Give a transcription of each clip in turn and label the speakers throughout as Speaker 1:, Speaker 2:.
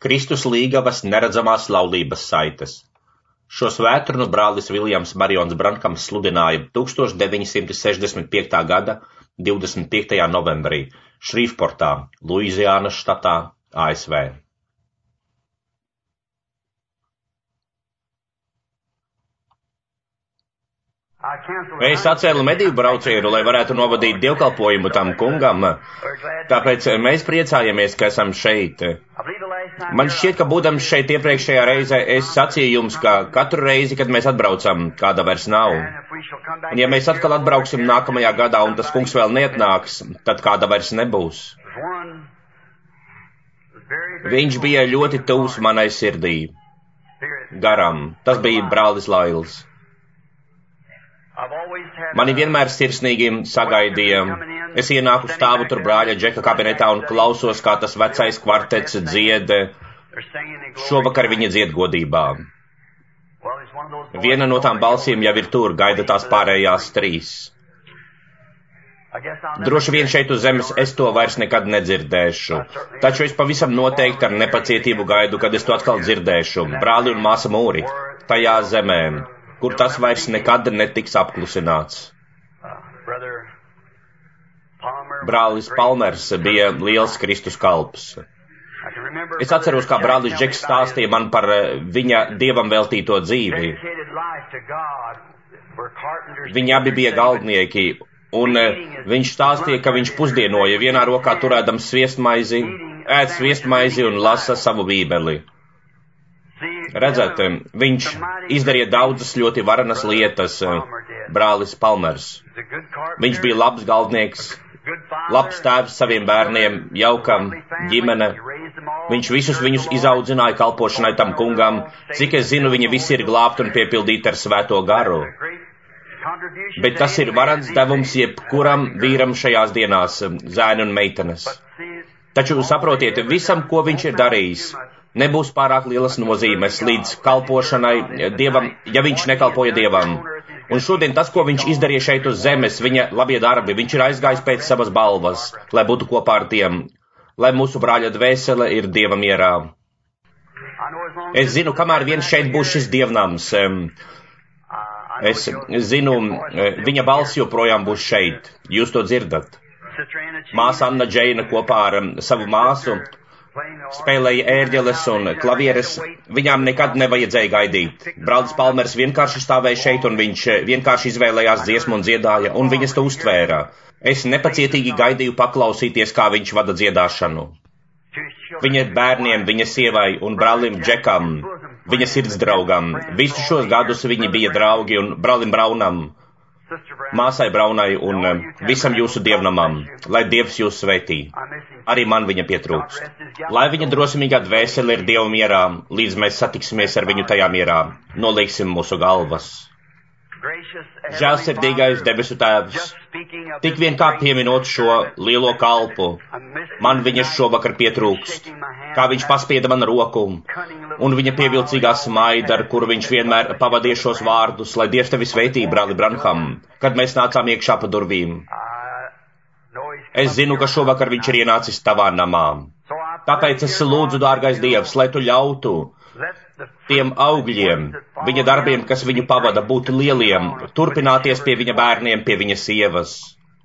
Speaker 1: Kristus līgavas neredzamās laulības saites. Šo svētdienu brālis Viljams Marions Brankams sludināja 1965. gada 25. novembrī Šrīvportā, Luiziānas štatā, ASV. Es atcēlu medību braucienu, lai varētu novadīt dievkalpojumu tam kungam, tāpēc mēs priecājamies, ka esam šeit. Man šķiet, ka būdams šeit iepriekšējā reizē, es sacīju jums, ka katru reizi, kad mēs atbraucam, kāda vairs nav. Un ja mēs atkal atbrauksim nākamajā gadā un tas kungs vēl neatnāks, tad kāda vairs nebūs. Viņš bija ļoti tuvs manai sirdī, garam. Tas bija brālis Lails. Mani vienmēr sirsnīgi sagaidīja. Es ienāku stāvu tur brāļa Džeka kabinetā un klausos, kā tas vecais kvartets dzied. Šovakar viņi dzied godībā. Viena no tām balsīm jau ir tur, gaida tās pārējās 3. Droši vien šeit uz zemes es to vairs nekad nedzirdēšu, taču es pavisam noteikti ar nepacietību gaidu, kad es to atkal dzirdēšu. Brāli un māsa Mūri, tajā zemē, kur tas vairs nekad netiks apklusināts. Brālis Palmers bija liels Kristus kalps. Es atceros, kā brālis Džeks stāstīja man par viņa dievam veltīto dzīvi. Viņi abi bija galdnieki, un viņš stāstīja, ka viņš pusdienoja vienā rokā turēdams sviestmaizi, ēd sviestmaizi un lasa savu bībeli. Redzat, viņš izdarīja daudzas ļoti varenas lietas, brālis Palmers. Viņš bija labs galdnieks, labs tēvs saviem bērniem, jauka ģimene. Viņš visus viņus izaudzināja kalpošanai tam kungam. Cik es zinu, viņi visi ir glābti un piepildīti ar svēto garu. Bet tas ir varens devums jebkuram vīram šajās dienās, zēni un meitenes. Taču saprotiet, visam, ko viņš ir darījis, nebūs pārāk lielas nozīmes līdz kalpošanai Dievam, ja viņš nekalpoja Dievam. Un šodien tas, ko viņš izdarīja šeit uz zemes, viņa labie darbi, viņš ir aizgājis pēc savas balvas, lai būtu kopā ar tiem, lai mūsu brāļa dvēsele ir Dieva mierā. Es zinu, kamēr vien šeit būs šis dievnams, es zinu, viņa balss joprojām būs šeit, jūs to dzirdat. Māsa Anna Džeina kopā ar savu māsu spēlēja ērģeles un klavieres, viņām nekad nevajadzēja gaidīt. Brālis Palmers vienkārši stāvēja šeit, un viņš vienkārši izvēlējās dziesmu un dziedāja, un viņas to uztvēra. Es nepacietīgi gaidīju paklausīties, kā viņš vada dziedāšanu. Viņa bērniem, viņa sievai un brālim Džekam, viņa sirds draugam. Visu šos gadus viņi bija draugi, un brālim Braunam, māsai Braunai un visam jūsu dievnamam, lai Dievs jūs svētī. Arī man viņa pietrūkst. Lai viņa drosmīgā dvēsele ir Dieva mierā, līdz mēs satiksimies ar viņu tajā mierā. Nolieksim mūsu galvas. Žēlsirdīgais debesu Tēvs, tik vien kā pieminot šo lielo kalpu, man viņa šovakar pietrūkst, kā viņš paspieda man roku, un viņa pievilcīgā smaida, ar kuru viņš vienmēr pavadīja šos vārdus, lai Dievs tevi svētī, brāli Branham, kad mēs nācām iekšā pa durvīm. Es zinu, ka šovakar viņš ir ienācis tavā namā. Tāpēc es lūdzu, dārgais Dievs, lai tu ļautu tiem augļiem, viņa darbiem, kas viņu pavada, būt lieliem, turpināties pie viņa bērniem, pie viņa sievas.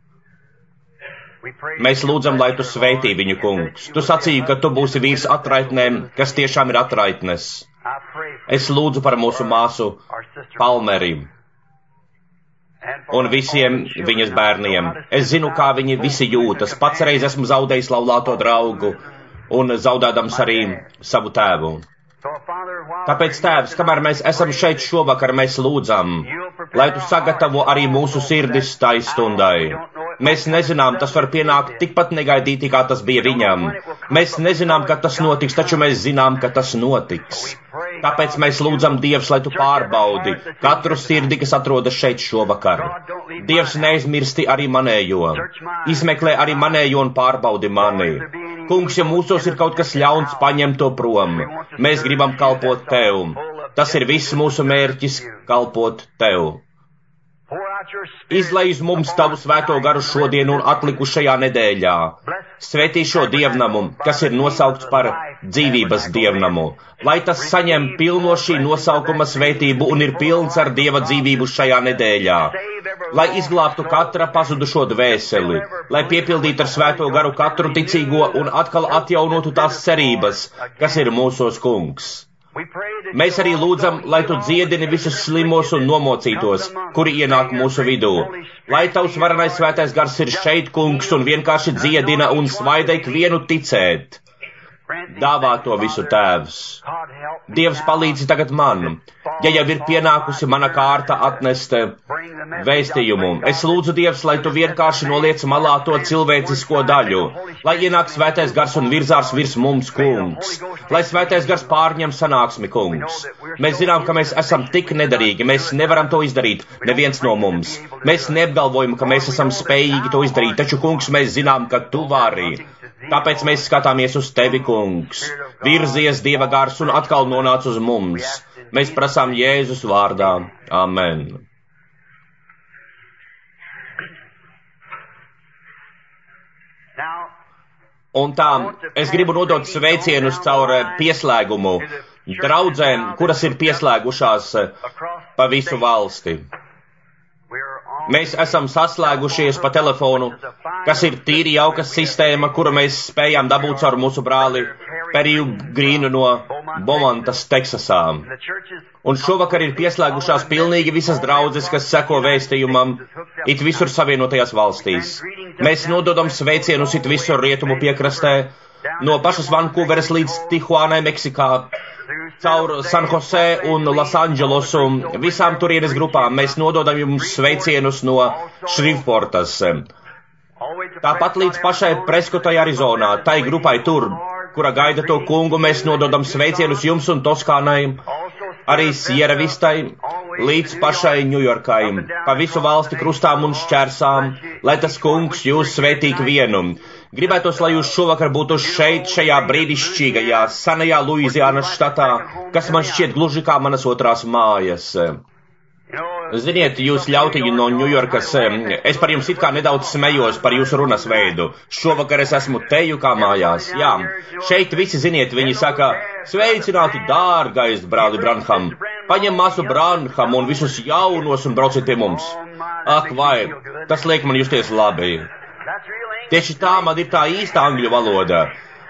Speaker 1: Mēs lūdzam, lai tu svētī viņu, kungs. Tu sacīji, ka tu būsi vīrs atraitnēm, kas tiešām ir atraitnes. Es lūdzu par mūsu māsu Palmeri un visiem viņas bērniem. Es zinu, kā viņi visi jūtas. Pats reiz esmu zaudējis laulāto draugu un zaudādams arī savu tēvu. Tāpēc, Tēvs, kamēr mēs esam šeit šovakar, mēs lūdzam, lai tu sagatavo arī mūsu sirdis tai stundai. Mēs nezinām, tas var pienākt tikpat negaidīti, kā tas bija viņam. Mēs nezinām, ka tas notiks, taču mēs zinām, ka tas notiks. Tāpēc mēs lūdzam, Dievs, lai tu pārbaudi katru sirdi, kas atrodas šeit šovakar. Dievs, neaizmirsti arī manējo. Izmeklē arī manējo un pārbaudi mani. Kungs, ja mūsos ir kaut kas ļauns, paņem to prom. Mēs gribam kalpot tev. Tas ir viss mūsu mērķis, kalpot tev. Izlej uz mums tavu svēto garu šodien un atlikušajā nedēļā. Svētī šo dievnamu, kas ir nosaukts par dzīvības dievnamu, lai tas saņem pilno šī nosaukuma svētību un ir pilns ar Dieva dzīvību šajā nedēļā. Lai izglābtu katra pazudušo dvēseli, lai piepildītu ar svēto garu katru ticīgo un atkal atjaunotu tās cerības, kas ir mūsos kungs. Mēs arī lūdzam, lai tu dziedini visus slimos un nomocītos, kuri ienāk mūsu vidū. Lai tavs varenais svētais gars ir šeit, kungs, un vienkārši dziedina un svaida ikvienu ticēt. Dāvā to visu tēvs. Dievs palīdzi tagad man, ja jau ir pienākusi mana kārta atnest vēstījumu. Es lūdzu, Dievs, lai tu vienkārši noliec malā to cilvēcisko daļu, lai ienāk svētais gars un virzās virs mums, kungs. Lai svētais gars pārņem sanāksmi, kungs. Mēs zinām, ka mēs esam tik nedarīgi, mēs nevaram to izdarīt, neviens no mums. Mēs neapgalvojam, ka mēs esam spējīgi to izdarīt, taču, kungs, mēs zinām, ka tu vari. Tāpēc mēs skatāmies uz tevi, kungs. Virzies Dieva gars un atkal nonāc uz mums. Mēs prasām Jēzus vārdā. Amen. Un tā, es gribu nodot sveicienus caur pieslēgumu draudzēm, kuras ir pieslēgušās pa visu valsti. Mēs esam saslēgušies pa telefonu, kas ir tīri jauka sistēma, kuru mēs spējām dabūt caur mūsu brāli Periju Grīnu no Beaumontas, Teksasā. Un šovakar ir pieslēgušās pilnīgi visas draudzes, kas seko vēstījumam it visur Savienotajās valstīs. Mēs nododam sveicienus it visur rietumu piekrastē, no pašas Vankūveras līdz Tihuānai, Meksikā, caur San Jose un Losandželosu, visām turienes grupām mēs nododam jums sveicienus no Šrīvportas. Tāpat līdz pašai Preskotai, Arizonā, tai grupai tur, kura gaida to kungu, mēs nododam sveicienus jums un Toskānai, arī Sierravistai, līdz pašai Ņujorkai, pa visu valsti krustām un šķērsām, lai tas kungs jūs svētīk vienu. Gribētos, lai jūs šovakar būtu šeit, šajā brīnišķīgajā, senajā Luiziānas štatā, kas man šķiet gluži kā manas otrās mājas. Ziniet, jūs ļautiņi no Ņujorkas, es par jums it kā nedaudz smejos par jūsu runas veidu. Šovakar es esmu teju kā mājās. Jā, šeit visi, ziniet, viņi saka, sveicināti dārgais brāli Branham, paņem māsu Branham un visus jaunos un brauciet pie mums. Ak, vai, tas liek man justies labi. Tieši tā man ir tā īsta angļu valoda.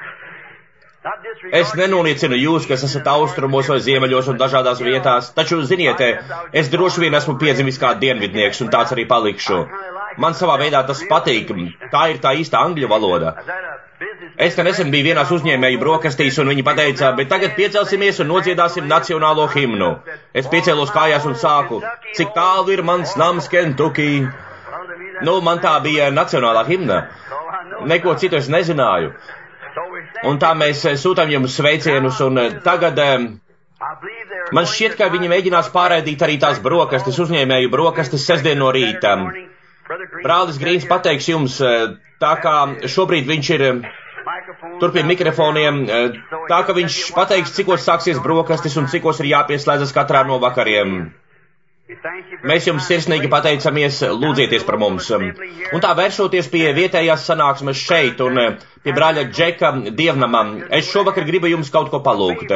Speaker 1: Es nenoliecinu jūs, kas esat austrumos vai ziemeļos un dažādās vietās, taču, ziniet, es droši vien esmu piedzimis kā dienvidnieks un tāds arī palikšu. Man savā veidā tas patīk, tā ir tā īsta angļu valoda. Es te nesen biju vienās uzņēmēju brokastīs un viņi pateica, bet tagad piecelsimies un nodziedāsim nacionālo himnu. Es piecēlos kājās un sāku, cik tālu ir mans nams Kentucky. Nu, man tā bija nacionālā himna. Neko citu es nezināju. Un tā mēs sūtām jums sveicienus, un tagad man šķiet, ka viņi mēģinās pārraidīt arī tās brokastis, uzņēmēju brokastis sestdien no rīta. Brālis Grīns pateiks jums, tā kā šobrīd viņš ir tur pie mikrofoniem, tā ka viņš pateiks, cikos sāksies brokastis un cikos ir jāpieslēdzas katrā no vakariem. Mēs jums sirsnīgi pateicamies, lūdzieties par mums. Un tā vēršoties pie vietējās sanāksmes šeit un pie brāļa Džeka dievnamam, es šovakar gribu jums kaut ko palūgt.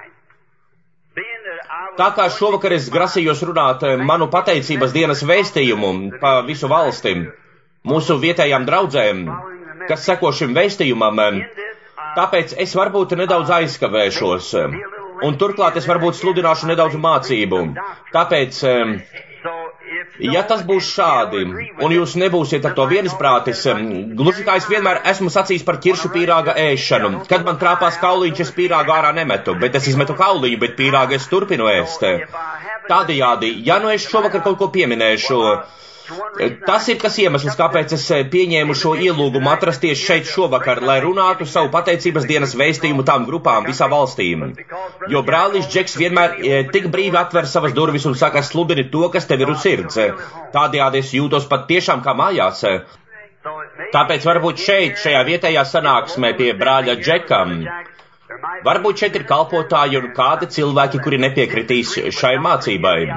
Speaker 1: Tā kā šovakar es grasījos runāt manu pateicības dienas vēstījumu pa visu valsti, mūsu vietējām draudzēm, kas seko šim vēstījumam, tāpēc es varbūt nedaudz aizkavēšos. Un turklāt es varbūt sludināšu nedaudz mācību. Tāpēc, ja tas būs šādi, un jūs nebūsiet ar to vienisprātis, gluži kā es vienmēr esmu sacījis par ķiršu pīrāga ēšanu. Kad man trāpās kauliņš, es pīrāgu ārā nemetu, bet es izmetu kauliņu, bet pīrāgu es turpinu ēst. Tādējādi, ja nu es šovakar kaut ko pieminēšu, tas ir tas iemesls, kāpēc es pieņēmu šo ielūgumu atrasties šeit šovakar, lai runātu savu pateicības dienas vēstījumu tām grupām visā valstī. Jo brālis Džeks vienmēr tik brīvi atver savas durvis un saka, sludini to, kas tev ir uz sirds. Tādējādi es jūtos pat tiešām kā mājās. Tāpēc varbūt šeit, šajā vietējā sanāksmē pie brāļa Džekam, varbūt šeit ir kalpotāji un kādi cilvēki, kuri nepiekritīs šai mācībai.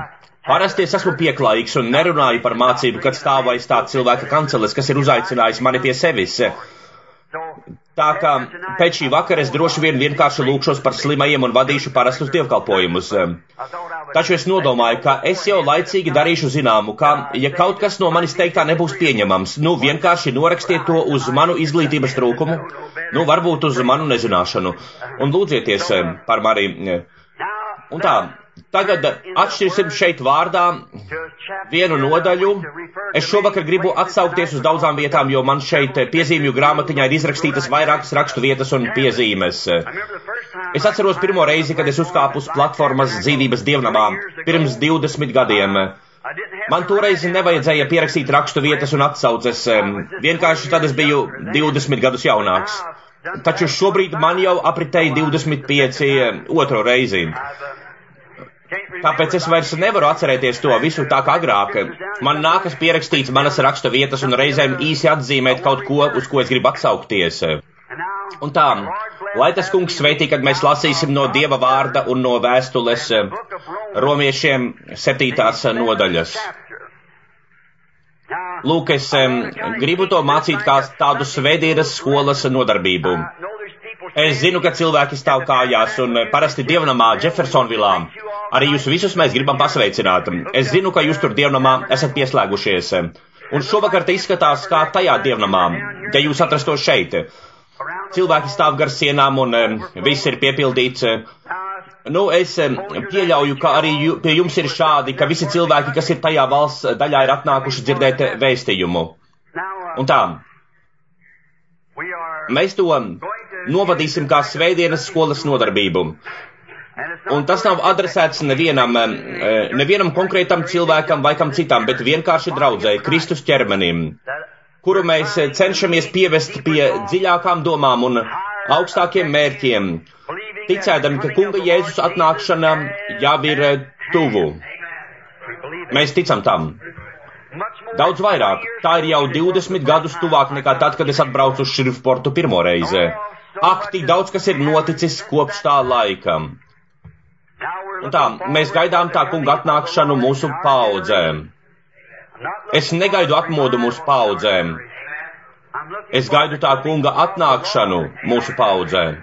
Speaker 1: Parasti es esmu pieklājīgs un nerunāju par mācību, kad stāvu aiz tā cilvēka kanceles, kas ir uzaicinājis mani pie sevis. Tā kā pēc šī vakara es droši vien vienkārši lūkšos par slimajiem un vadīšu parastus dievkalpojumus. Taču es nodomāju, ka es jau laicīgi darīšu zināmu, ka, ja kaut kas no manis teiktā nebūs pieņemams, vienkārši norakstiet to uz manu izglītības trūkumu, varbūt uz manu nezināšanu, un lūdzieties par mani. Un tā, tagad atšķirsim šeit vārdā vienu nodaļu. Es šovakar gribu atsaukties uz daudzām vietām, jo man šeit piezīmju grāmatiņā ir izrakstītas vairākas rakstu vietas un piezīmes. Es atceros pirmo reizi, kad es uzkāpu uz platformas dzīvības dievnamā pirms 20 gadiem. Man toreiz nevajadzēja pierakstīt rakstu vietas un atsauces, vienkārši tad es biju 20 gadus jaunāks. Taču šobrīd man jau apritēja 25 otro reizi. Tāpēc es vairs nevaru atcerēties to visu tā kā agrāk. Man nākas pierakstīt manas raksta vietas un reizēm īsi atzīmēt kaut ko, uz ko es gribu atsaukties. Un tā, lai tas kungs sveitī, kad mēs lasīsim no Dieva vārda un no vēstules romiešiem 7. nodaļas. Lūk, es gribu to mācīt kā tādu svētdienas skolas nodarbību. Es zinu, ka cilvēki stāv kājās un parasti dievnamā Jeffersonvilā. Arī jūs visus mēs gribam pasveicināt. Es zinu, ka jūs tur dievnamā esat pieslēgušies. Un šovakar te izskatās kā tajā dievnamā, ja jūs atrastos šeit. Cilvēki stāv gar sienām un viss ir piepildīts. Es pieļauju, ka arī pie jums ir šādi, ka visi cilvēki, kas ir tajā valsts daļā, ir atnākuši dzirdēt vēstījumu. Un tā, mēs to novadīsim kā svētdienas skolas nodarbību. Un tas nav adresēts nevienam konkrētam cilvēkam vai kam citam, bet vienkārši draudzēji, Kristus ķermenim, kuru mēs cenšamies pievest pie dziļākām domām un augstākiem mērķiem, ticēdami, ka Kunga Jēzus atnākšana jau ir tuvu. Mēs ticam tam. Daudz vairāk. Tā ir jau 20 gadus tuvāk nekā tad, kad es atbraucu uz Šrifportu pirmo reizi. Ak, tik daudz, kas ir noticis kopš tā laika. Un tā, mēs gaidām tā Kunga atnākšanu mūsu paudzēm. Es negaidu atmodu mūsu paudzēm. Es gaidu tā Kunga atnākšanu mūsu paudzēm.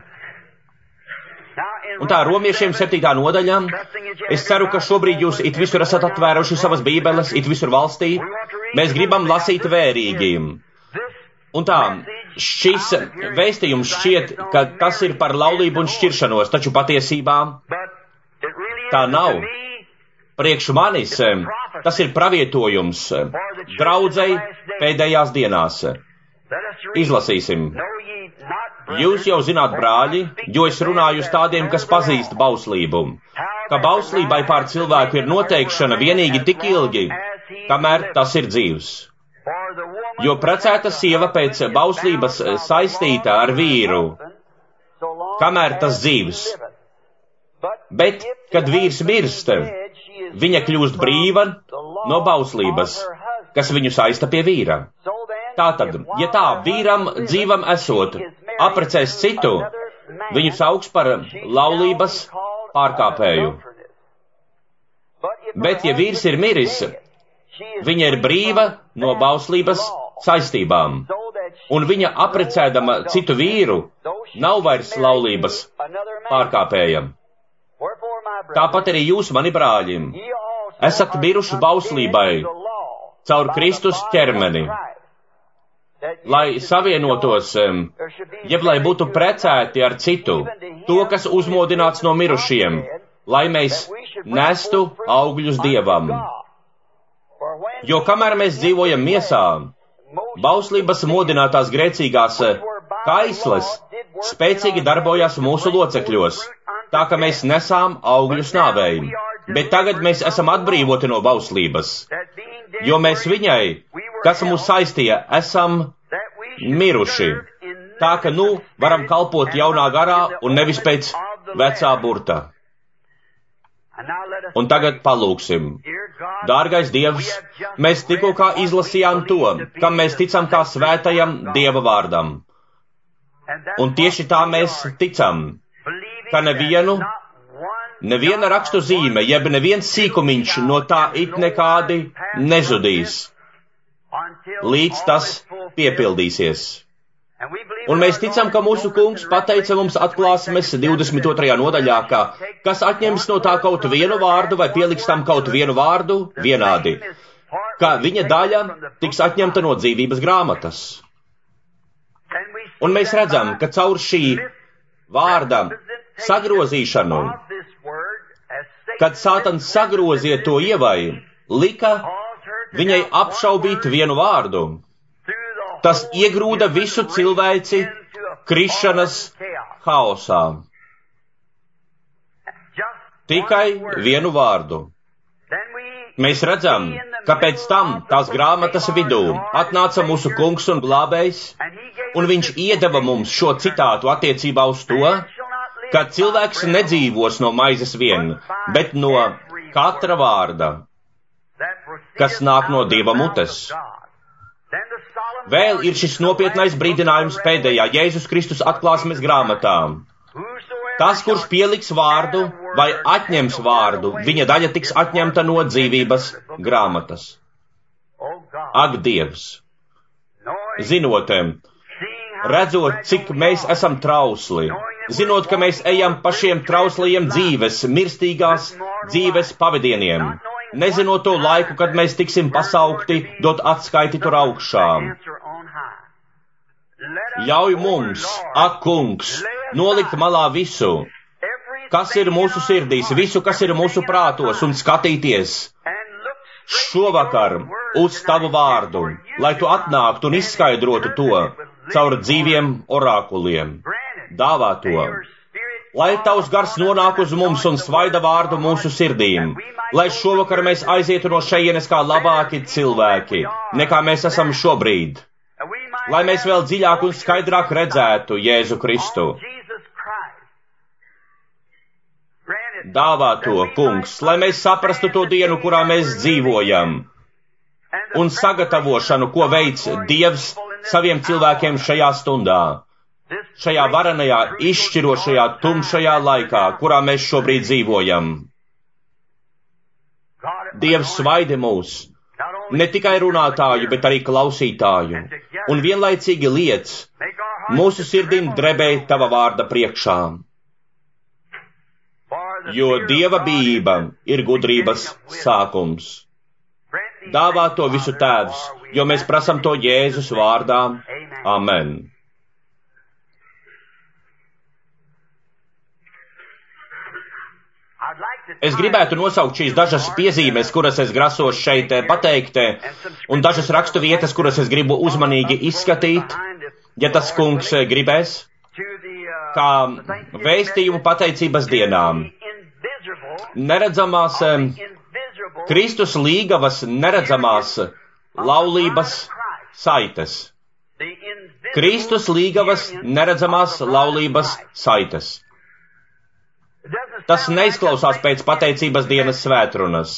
Speaker 1: Un tā, romiešiem 7. nodaļā, es ceru, ka šobrīd jūs it visur esat atvēruši savas bībeles, it visur valstī. Mēs gribam lasīt vērīgi. Un tā, šis vēstījums šķiet, ka tas ir par laulību un šķiršanos, taču patiesībā tā nav. Priekš manis tas ir pravietojums draudzei pēdējās dienās. Izlasīsim. Jūs jau zināt, brāļi, jo es runāju uz tādiem, kas pazīst bauslību, ka bauslībai pār cilvēku ir noteikšana vienīgi tik ilgi, kamēr tas ir dzīvs. Jo precēta sieva pēc bauslības saistīta ar vīru, kamēr tas dzīvs. Bet, kad vīrs mirst, viņa kļūst brīva no bauslības, kas viņu saista pie vīra. Tātad, ja tā vīram dzīvam esot apprecēs citu, viņu sauks par laulības pārkāpēju. Bet, ja vīrs ir miris, viņa ir brīva no bauslības saistībām, un viņa apprecēdama citu vīru nav vairs laulības pārkāpējam. Tāpat arī jūs, mani brāļi, esat biruši bauslībai caur Kristus ķermeni, lai savienotos, jeb lai būtu precēti ar citu, to, kas uzmodināts no mirušiem, lai mēs nestu augļus Dievam. Jo kamēr mēs dzīvojam miesā, bauslības modinātās grēcīgās kaisles spēcīgi darbojās mūsu locekļos, tā ka mēs nesām augļus nāvēji. Bet tagad mēs esam atbrīvoti no bauslības, jo mēs viņai, kas mūs saistīja, esam miruši. Tā ka varam kalpot jaunā garā un nevis pēc vecā burta. Un tagad palūksim. Dārgais Dievs, mēs tikko kā izlasījām to, kam mēs ticam kā svētajam Dieva vārdam. Un tieši tā mēs ticam, ka nevienu Neviena rakstu zīme, jeb neviens sīkumiņš no tā it nekādi nezudīs, līdz tas piepildīsies. Un mēs ticam, ka mūsu kungs pateica mums atklāsmes 22. nodaļā, ka kas atņems no tā kaut vienu vārdu vai pieliks tam kaut vienu vārdu vienādi, ka viņa daļa tiks atņemta no dzīvības grāmatas. Un mēs redzam, ka caur šī vārda sagrozīšanu, kad Sātans sagrozīja to Ievai, lika viņai apšaubīt vienu vārdu. Tas iegrūda visu cilvēci krišanas haosā. Tikai vienu vārdu. Mēs redzam, ka pēc tam tās grāmatas vidū atnāca mūsu kungs un glābējs, un viņš iedeva mums šo citātu attiecībā uz to, ka cilvēks nedzīvos no maizes vien, bet no katra vārda, kas nāk no Dieva mutes. Vēl ir šis nopietnais brīdinājums pēdējā Jēzus Kristus atklāsmes grāmatā. Tas, kurš pieliks vārdu vai atņems vārdu, viņa daļa tiks atņemta no dzīvības grāmatas. Ak, Dievs! Zinot, redzot, cik mēs esam trausli, zinot, ka mēs ejam pa šiem trauslajiem dzīves, mirstīgās dzīves pavadieniem, nezinot to laiku, kad mēs tiksim pasaukti, dot atskaiti tur augšā. Ļauj mums, ak, kungs, nolikt malā visu, kas ir mūsu sirdīs, visu, kas ir mūsu prātos, un skatīties šovakar uz tavu vārdu, lai tu atnāktu un izskaidrotu to caur dzīviem orākuliem. Dāvā to, lai tavs gars nonāk uz mums un svaida vārdu mūsu sirdīm, lai šovakar mēs aizietu no šejienes kā labāki cilvēki, nekā mēs esam šobrīd, lai mēs vēl dziļāk un skaidrāk redzētu Jēzu Kristu. Dāvā to, kungs, lai mēs saprastu to dienu, kurā mēs dzīvojam, un sagatavošanu, ko veic Dievs saviem cilvēkiem šajā stundā, šajā varenajā, izšķirošajā, tumšajā laikā, kurā mēs šobrīd dzīvojam. Dievs svaidi mūs, ne tikai runātāju, bet arī klausītāju, un vienlaicīgi liec mūsu sirdīm drebēt tava vārda priekšā. Jo Dieva bijība ir gudrības sākums. Dāvā to visu Tēvs, jo mēs prasam to Jēzus vārdā. Amen. Es gribētu nosaukt šīs dažas piezīmes, kuras es grasos šeit pateikt, un dažas rakstu vietas, kuras es gribu uzmanīgi izskatīt, ja tas kungs gribēs, kā vēstījumu pateicības dienām. Neredzamās Kristus līgavas neredzamās laulības saites. Kristus līgavas neredzamās laulības saites. Tas neizklausās pēc pateicības dienas svētrunas.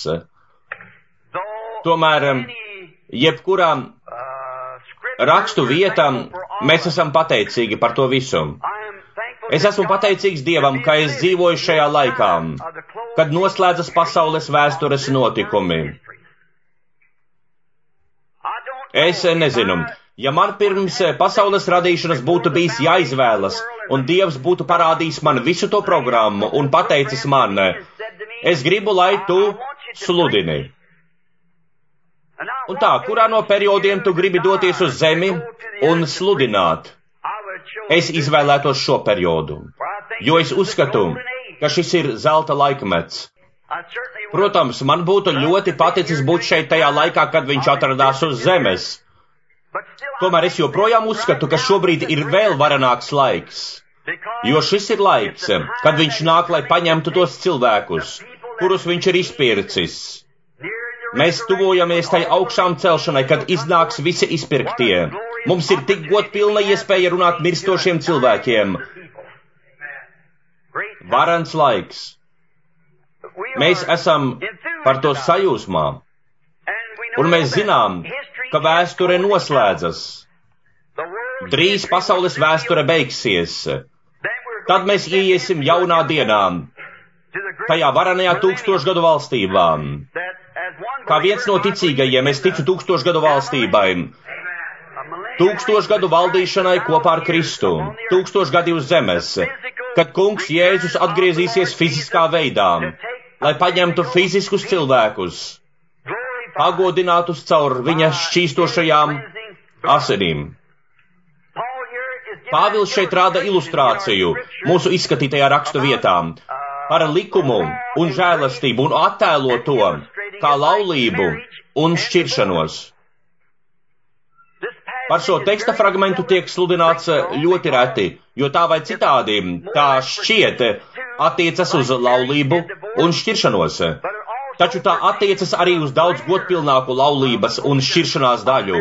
Speaker 1: Tomēr, jebkurā rakstu vietā mēs esam pateicīgi par to visu. Es esmu pateicīgs Dievam, ka es dzīvoju šajā laikā, kad noslēdzas pasaules vēstures notikumi. Es nezinu, ja man pirms pasaules radīšanas būtu bijis jāizvēlas, un Dievs būtu parādījis man visu to programmu un pateicis man, es gribu, lai tu sludini. Un tā, kurā no periodiem tu gribi doties uz zemi un sludināt? Es izvēlētos šo periodu, jo es uzskatu, ka šis ir zelta laikmets. Protams, man būtu ļoti paticis būt šeit tajā laikā, kad viņš atradās uz zemes. Tomēr es joprojām uzskatu, ka šobrīd ir vēl varenāks laiks, jo šis ir laiks, kad viņš nāk, lai paņemtu tos cilvēkus, kurus viņš ir izpircis. Mēs tuvojamies tai augšām celšanai, kad iznāks visi izpirktie. Mums ir tik godpilna iespēja runāt mirstošiem cilvēkiem. Varens laiks. Mēs esam par to sajūsmā. Un mēs zinām, ka vēsture noslēdzas. Drīz pasaules vēsture beigsies. Tad mēs ieiesim jaunā dienā. tajā varenajā 1000 gadu valstībā. Kā viens no ticīgajiem, es ticu 1000 gadu valstībai. 1000 gadu valdīšanai kopā ar Kristu. 1000 gadi uz zemes, kad kungs Jēzus atgriezīsies fiziskā veidā, lai paņemtu fiziskus cilvēkus, pagodinātus caur viņa šķīstošajām asinīm. Pāvils šeit rāda ilustrāciju mūsu izskatītajā rakstu vietā par likumu un žēlastību un attēlo to kā laulību un šķiršanos. Par šo teksta fragmentu tiek sludināts ļoti reti, jo tā vai citādi tā šķiet attiecas uz laulību un šķiršanos. Taču tā attiecas arī uz daudz godpilnāku laulības un šķiršanās daļu.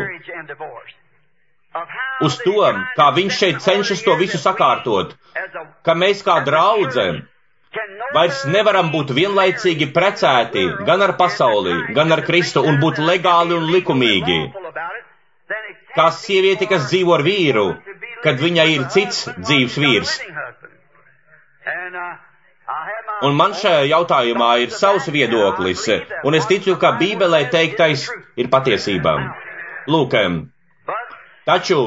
Speaker 1: Uz to, kā viņš šeit cenšas to visu sakārtot, ka mēs kā draudze vairs nevaram būt vienlaicīgi precēti gan ar pasauli, gan ar Kristu un būt legāli un likumīgi. Kā sieviete, kas dzīvo ar vīru, kad viņai ir cits dzīves vīrs. Un man šajā jautājumā ir savs viedoklis, un es ticu, ka Bībelē teiktais ir patiesībā. Lūk, taču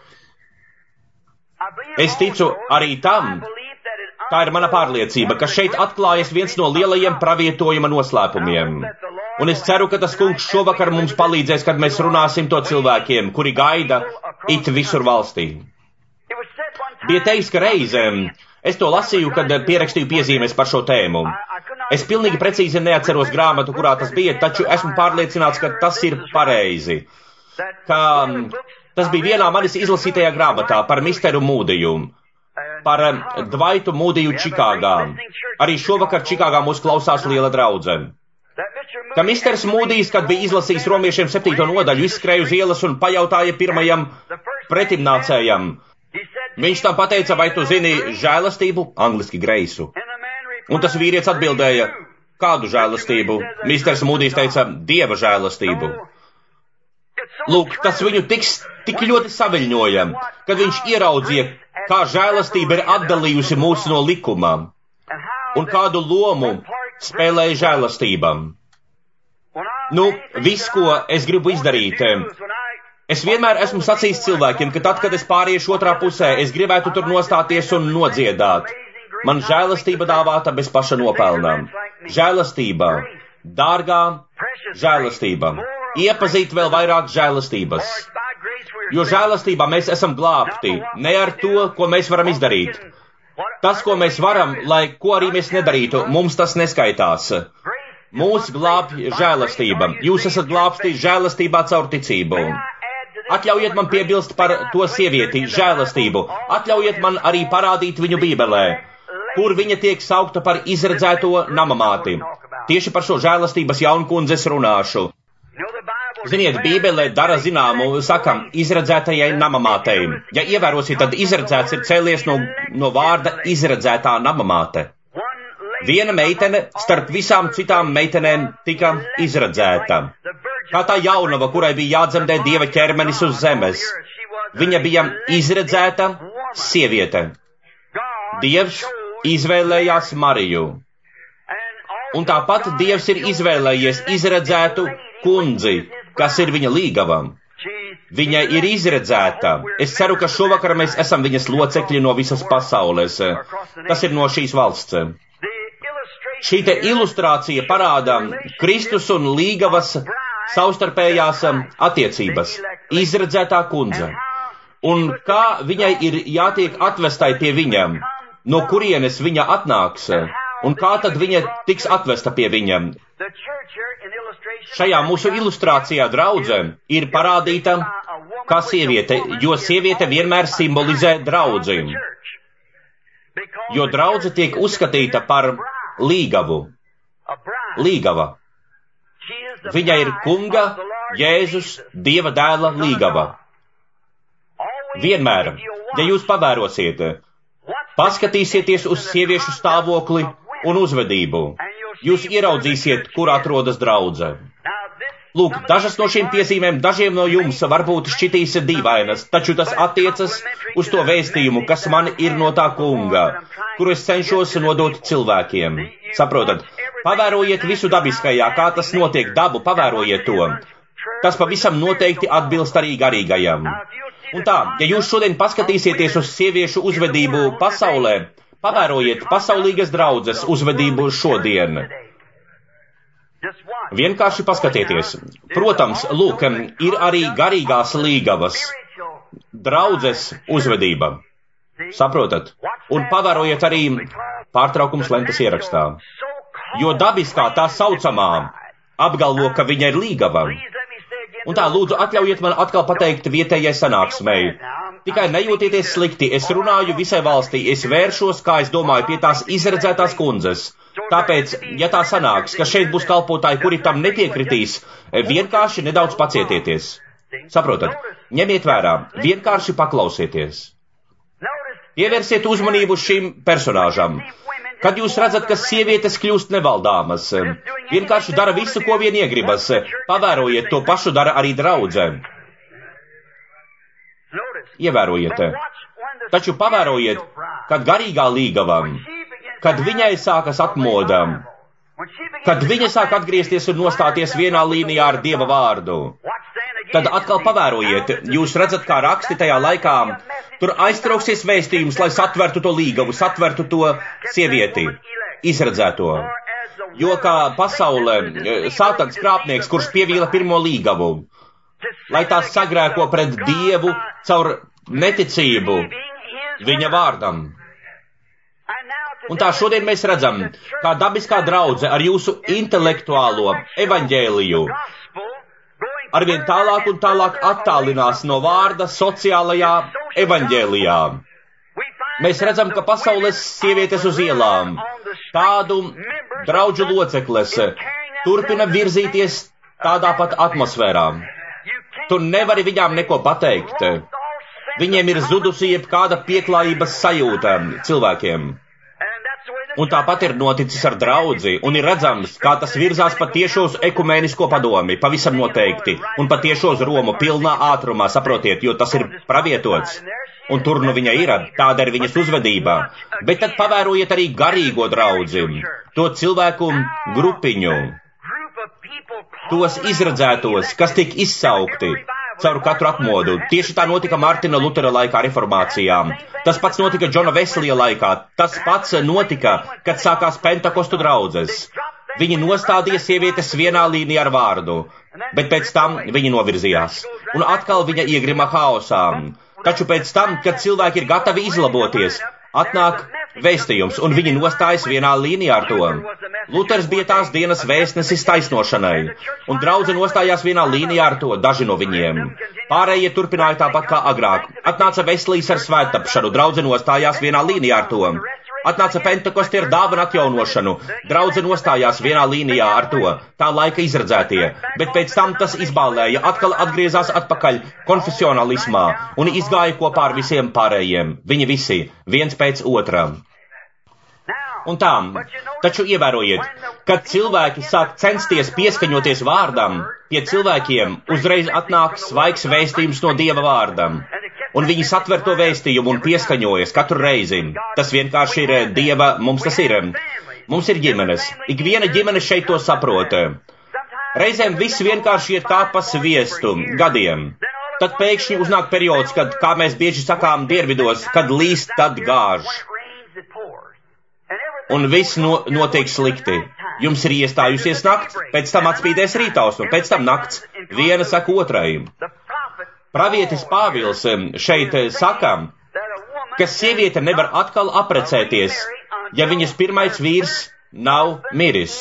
Speaker 1: es ticu arī tam, tā ir mana pārliecība, ka šeit atklājas viens no lielajiem pravietojuma noslēpumiem. Un es ceru, ka tas kungs šovakar mums palīdzēs, kad mēs runāsim to cilvēkiem, kuri gaida it visur valstī. Bija teiks, ka reizēm es to lasīju, kad pierakstīju piezīmes par šo tēmu. Es pilnīgi precīzi neatceros grāmatu, kurā tas bija, taču esmu pārliecināts, ka tas ir pareizi. Ka tas bija vienā manis izlasītajā grāmatā par misteru Mūdiju, par Dvaitu Mūdiju Čikāgā. Arī šovakar Čikāgā mūs klausās liela draudze. Ka misters Mūdijs, kad bija izlasījis romiešiem 7. nodaļu, izskrēja uz ielas un pajautāja pirmajam pretimnācējam. Viņš tam pateica, vai tu zini žēlastību, angliski greisu. Un tas vīrietis atbildēja, kādu žēlastību? Misters Mūdijs teica, Dieva žēlastību. Lūk, tas viņu tik ļoti saviļņoja, kad viņš ieraudzīja, kā žēlastība ir atdalījusi mūs no likuma un kādu lomu spēlēja žēlastībām. Nu, viss, ko es gribu izdarīt. Es vienmēr esmu sacījis cilvēkiem, ka tad, kad es pāriešu otrā pusē, es gribētu tur nostāties un nodziedāt. Man žēlastība dāvāta bez paša nopelnām. Žēlastība, dārgā žēlastība. Iepazīt vēl vairāk žēlastības. Jo žēlastībā mēs esam glābti, ne ar to, ko mēs varam izdarīt. Tas, ko mēs varam, lai ko arī mēs nedarītu, mums tas neskaitās. Mūs glābj žēlastība. Jūs esat glābti žēlastībā caur ticību. Atļaujiet man piebilst par to sievieti, žēlastību. Atļaujiet man arī parādīt viņu Bībelē, kur viņa tiek saukta par izredzēto namamāti. Tieši par šo žēlastības jaunkundzi es runāšu. Ziniet, Bībelē dara zināmu, sakam, izredzētajai namamātei. Ja ievērosiet, tad izredzēts ir cēlies no vārda izredzētā namamāte. Viena meitene starp visām citām meitenēm tika izredzēta. Kā tā jaunava, kurai bija jādzemdē Dieva ķermenis uz zemes. Viņa bija izredzēta sieviete. Dievs izvēlējās Mariju. Un tāpat Dievs ir izvēlējies izredzētu kundzi, kas ir viņa līgavam. Viņa ir izredzēta. Es ceru, ka šovakar mēs esam viņas locekļi no visas pasaules. Tas ir no šīs valsts. Šī te ilustrācija parāda Kristus un līgavas savstarpējās attiecības. Izredzētā kundze. Un kā viņai ir jātiek atvestai pie viņam, no kurienes viņa atnāks, un kā tad viņa tiks atvesta pie viņam. Šajā mūsu ilustrācijā draudze ir parādīta kā sieviete, jo sieviete vienmēr simbolizē draudzi. Jo draudze tiek uzskatīta par līgavu. Līgava. Viņa ir kunga, Jēzus, Dieva dēla līgava. Vienmēr, ja jūs pavērosiet, paskatīsieties uz sieviešu stāvokli un uzvedību, jūs ieraudzīsiet, kur atrodas draudze. Lūk, dažas no šīm piezīmēm dažiem no jums varbūt šķitīs dīvainas, taču tas attiecas uz to vēstījumu, kas man ir no tā kunga, kuru es cenšos nodot cilvēkiem. Saprotat? Pavērojiet visu dabiskajā, kā tas notiek, dabu, pavērojiet to. Tas pavisam noteikti atbilst arī garīgajam. Un tā, ja jūs šodien paskatīsieties uz sieviešu uzvedību pasaulē, pavērojiet pasaulīgas draudzes uzvedību šodien. Vienkārši paskatieties. Protams, lūk, ir arī garīgās līgavas. Draudzes uzvedība. Saprotat? Un pavērojiet arī pārtraukums lentes ierakstā. Jo dabiskā tā saucamā apgalvo, ka viņa ir līgava. Un tā, lūdzu, atļaujiet man atkal pateikt vietējai sanāksmei. Tikai nejūtieties slikti, es runāju visai valstī, es vēršos, kā es domāju, pie tās izredzētās kundzes. Tāpēc, ja tā sanāks, ka šeit būs kalpotāji, kuri tam nepiekritīs, vienkārši nedaudz pacietieties. Saprotat? Ņemiet vērā, vienkārši paklausieties. Pievērsiet uzmanību šim personāžam. Kad jūs redzat, ka sievietes kļūst nevaldāmas, vienkārši dara visu, ko vien iegribas, pavērojiet, to pašu dara arī draudze. Ievērojiet. Taču pavērojiet, kad garīgā līgava, kad viņai sākas atmoda, kad viņa sāk atgriezties un nostāties vienā līnijā ar Dieva vārdu, tad atkal pavērojiet, jūs redzat, kā raksti tajā laikā, tur aiztrauksies vēstījums, lai satvertu to līgavu, satvertu to sievieti, izredzēto. Jo kā pasaulē, Sātans krāpnieks, kurš pievīla pirmo līgavu, lai tās sagrēko pret Dievu caur neticību viņa vārdam. Un tā šodien mēs redzam, kā dabiskā draudze ar jūsu intelektuālo evaņģēliju arvien tālāk un tālāk attālinās no vārda sociālajā evaņģēlijā. Mēs redzam, ka pasaules sievietes uz ielām, tādu draudžu locekles, turpina virzīties tādā pat atmosfērā. Tu nevari viņām neko pateikt. Viņiem ir zudusi jebkāda pieklājības sajūta cilvēkiem. Un tāpat ir noticis ar draudzi, un ir redzams, kā tas virzās patiešo uz ekumēnisko padomi, pavisam noteikti, un patiešo uz Romu pilnā ātrumā, saprotiet, jo tas ir pravietots. Un tur nu viņa ir, tāda ir viņas uzvedība. Bet tad pavērojiet arī garīgo draudzi, to cilvēku grupiņu, tos izredzētos, kas tiek izsaukti caur katru atmodu. Tieši tā notika Martina Lutera laikā reformācijā. Tas pats notika Džona Veslija laikā. Tas pats notika, kad sākās Pentakostu draudzes. Viņi nostādīja sievietes vienā līnijā ar vārdu, bet pēc tam viņi novirzījās. Un atkal viņa iegrima haosā. Taču pēc tam, kad cilvēki ir gatavi izlaboties, atnāk vēstījums, un viņi nostājas vienā līnijā ar to. Luters bija tās dienas vēstnesis taisnošanai, un draudze nostājās vienā līnijā ar to, daži no viņiem. Pārējie turpināja tāpat kā agrāk. Atnāca Veslijs ar svēttapšanu, draudze nostājās vienā līnijā ar to. Atnāca Pentekosti ar dāvanu atjaunošanu, draudze nostājās vienā līnijā ar to, tā laika izredzētie, bet pēc tam tas izbālēja, atkal atgriezās atpakaļ konfesionalismā un izgāja kopā ar visiem pārējiem. Viņi visi, viens pēc otra. Un tā, taču ievērojiet, kad cilvēki sāk censties pieskaņoties vārdam, pie cilvēkiem uzreiz atnāk svaigs vēstījums no Dieva vārdam. Un viņi satver to vēstījumu un pieskaņojas katru reizi. Tas vienkārši ir Dieva, mums tas ir. Mums ir ģimenes. Ik viena ģimene šeit to saprot. Reizēm viss vienkārši iet kā pa sviestu, gadiem. Tad pēkšņi uznāk periods, kad, kā mēs bieži sakām dienvidos, kad līst, tad gāž. Un viss notiek slikti. Jums ir iestājusies nakts, pēc tam atspīdēs rītausma, pēc tam nakts. Viena saka otrai. Pravietis Pāvils šeit saka, ka sieviete nevar atkal aprecēties, ja viņas pirmais vīrs nav miris.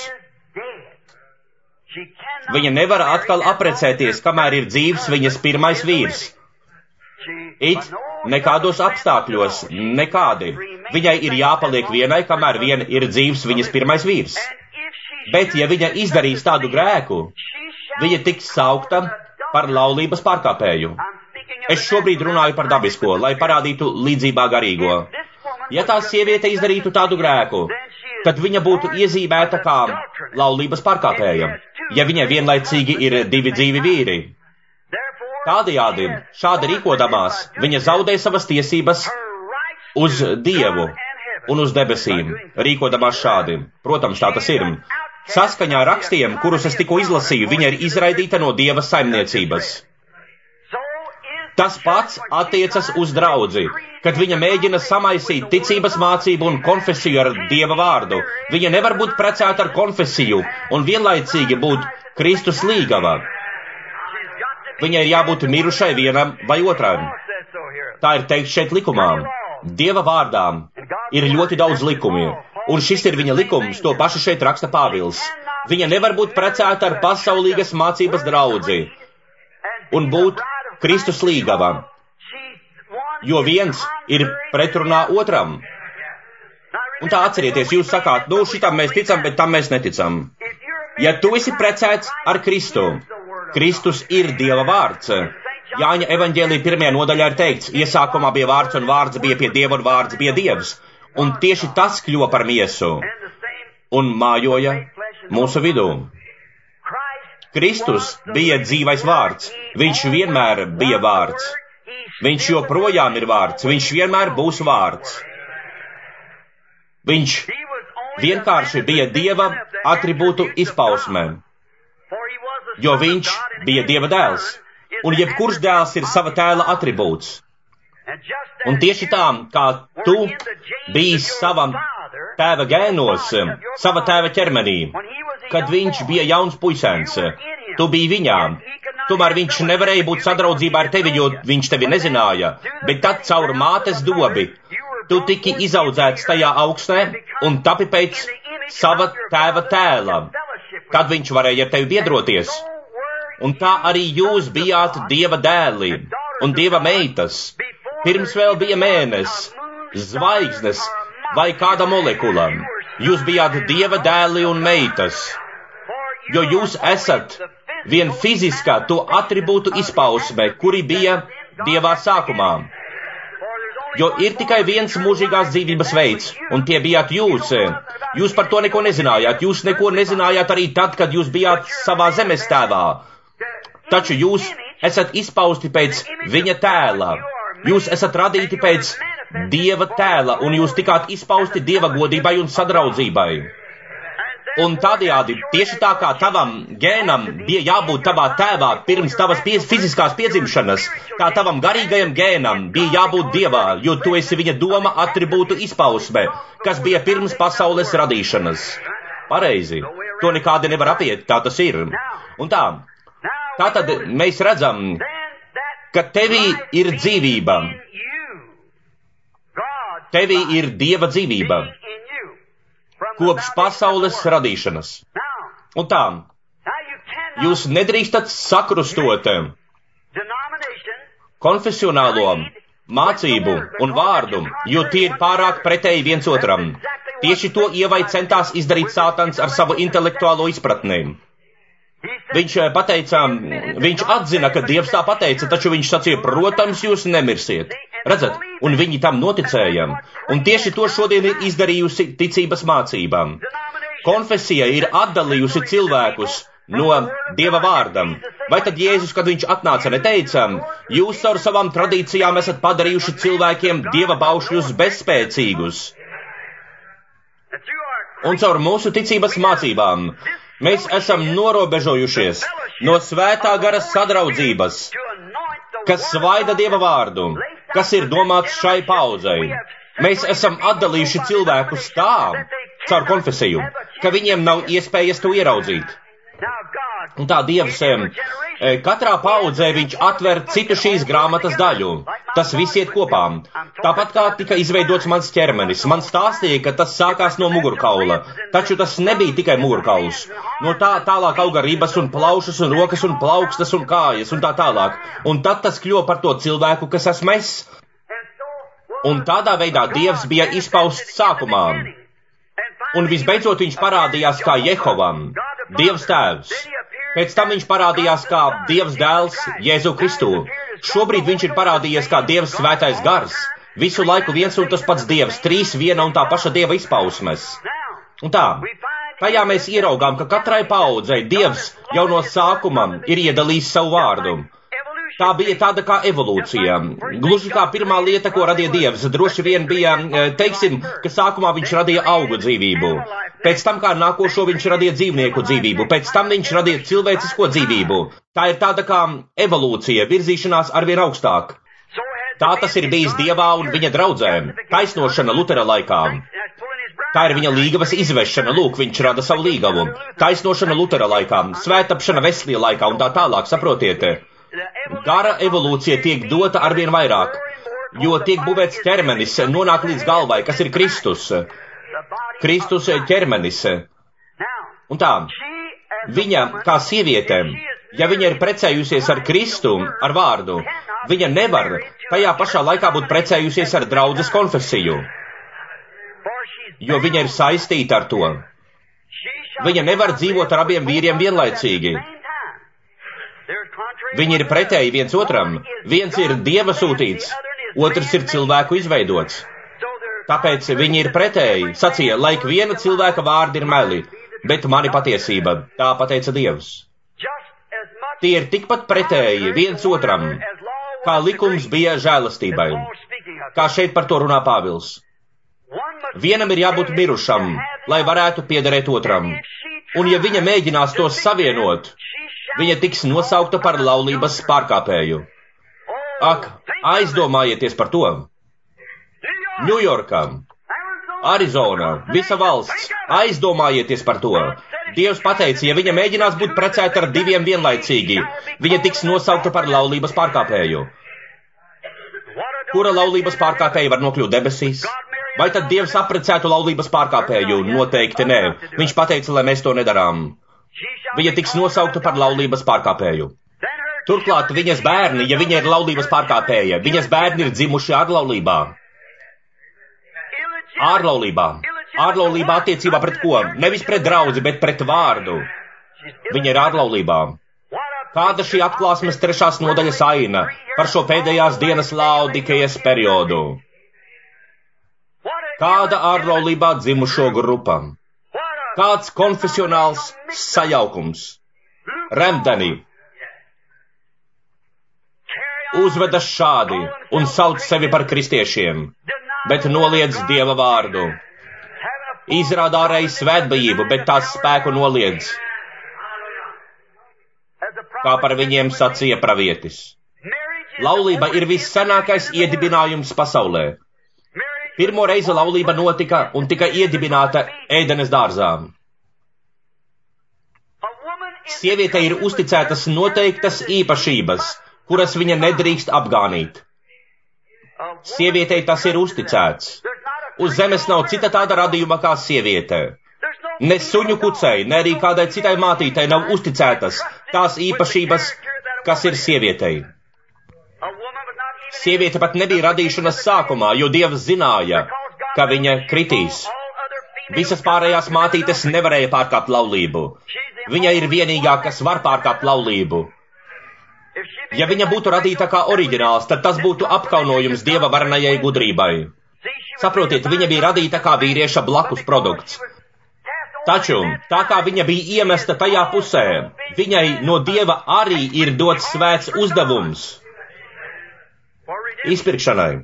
Speaker 1: Viņa nevar atkal aprecēties, kamēr ir dzīvs viņas pirmais vīrs. It nekādos apstākļos, nekādi. Viņai ir jāpaliek vienai, kamēr vien ir dzīvs viņas pirmais vīrs. Bet, ja viņa izdarīs tādu grēku, viņa tiks saukta par laulības pārkāpēju. Es šobrīd runāju par dabisko, lai parādītu līdzībā garīgo. Ja tā sieviete izdarītu tādu grēku, tad viņa būtu iezīmēta kā laulības pārkāpēja, ja viņai vienlaicīgi ir divi dzīvi vīri. Tādējādi, šādi rīkodamās, viņa zaudē savas tiesības uz Dievu un uz debesīm, rīkodamās šādi. Protams, tā tas ir. Saskaņā ar rakstiem, kurus es tikko izlasīju, viņa ir izraidīta no Dieva saimniecības. Tas pats attiecas uz draudzi, kad viņa mēģina samaisīt ticības mācību un konfesiju ar Dieva vārdu. Viņa nevar būt precēta ar konfesiju un vienlaicīgi būt Kristus līgava. Viņai ir jābūt mirušai vienam vai otram. Tā ir teikt šeit likumā. Dieva vārdā ir ļoti daudz likumi, un šis ir viņa likums, to pašu šeit raksta Pāvils. Viņa nevar būt precēta ar pasaulīgas mācības draudzi un būt Kristus līgava, jo viens ir pretrunā otram. Un tā atcerieties, jūs sakāt, šitam mēs ticam, bet tam mēs neticam. Ja tu esi precēts ar Kristu, Kristus ir Dieva vārds. Jāņa evaņģēlija 1. nodaļā ir teikts, iesākumā bija vārds un vārds bija pie Dieva un vārds bija Dievs. Un tieši tas kļuva par miesu un mājoja mūsu vidū. Kristus bija dzīvais vārds, viņš vienmēr bija vārds, viņš joprojām ir vārds, viņš vienmēr būs vārds. Viņš vienkārši bija Dieva atribūtu izpausmē, jo viņš bija Dieva dēls, un jebkurš dēls ir sava tēla atribūts. Un tieši tā, kā tu biji savam tēva gēnos, sava tēva ķermenī, kad viņš bija jauns puisēns, tu biji viņā. Tomēr viņš nevarēja būt sadraudzībā ar tevi, jo viņš tevi nezināja, bet tad caur mātes dobi tu tiki izaudzēts tajā augstnē un tapi pēc sava tēva tēla, kad viņš varēja ar tevi biedroties. Un tā arī jūs bijāt Dieva dēli un Dieva meitas, pirms vēl bija mēnesis, zvaigznes vai kāda molekula. Jūs bijāt Dieva dēli un meitas, jo jūs esat vien fiziskā to atribūtu izpausme, kuri bija Dievā sākumā. Jo ir tikai viens mūžīgās dzīvības veids, un tie bijāt jūs. Jūs par to neko nezinājāt, jūs neko nezinājāt arī tad, kad jūs bijāt savā zemes tēvā. Taču jūs esat izpausti pēc viņa tēla, jūs esat radīti pēc Dieva tēla, un jūs tikāt izpausti Dieva godībai un sadraudzībai. Un tādējādi, tieši tā kā tavam gēnam bija jābūt tavā tēvā pirms tavas fiziskās piedzimšanas, tā tavam garīgajam gēnam bija jābūt Dievā, jo tu esi viņa doma atribūtu izpausme, kas bija pirms pasaules radīšanas. Pareizi, to nekādi nevar apiet, tā tas ir. Un tā tad mēs redzam, ka tevī ir dzīvība. Tevī ir Dieva dzīvība kopš pasaules radīšanas. Un tā, jūs nedrīkstat sakrustot konfesionālo mācību un vārdu, jo tie ir pārāk pretēji viens otram. Tieši to Ievai centās izdarīt Sātans ar savu intelektuālo izpratni. Viņš atzina, ka Dievs tā pateica, taču viņš sacīja, protams, jūs nemirsiet. Redzat, un viņi tam noticēja. Un tieši to šodien ir izdarījusi ticības mācībām. Konfesija ir atdalījusi cilvēkus no Dieva vārdam. Vai tad Jēzus, kad viņš atnāca, neteica, jūs ar savām tradīcijām esat padarījuši cilvēkiem Dieva baušļus bezspēcīgus? Un caur mūsu ticības mācībām mēs esam norobežojušies no svētā gara sadraudzības, kas svaida Dieva vārdu, kas ir domāts šai paudzei. Mēs esam atdalījuši cilvēkus tā, caur konfesiju, ka viņiem nav iespējas to ieraudzīt. Un tā Dievs, katrā paudzē viņš atver citu šīs grāmatas daļu. Tas viss iet kopā. Tāpat kā tika izveidots mans ķermenis. Man stāstīja, ka tas sākās no mugurkaula. Taču tas nebija tikai mugurkauls. No tā tālāk auga ribas un plaušas un rokas un plaukstas un kājas un tā tālāk. Un tad tas kļuva par to cilvēku, kas esmu es. Un tādā veidā Dievs bija izpausts sākumā. Un visbeidzot viņš parādījās kā Jehovam, Dievs tēvs. Pēc tam viņš parādījās kā Dievs dēls Jēzu Kristu. Šobrīd viņš ir parādījies kā Dievs svētais gars. Visu laiku viens un tas pats Dievs, trīs viena un tā paša Dieva izpausmes. Un tā, tajā mēs ieraugām, ka katrai paudzei Dievs jau no sākuma ir iedalījis savu vārdu. Tā bija tāda kā evolūcija. Gluži kā pirmā lieta, ko radīja Dievs, droši vien bija, teiksim, ka sākumā viņš radīja augu dzīvību. Pēc tam kā nākošo viņš radīja dzīvnieku dzīvību. Pēc tam viņš radīja cilvēcisko dzīvību. Tā ir tāda kā evolūcija, virzīšanās arvien augstāk. Tā tas ir bijis Dievā un viņa draudzēm. Taisnošana Lutera laikā. Tā ir viņa līgavas izvešana. Lūk, viņš rada savu līgavu. Taisnošana Lutera laikā. Svētapšana Veslija laikā un tā tālāk, saprotiet. Gara evolūcija tiek dota arvien vairāk, jo tiek būvēts ķermenis, nonāk līdz galvai, kas ir Kristus. Kristus ķermenis. Un tā, viņa kā sieviete, ja viņa ir precējusies ar Kristu, ar vārdu, viņa nevar tajā pašā laikā būt precējusies ar draudzes konfesiju, jo viņa ir saistīta ar to. Viņa nevar dzīvot ar abiem vīriem vienlaicīgi. Viņi ir pretēji viens otram. Viens ir Dieva sūtīts, otrs ir cilvēku izveidots. Tāpēc viņi ir pretēji. Sacīja, lai viena cilvēka vārdi ir meli, bet mani patiesība, tā pateica Dievs. Tie ir tikpat pretēji viens otram, kā likums bija žēlastībai, kā šeit par to runā Pāvils. Vienam ir jābūt mirušam, lai varētu piederēt otram, un ja viņa mēģinās tos savienot, viņa tiks nosaukta par laulības pārkāpēju. Ak, aizdomājieties par to. Ņujorkā, Arizona, visa valsts, aizdomājieties par to. Dievs pateica, ja viņa mēģinās būt precēta ar diviem vienlaicīgi, viņa tiks nosaukta par laulības pārkāpēju. Kura laulības pārkāpēja var nokļūt debesīs? Vai tad Dievs apprecētu laulības pārkāpēju? Noteikti nē. Viņš pateica, lai mēs to nedarām. Viņa tiks nosaukta par laulības pārkāpēju. Turklāt viņas bērni, ja viņa ir laulības pārkāpēja, viņas bērni ir dzimuši ārlaulībā. Ārlaulībā attiecībā pret ko? Nevis pret draudzi, bet pret vārdu. Viņa ir ārlaulībā. Kāda šī atklāsmes 3. nodaļas aina par šo pēdējās dienas Laodikejas periodu? Kāda ārlaulībā dzimušo grupa? Kāds konfesionāls sajaukums? Remdeni uzvedas šādi un sauc sevi par kristiešiem, bet noliedz Dieva vārdu. Izrādā ārēju svētbijību, bet tās spēku noliedz. Kā par viņiem sacīja pravietis. Laulība ir vissenākais iedibinājums pasaulē. Pirmo reizi laulība notika un tika iedibināta Ēdenes dārzā. Sievietei ir uzticētas noteiktas īpašības, kuras viņa nedrīkst apgānīt. Sievietei tas ir uzticēts. Uz zemes nav cita tāda radījuma kā sieviete. Ne suņu kucei, ne arī kādai citai mātītei nav uzticētas tās īpašības, kas ir sievietei. Sieviete pat nebija radīšanas sākumā, jo Dievs zināja, ka viņa kritīs. Visas pārējās mātītes nevarēja pārkāpt laulību. Viņa ir vienīgā, kas var pārkāpt laulību. Ja viņa būtu radīta kā oriģināls, tad tas būtu apkaunojums Dieva varenajai gudrībai. Saprotiet, viņa bija radīta kā vīrieša blakus produkts. Taču, tā kā viņa bija iemesta tajā pusē, viņai no Dieva arī ir dots svēts uzdevums. Izpirkšanai.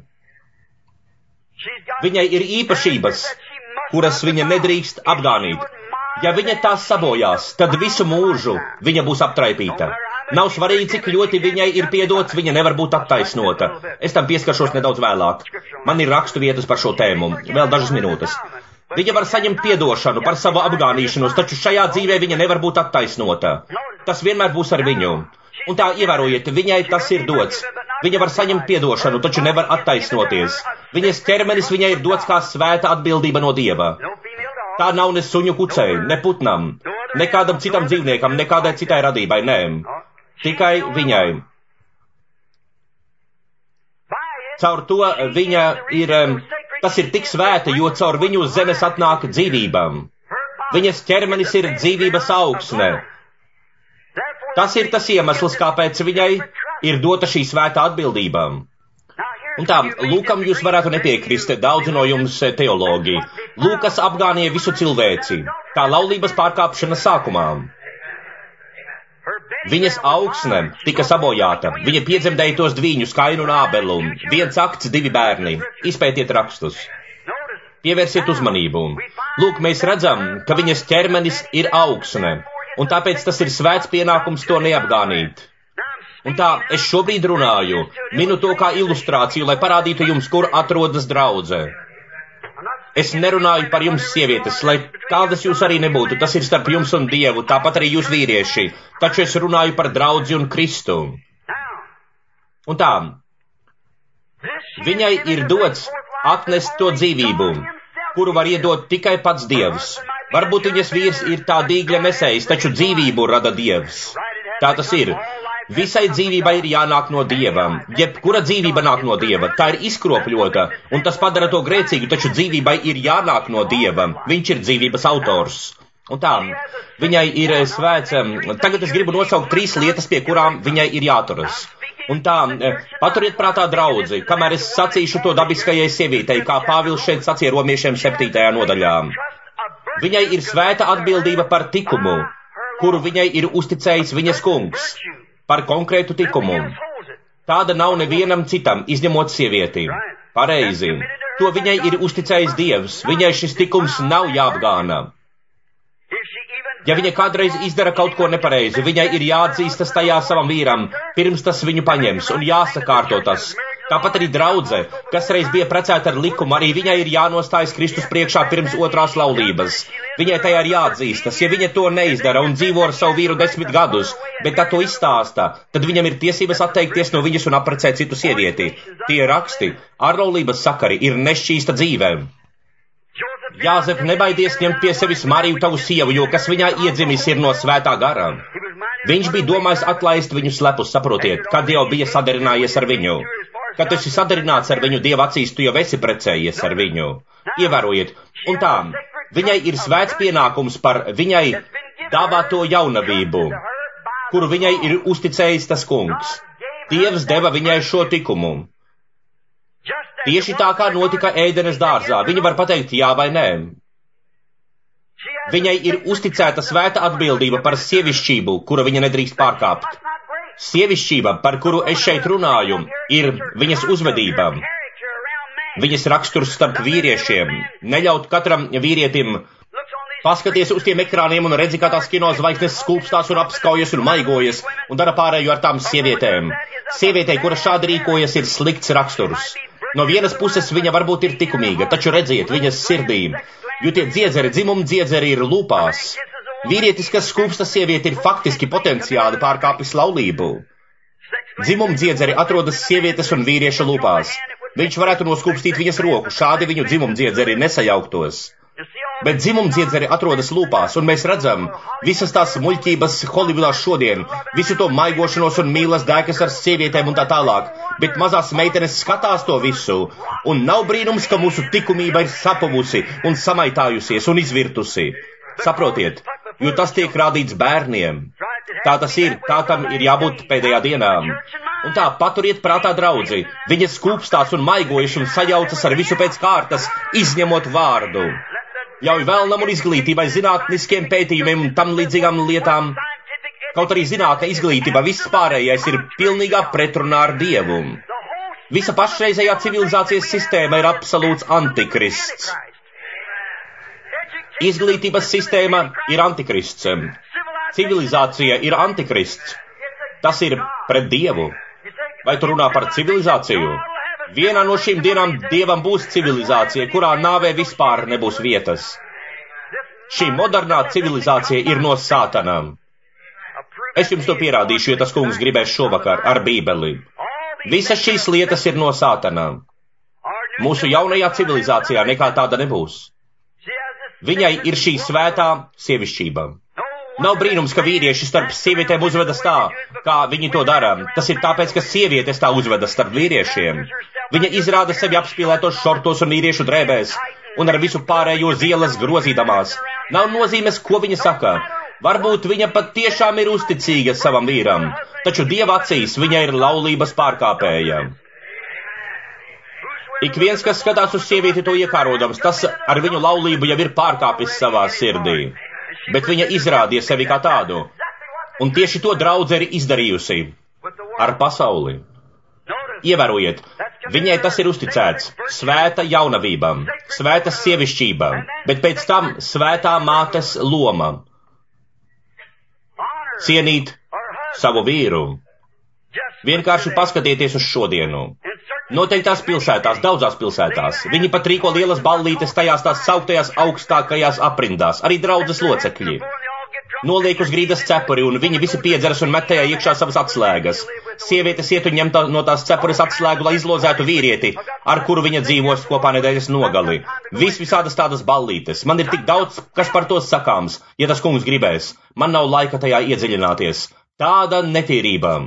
Speaker 1: Viņai ir īpašības, kuras viņa nedrīkst apgānīt. Ja viņa tās sabojās, tad visu mūžu viņa būs aptraipīta. Nav svarīgi, cik ļoti viņai ir piedots, viņa nevar būt attaisnota. Es tam pieskaršos nedaudz vēlāk. Man ir rakstu vietas par šo tēmu, vēl dažas minūtes. Viņa var saņemt piedošanu par savu apgānīšanos, taču šajā dzīvē viņa nevar būt attaisnota. Tas vienmēr būs ar viņu. Un tā ievērojiet, viņai tas ir dots. Viņa var saņemt piedošanu, taču nevar attaisnoties. Viņas ķermenis viņai ir dots kā svēta atbildība no Dieva. Tā nav ne suņu kucei, ne putnam, nekādam citam dzīvniekam, nekādai citai radībai, nē. Tikai viņai. Caur to viņa ir, tas ir tik svēta, jo caur viņu uz zemes atnāk dzīvībām. Viņas ķermenis ir dzīvības augsne. Tas ir tas iemesls, kāpēc viņai ir dota šī svētā atbildība. Un tā, Lūkam jūs varētu nepiekrist, daudzi no jums teologi. Lūkas apgānīja visu cilvēci, kā laulības pārkāpšanas sākumā. Viņas augsne tika sabojāta. Viņa piedzemdēja tos dviņus, Kainu un Ābelu. 1 akts, 2 bērni. Izpētiet rakstus. Pievērsiet uzmanību. Lūk, mēs redzam, ka viņas ķermenis ir augsne, un tāpēc tas ir svēts pienākums to neapgānīt. Un tā, es šobrīd runāju, minu to kā ilustrāciju, lai parādītu jums, kur atrodas draudze. Es nerunāju par jums, sievietes, lai kādas jūs arī nebūtu, tas ir starp jums un Dievu, tāpat arī jūs vīrieši, taču es runāju par draudzi un Kristu. Un tā, viņai ir dots atnest to dzīvību, kuru var iedot tikai pats Dievs. Varbūt viņas vīrs ir tā dīgļa nesējis, taču dzīvību rada Dievs. Tā tas ir. Visai dzīvībai ir jānāk no Dieva. Jebkura dzīvība nāk no Dieva. Tā ir izkropļota, un tas padara to grēcīgu, taču dzīvībai ir jānāk no Dieva. Viņš ir dzīvības autors. Un tā, viņai ir svēts. Tagad es gribu nosaukt 3 lietas, pie kurām viņai ir jāturas. Un tā, paturiet prātā draudzi, kamēr es sacīšu to dabiskajai sievietei, kā Pāvils šeit sacīja Romiešiem 7. nodaļā. Viņai ir svēta atbildība par tikumu, kuru viņai ir uzticējis viņas kungs. Par konkrētu tikumu. Tāda nav nevienam citam, izņemot sievieti. Pareizi. To viņai ir uzticējis Dievs. Viņai šis tikums nav jāapgāna. Ja viņa kādreiz izdara kaut ko nepareizi, viņai ir jāatzīstas tajā savam vīram, pirms tas viņu paņems, un jāsakārto tas. Tāpat arī draudze, kas reiz bija precēta ar likumu, arī viņai ir jānostājas Kristus priekšā pirms 2. laulības. Viņai tajā ir jāatzīstas. Ja viņa to neizdara un dzīvo ar savu vīru 10 gadus, bet tā to izstāsta, tad viņam ir tiesības atteikties no viņas un apprecēt citu sievieti. Tie raksti, ārlaulības sakari ir nešķīsta dzīve. Jāzep, nebaidies ņemt pie sevis Mariju tavu sievu, jo kas viņā iedzimis ir no svētā gara. Viņš bija domājis atlaist viņu slepus, saprotiet, kad jau bija sadarinājies ar viņu. Kad esi sadarināts ar viņu Dieva acīs, tu jau esi precējies ar viņu. Ievērojiet, un tā, viņai ir svēts pienākums par viņai dāvāto jaunavību, kuru viņai ir uzticējis tas kungs. Dievs deva viņai šo tikumu. Tieši tā kā notika Ēdenes dārzā, viņa var pateikt jā vai nē. Viņai ir uzticēta svēta atbildība par sievišķību, kuru viņa nedrīkst pārkāpt. Sievišķība, par kuru es šeit runāju, ir viņas uzvedība. Viņas raksturs starp vīriešiem. Neļaut katram vīrietim paskaties uz tiem ekrāniem un redzi, kā tās kino zvaigznes skūpstās un apskaujas un maigojas un dara pārējo ar tām sievietēm. Sievietei, kura šādi rīkojas, ir slikts raksturs. No vienas puses viņa varbūt ir likumīga, taču redziet viņas sirdī, jo tie dziedzeri, dzimuma dziedzeri ir lūpās. Vīrietis, kas skūpsta sievieti, ir faktiski potenciāli pārkāpis laulību. Dzimuma dziedzeri atrodas sievietes un vīrieša lūpās. Viņš varētu noskūpstīt viņas roku, šādi viņu dzimuma dziedzeri nesajauktos. Bet dzimuma dziedzeri atrodas lūpās, un mēs redzam visas tās muļķības Holivudā šodien, visu to maigošanos un mīlas dēkas ar sievietēm un tā tālāk, bet mazās meitenes skatās to visu, un nav brīnums, ka mūsu likumība ir sapuvusi un samaitājusies un izvirtusi. Saprotiet, jo tas tiek rādīts bērniem. Tā tas ir, tā tam ir jābūt pēdējā dienā. Un tā, paturiet prātā draudzi, viņas skūpstās un maigojuši un sajaucas ar visu pēc kārtas, izņemot vārdu. Ļauj vēlnam un izglītībai, zinātniskiem pētījumiem un tam līdzīgām lietām. Kaut arī zinātne izglītība, viss pārējais ir pilnīgā pretrunā ar Dievu. Visa pašreizējā civilizācijas sistēma ir absolūts antikrists. Izglītības sistēma ir antikrists. Civilizācija ir antikrists. Tas ir pret Dievu. Vai tu runā par civilizāciju? Vienā no šīm dienām Dievam būs civilizācija, kurā nāvē vispār nebūs vietas. Šī modernā civilizācija ir no Sātanām. Es jums to pierādīšu, ja tas kungs gribēs šovakar ar Bībeli. Visas šīs lietas ir no Sātanām. Mūsu jaunajā civilizācijā nekā tāda nebūs. Viņai ir šī svētā sievišķība. Nav brīnums, ka vīrieši starp sievietēm uzvedas tā, kā viņi to dara. Tas ir tāpēc, ka sievietes tā uzvedas starp vīriešiem. Viņa izrāda sevi apspīlētos šortos un vīriešu drēbēs, un ar visu pārējo zielas grozīdamās. Nav nozīmes, ko viņa saka. Varbūt viņa pat tiešām ir uzticīga savam vīram, taču Dieva acīs viņa ir laulības pārkāpēja. Ik viens, kas skatās uz sievieti to iekārodams, tas ar viņu laulību jau ir pārkāpis savā sirdī. Bet viņa izrādīja sevi kā tādu. Un tieši to draudze ir izdarījusi ar pasauli. Ievērojiet, viņai tas ir uzticēts, svēta jaunavība, svēta sievišķība, bet pēc tam svētā mātes loma. Cienīt savu vīru. Vienkārši paskatieties uz šodienu. Noteiktās pilsētās, daudzās pilsētās, viņi pat rīko lielas ballītes tajās tās sauktajās augstākajās aprindās, arī draudzes locekļi. Noliek uz grīdas cepuri, un viņi visi piedzeras un met tajā iekšā savas atslēgas. Sievietes iet un ņem no tās cepuras atslēgu, lai izlozētu vīrieti, ar kuru viņa dzīvos kopā nedēļas nogali. Visādas tādas ballītes. Man ir tik daudz, kas par to sakāms, ja tas kungs gribēs. Man nav laika tajā iedziļināties. Tāda netīrība.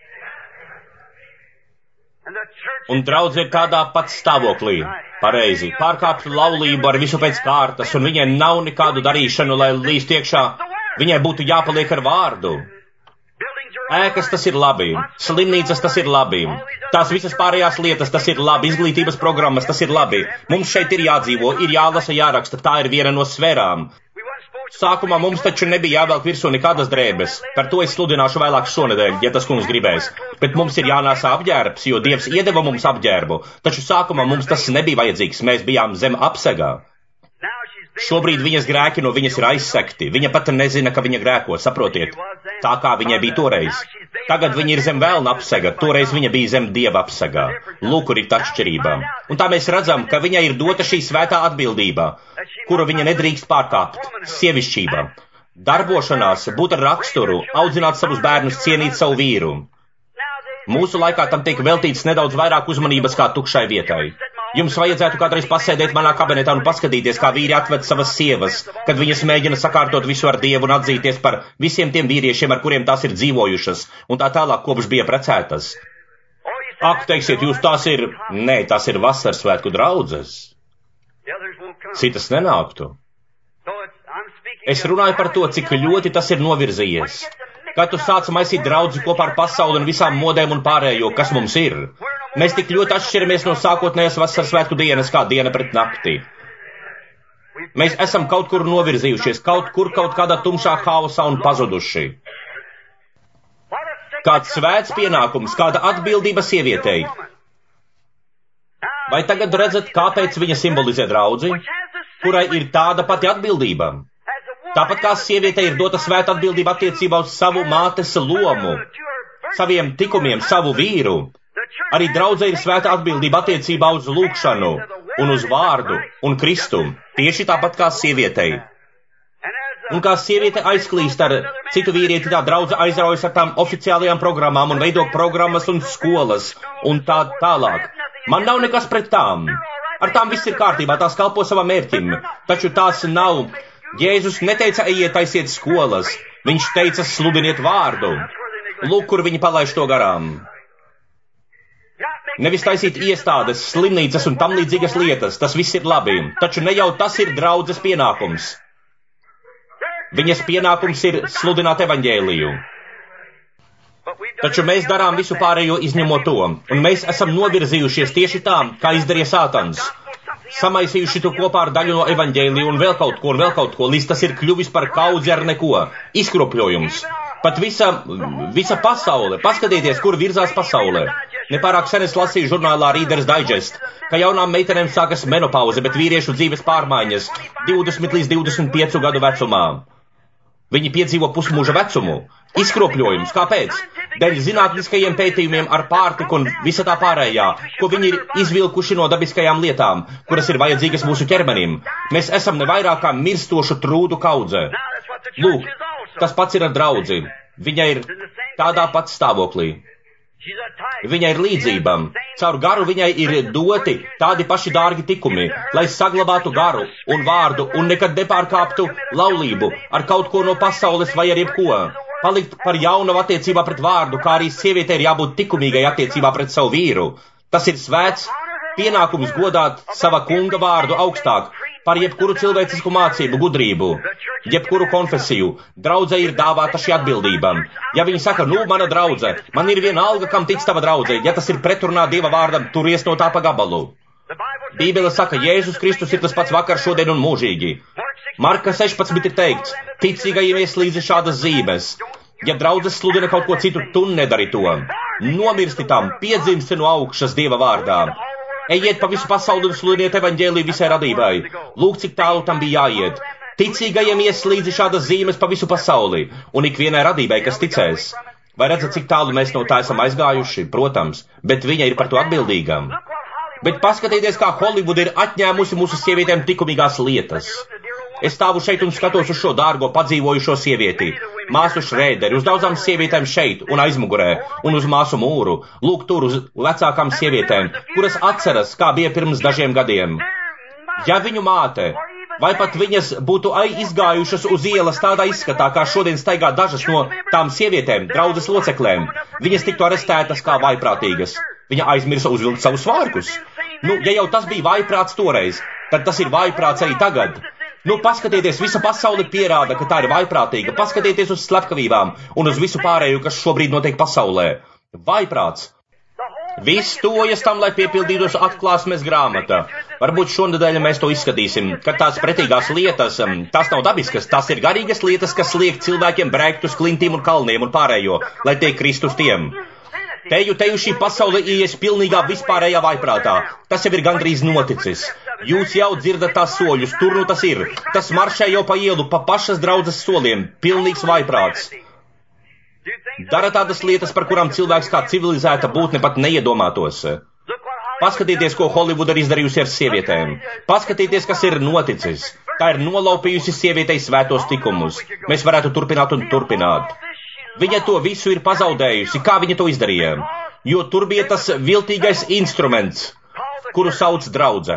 Speaker 1: Un draudze ir tādā pat stāvoklī. Pareizi, pārkāpt laulību ar visu pēc kārtas, un viņai nav nekādu darīšanu, lai līst iekšā. Viņai būtu jāpaliek ar vārdu. Ēkas tas ir labi, slimnīcas tas ir labi, tās visas pārējās lietas tas ir labi, izglītības programmas tas ir labi. Mums šeit ir jādzīvo, ir jālasa, jāraksta, tā ir viena no sfērām. Sākumā mums taču nebija jāvelk virsū nekādas drēbes. Par to es sludināšu vēlāk šonedēļ, ja tas kungs gribēs. Bet mums ir jānāsā apģērbs, jo Dievs iedeva mums apģērbu. Taču sākumā mums tas nebija vajadzīgs, mēs bijām zem apsegā. Šobrīd viņas grēki no viņas ir aizsekti. Viņa pat nezina, ka viņa grēko, saprotiet? Tā kā viņai bija toreiz. Tagad viņa ir zem vēlna apsega, toreiz viņa bija zem Dieva apsegā. Lūk, kur ir tā atšķirība. Un tā mēs redzam, ka viņai ir dota šī svētā atbildība, kuru viņa nedrīkst pārkāpt. Sievišķība, darbošanās, būt ar raksturu, audzināt savus bērnus, cienīt savu vīru. Mūsu laikā tam tiek veltīts nedaudz vairāk uzmanības kā tukšai vietai. Jums vajadzētu kādreiz pasēdēt manā kabinetā un paskatīties, kā vīri atved savas sievas, kad viņas mēģina sakārtot visu ar Dievu un atzīties par visiem tiem vīriešiem, ar kuriem tās ir dzīvojušas, un tā tālāk, kopš bija precētas. Ak, teiksiet, jūs tās ir... Nē, tās ir vasaras svētku draudzes. Citas nenāktu. Es runāju par to, cik ļoti tas ir novirzījies. Kad tu sāc maisīt draudzi kopā ar pasauli un visām modēm un pārējo, kas mums ir. Mēs tik ļoti atšķiramies no sākotnējās vasaras svētku dienas, kā diena pret nakti. Mēs esam kaut kur novirzījušies, kaut kādā tumšā haosā un pazuduši. Kāds svēts pienākums, kāda atbildība sievietei. Vai tagad redzat, kāpēc viņa simbolizē draudzi, kurai ir tāda pati atbildība? Tāpat kā sievietei ir dota svēta atbildība attiecībā uz savu mātes lomu, saviem tikumiem, savu vīru, arī draudzē ir svēta atbildība attiecībā uz lūgšanu un uz vārdu un Kristu, tieši tāpat kā sievietei. Un kā sieviete aizklīst ar citu vīrieti, tā draudze aizraujas ar tām oficiālajām programmām un veido programmas un skolas un tā tālāk. Man nav nekas pret tām. Ar tām viss ir kārtībā, tās kalpo savam mērķim, taču tās nav... Jēzus neteica, ejiet taisiet skolas, viņš teica, sludiniet vārdu. Lūk, kur viņi palaiž to garām. Nevis taisīt iestādes, slimnīcas un tam līdzīgas lietas, tas viss ir labi, taču ne jau tas ir draudzes pienākums. Viņas pienākums ir sludināt evaņģēliju. Taču mēs darām visu pārējo izņemot to, un mēs esam novirzījušies tieši tā, kā izdarīja Sātans. Samaisījuši to kopā ar daļu no evaņģēlija un vēl kaut ko, līdz tas ir kļuvis par kaudzi ar neko. Izkropļojums. Pat visa pasaule. Paskatieties, kur virzās pasaulē. Nepārāk sen es lasīju žurnālā Reader's Digest, ka jaunām meitenēm sākas menopauze, bet vīriešu dzīves pārmaiņas 20 līdz 25 gadu vecumā. Viņi piedzīvo pusmūža vecumu. Izkropļojums. Kāpēc? Dēļ zinātniskajiem pētījumiem ar pārtiku un visa tā pārējā, ko viņi ir izvilkuši no dabiskajām lietām, kuras ir vajadzīgas mūsu ķermenim. Mēs esam ne vairāk kā mirstošu trūdu kaudze. Lūk, tas pats ir ar draudzi. Viņa ir tādā pat stāvoklī. Viņai ir līdzība. Caur garu viņai ir doti tādi paši dārgi tikumi, lai saglabātu garu un vārdu un nekad nepārkāptu laulību ar kaut ko no pasaules vai ar jebko. Palikt par jaunu attiecībā pret vārdu, kā arī sievietei ir jābūt likumīgai attiecībā pret savu vīru. Tas ir svēts pienākums godāt sava kunga vārdu augstāk par jebkuru cilvēcisku mācību, gudrību, jebkuru konfesiju. Draudzei ir dāvāta šī atbildība. Ja viņi saka, mana draudze, man ir viena alga, kam tic tava draudze, ja tas ir pretrunā Dieva vārdam, turies no tā pa gabalu. Bībele saka, Jēzus Kristus ir tas pats vakar, šodien un mūžīgi. Marka 16 ir teikts, ticīgajiem ieslīdz šādas zīmes. Ja draudzes sludina kaut ko citu, tu nedari to. Nomirsti tam, piedzimsti no augšas Dieva vārdā. Ejiet pa visu pasauli un sludiniet evaņģēliju visai radībai. Lūk, cik tālu tam bija jāiet. Ticīgajiem ies līdzi šādas zīmes pa visu pasauli, un ikvienai radībai, kas ticēs. Vai redzat, cik tālu mēs no tā esam aizgājuši? Protams, bet viņa ir par to atbildīgām. Bet paskatieties, kā Holivuda ir atņēmusi mūsu sievietēm likumīgās lietas. Es stāvu šeit un skatos uz šo dārgo padzīvojušo sievieti. Māsu Šrēderi, uz daudzām sievietēm šeit un aizmugurē, un uz māsu mūru. Lūk, tur uz vecākām sievietēm, kuras atceras, kā bija pirms dažiem gadiem. Ja viņu māte, vai pat viņas būtu izgājušas uz ielas tādā izskatā, kā šodien staigā dažas no tām sievietēm, draudzes loceklēm, viņas tiktu arestētas kā vaiprātīgas. Viņa aizmirsa uzvilkt savus svārkus. Ja jau tas bija vaiprāts toreiz, tad tas ir vaiprāts arī tagad. Paskatieties, visa pasaule pierāda, ka tā ir vaiprātīga. Paskatieties uz slepkavībām un uz visu pārējo, kas šobrīd notiek pasaulē. Vaiprāts. Viss tojas tam, lai piepildītos atklāsmes grāmata. Varbūt šonadēļ mēs to izskatīsim, ka tās pretīgās lietas, tās nav dabiskas, tās ir garīgas lietas, kas liek cilvēkiem brēkt uz klintīm un kalniem un pārējo, lai tiek Kristus tiem. Teju šī pasaule ies pilnīgā vispārējā vaiprātā. Tas jau ir gandrīz noticis. Jūs jau dzirdat tās soļus, tur nu tas ir. Tas maršē jau pa ielu, pa pašas draudzes soliem. Pilnīgs vaiprāts. Dara tādas lietas, par kurām cilvēks kā civilizēta būtne pat neiedomātos. Paskatieties, ko Holivuda ir izdarījusi ar sievietēm. Paskatieties, kas ir noticis. Tā ir nolaupījusi sievietei svētos tikumus. Mēs varētu turpināt un turpināt. Viņa to visu ir pazaudējusi. Kā viņa to izdarīja? Jo tur bija tas viltīgais instruments, kuru sauc draudze.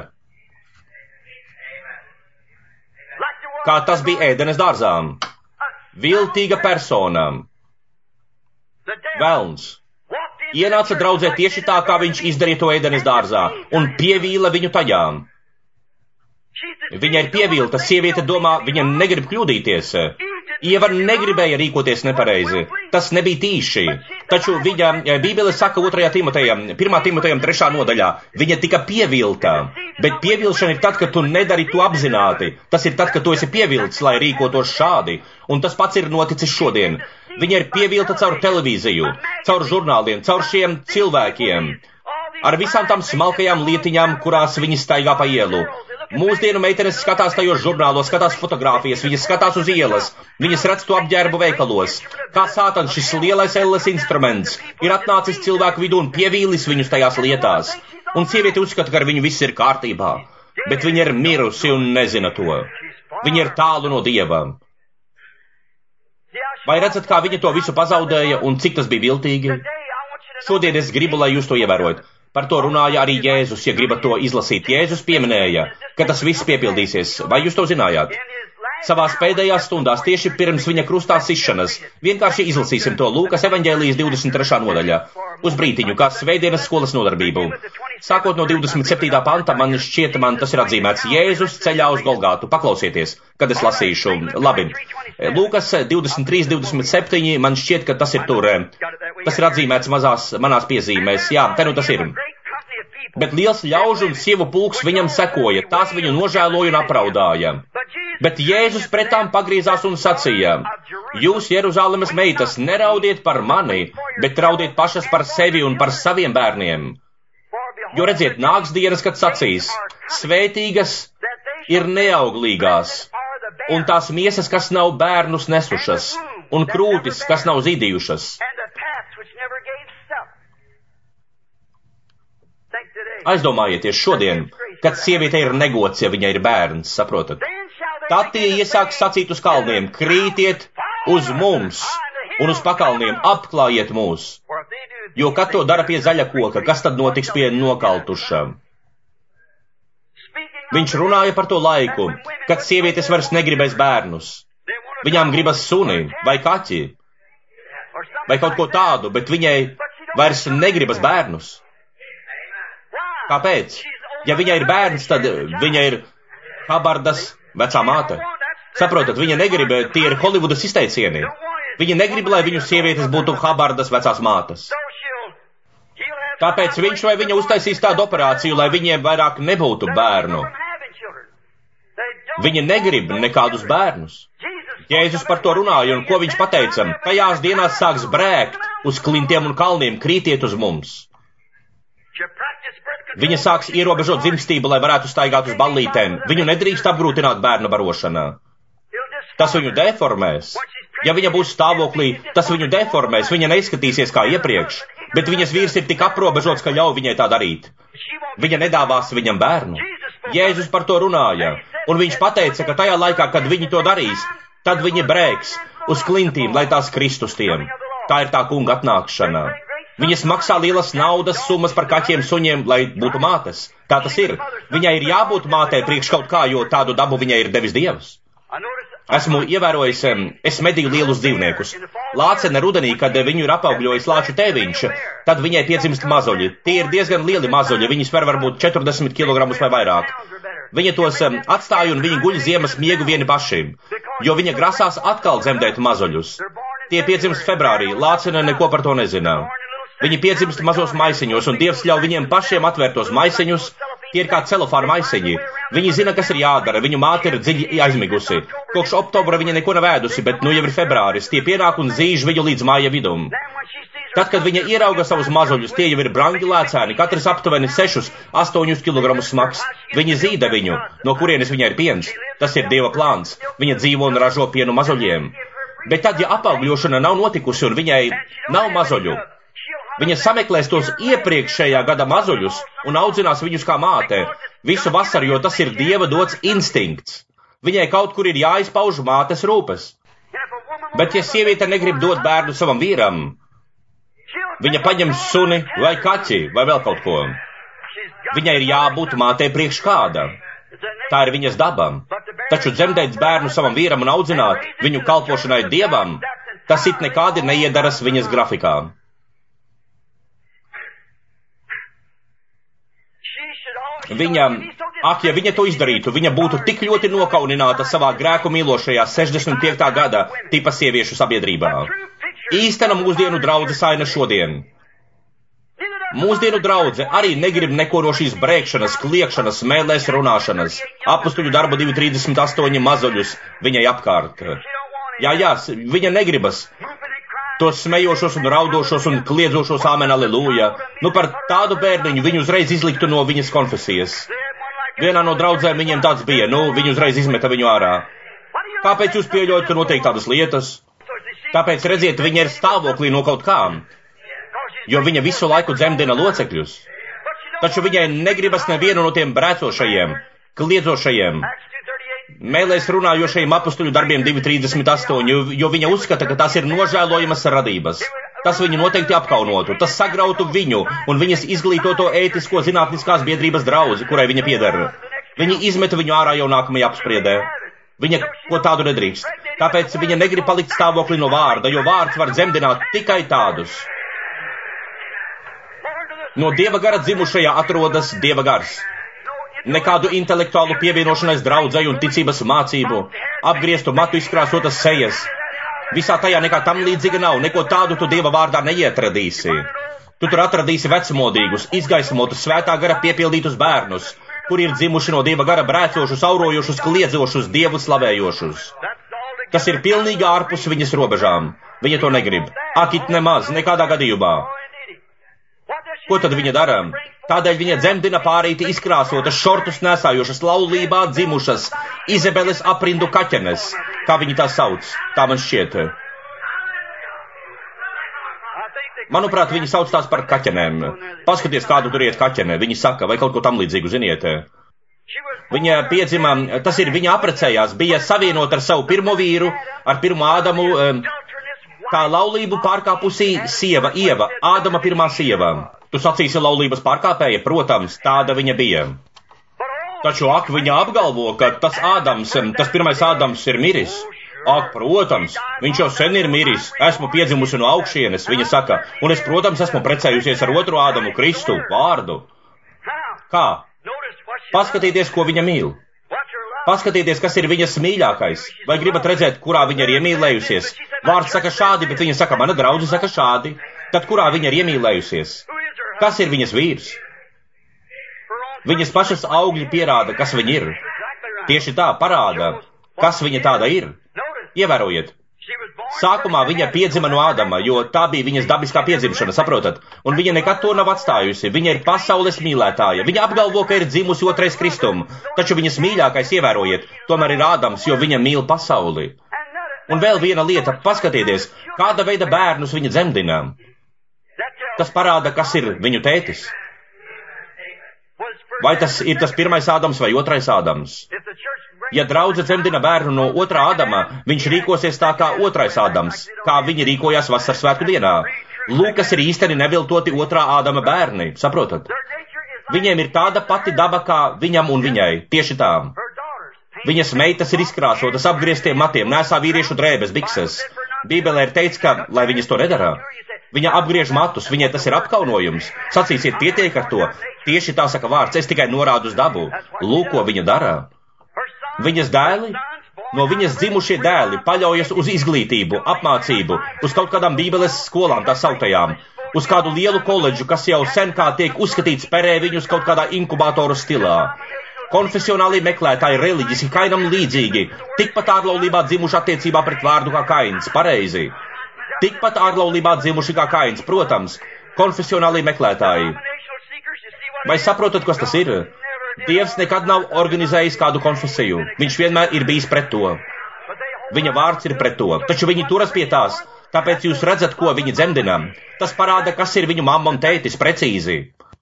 Speaker 1: Kā tas bija ēdenes dārzām. Viltīga persona. Velns. Ienāca draudzē tieši tā, kā viņš izdarīja to ēdenes dārzā, un pievīla viņu tajā. Viņa ir pievilta, sieviete domā, viņa negrib kļūdīties. Ieva negribēja rīkoties nepareizi. Tas nebija tīši. Taču viņa Bībele saka 1. Timotejam 3. nodaļā. Viņa tika pievilta. Bet pievilšana ir tad, kad tu nedari to apzināti. Tas ir tad, kad tu esi pievilts, lai rīkotos šādi. Un tas pats ir noticis šodien. Viņa ir pievilta caur televīziju, caur žurnāliem, caur šiem cilvēkiem. Ar visām tām smalkajām lietiņām, kurās viņi staigā pa ielu. Mūsdienu meitenes skatās tajos žurnālos, skatās fotogrāfijas, viņas skatās uz ielas, viņas redz to apģērbu veikalos. Kā sātans šis lielais elles instruments ir atnācis cilvēku vidū un pievīlis viņus tajās lietās. Un sieviete uzskata, ka ar viņu viss ir kārtībā, bet viņa ir mirusi un nezina to. Viņa ir tālu no Dieva. Vai redzat, kā viņa to visu pazaudēja un cik tas bija viltīgi? Šodien es gribu, lai jūs to ievērojat. Par to runāja arī Jēzus, ja gribat to izlasīt. Jēzus pieminēja, ka tas viss piepildīsies. Vai jūs to zinājāt? Savās pēdējās stundās, tieši pirms viņa krustā sišanas, vienkārši izlasīsim to Lūkas evaņģēlijas 23. nodaļā. Uz brītiņu, kā svētdienas skolas nodarbību. Sākot no 27. panta, man tas ir atzīmēts Jēzus ceļā uz Golgātu. Paklausieties, kad es lasīšu. Labi. Lūkas 23, 27, man šķiet, ka tas ir tur. Tas ir atzīmēts manās piezīmēs. Jā, te nu tas ir. Bet liels ļaužu un sievu pulks viņam sekoja, tās viņu nožēloja un apraudāja. Bet Jēzus pret tām pagriezās un sacīja: Jūs, Jeruzalemes meitas, neraudiet par mani, bet raudiet pašas par sevi un par saviem bērniem. Jo redziet, nāks dienas, kad sacīs: Svētīgas ir neauglīgās, un tās miesas, kas nav bērnus nesušas, un krūtis, kas nav zīdījušas. Aizdomājieties šodien, kad sieviete ir negods, ja viņa ir bērns, saprotat? Tad tie iesāks sacīt uz kalniem: krītiet uz mums un uz pakalniem, apklājiet mūs. Jo, kad to dara pie zaļa koka, kas tad notiks pie nokaltuša? Viņš runāja par to laiku, kad sievietes vairs negribēs bērnus. Viņām gribas suni vai kaķi vai kaut ko tādu, bet viņai vairs negribas bērnus. Kāpēc? Ja viņai ir bērns, tad viņa ir Habardas vecā māte. Saprotat, viņa negrib, tie ir Holivudas izteicieni. Viņa negrib, lai viņu sievietes būtu Habardas vecās mātes. Tāpēc viņš vai viņa uztaisīs tādu operāciju, lai viņiem vairāk nebūtu bērnu. Viņa negrib nekādus bērnus. Jēzus par to runāja, un ko viņš pateica? Tajās dienās sāks brēkt uz klintiem un kalniem, krītiet uz mums. Viņa sāks ierobežot dzimstību, lai varētu staigāt uz ballītēm. Viņu nedrīkst apgrūtināt bērnu barošanā. Tas viņu deformēs. Ja viņa būs stāvoklī, tas viņu deformēs, viņa neizskatīsies kā iepriekš, bet viņas vīrs ir tik aprobežots, ka ļauj viņai tā darīt. Viņa nedāvās viņam bērnu. Jēzus par to runāja, un viņš pateica, ka tajā laikā, kad viņi to darīs, tad viņi brēks uz klintīm, lai tās krist uz tiem. Tā ir tā kunga atnākšana. Viņas maksā lielas naudas summas par kaķiem, suņiem, lai būtu mātes. Tā tas ir. Viņai ir jābūt mātei priekš kaut kā, jo tādu dabu viņai ir devis Dievs. Esmu ievērojis, es medīju lielus dzīvniekus. Lācene rudenī, kad viņu ir apaugļojis lāču tēviņš, tad viņai piedzimst mazuļi. Tie ir diezgan lieli mazuļi, viņi sver varbūt 40 kg vai vairāk. Viņa tos atstāja un viņi guļ ziemas miegu vieni paši, jo viņa grasās atkal dzemdēt mazuļus. Tie piedzimst februārī, lācene neko par to nezina. Viņi piedzimst mazos maisiņos, un Dievs ļauj viņiem pašiem atvērt tos maisiņus. Tie ir kā celofāna maisiņi. Viņi zina, kas ir jādara, viņu māte ir dziļi aizmigusi. Kopš oktobra viņa neko nav ēdusi, bet nu jau ir februāris, tie pienāk un zīž viņu līdz māja vidum. Tad, kad viņa ierauga savus mazuļus, tie jau ir brangi lēcēni, katrs aptuveni 6-8 kg smags. Viņi zīda viņu, no kurienes viņai ir piens. Tas ir Dieva plāns. Viņa dzīvo un ražo pienu mazuļiem. Bet tad, ja apaugļošana nav notikusi un viņai nav mazuļu, viņa sameklēs tos iepriekšējā gada mazuļus un audzinās viņus kā māte visu vasaru, jo tas ir Dieva dots instinkts. Viņai kaut kur ir jāizpauž mātes rūpes. Bet ja sieviete negrib dot bērnu savam vīram, viņa paņem suni vai kaķi vai vēl kaut ko. Viņai ir jābūt mātei priekš kāda. Tā ir viņas daba. Taču dzemdēt bērnu savam vīram un audzināt viņu kalpošanai Dievam, tas it nekādi neiedaras viņas grafikā. Viņa, ja viņa to izdarītu, viņa būtu tik ļoti nokaunināta savā grēku mīlošajā 65. gada tipa sieviešu sabiedrībā. Īstena mūsdienu draudze aina šodien. Mūsdienu draudze arī negrib neko no šīs brēkšanas, kliekšanas, mēlēs runāšanas. Apustuļu darbu 2:38 mazuļus viņai apkārt. Jā, viņa negribas tos smejošos un raudošos un kliedzošos āmen aleluja. Nu par tādu bērniņu viņu uzreiz izliktu no viņas konfesijas. Vienā no draudzēm viņiem tāds bija, viņu uzreiz izmeta viņu ārā. Kāpēc jūs pieļaujat, ka notiek tādas lietas? Tāpēc, redziet, viņa ir stāvoklī no kaut kā, jo viņa visu laiku dzemdina locekļus. Taču viņai negribas nevienu no tiem brēcošajiem, kliedzošajiem, mēlēs runājošajiem apustuļu darbiem 2:38, jo viņa uzskata, ka tās ir nožēlojamas radības. Tas viņu noteikti apkaunotu, tas sagrautu viņu un viņas izglītoto ētisko zinātniskās biedrības draudzi, kurai viņa pieder. Viņi izmeta viņu ārā jau nākamajā apspriedē. Viņa ko tādu nedrīkst. Tāpēc viņa negrib palikt stāvoklī no vārda, jo vārds var dzemdināt tikai tādus. No Dieva gara dzimušajā atrodas Dieva gars. Nekādu intelektuālu pievienošanās draudzei un ticības mācību, apgrieztu matu izkrāsotas sejas. Visā tajā nekā tam līdzīga nav, neko tādu tu Dieva vārdā neietradīsi. Tu tur atradīsi vecmodīgus, izgaismotus, svētā gara piepildītus bērnus, kuri ir dzimuši no Dieva gara brēcošus, aurojošus, kliedzošus, Dievu slavējošus. Tas ir pilnīgi ārpus viņas robežām. Viņa to negrib. Akit nemaz, nekādā gadījumā. Ko tad viņa dara? Tādēļ viņa dzemdina pārīti izkrāsotas, šortus nesājošas, laulībā dzimušas, Izebeles aprindu kaķenes, kā viņi tā sauc, tā man šķiet. Manuprāt, viņi sauc tās par kaķenēm. Paskaties, kādu tur iet kaķene, viņi saka, vai kaut ko tam līdzīgu, ziniet. Viņa piedzima, tas ir, viņa aprecējās, bija savienota ar savu pirmo vīru, ar pirmo Ādamu, tā laulību pārkāpusī sieva, Ieva, Ādama pirmā sieva. Tu sacīsi laulības pārkāpēja, protams, tāda viņa bija. Taču, viņa apgalvo, ka tas pirmais Ādams ir miris. Protams, viņš jau sen ir miris, esmu piedzimusi no augšienes, viņa saka, un es, protams, esmu precējusies ar otru Ādamu, Kristu, vārdu. Kā? Paskatieties, ko viņa mīl. Paskatieties, kas ir viņas mīļākais. Vai gribat redzēt, kurā viņa ir iemīlējusies? Vārds saka šādi, bet viņa saka, mana draudze saka šādi. Tad kurā viņa ir iemīlējusies? Kas ir viņas vīrs? Viņas pašas augļi pierāda, kas viņa ir. Tieši tā parāda, kas viņa tāda ir. Ievērojiet. Sākumā viņa piedzima no Ādama, jo tā bija viņas dabiskā piedzimšana, saprotat? Un viņa nekad to nav atstājusi. Viņa ir pasaules mīlētāja. Viņa apgalvo, ka ir dzimusi otrais Kristum. Taču viņas mīļākais, ievērojiet, tomēr ir Ādams, jo viņa mīl pasauli. Un vēl viena lieta, paskatieties, kāda veida bērnus viņa dzemdina. Tas parāda, kas ir viņu tētis. Vai tas ir tas pirmais Ādams vai otrais Ādams? Ja draudze dzemdina bērnu no otrā Ādama, viņš rīkosies tā kā otrais Ādams, kā viņi rīkojās vasaras svētku dienā. Lūk, kas ir īsteni neviltoti otrā Ādama bērni, saprotat? Viņiem ir tāda pati daba kā viņam un viņai, tieši tā. Viņas meitas ir izkrāsotas apgrieztiem matiem, nesā vīriešu drēbes, bikses. Bībelē ir teikts, ka, lai viņas to nedara, viņa apgriež matus, viņai tas ir apkaunojums. Sacīsiet, pietiek ar to. Tieši tā saka vārds, es tikai norādu uz dabu. Lūk, ko viņa dara. Viņas dēli, no viņas dzimušie dēli paļaujas uz izglītību, apmācību, uz kaut kādām bībeles skolām, tā sauktajām, uz kādu lielu koledžu, kas jau sen kā tiek uzskatīts perē viņus kaut kādā inkubatoru stilā. Konfesionāli meklētāji reliģiski Kainam līdzīgi, tikpat ārlaulībā dzimuši attiecībā pret vārdu kā Kains, pareizi. Tikpat ārlaulībā dzimuši kā Kains, protams, konfesionāli meklētāji. Vai saprotat, kas tas ir? Dievs nekad nav organizējis kādu konfesiju. Viņš vienmēr ir bijis pret to. Viņa vārds ir pret to, taču viņi turas pie tās. Tāpēc jūs redzat, ko viņi dzemdina. Tas parāda, kas ir viņu mamma un tētis precīzi.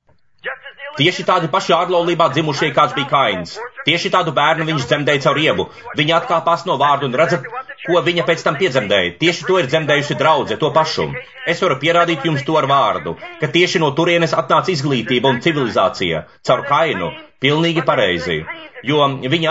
Speaker 1: Tieši tādi paši ārlaulībā dzimušie, kāds bija Kains. Tieši tādu bērnu viņš dzemdēja caur Ievu. Viņa atkāpās no vārdu un redzat, ko viņa pēc tam piedzemdēja. Tieši to ir dzemdējusi draudze, to pašu. Es varu pierādīt jums to ar vārdu, ka tieši no turienes atnāca izglītība un civilizācija. Caur Kainu. Pilnīgi pareizi. Jo viņi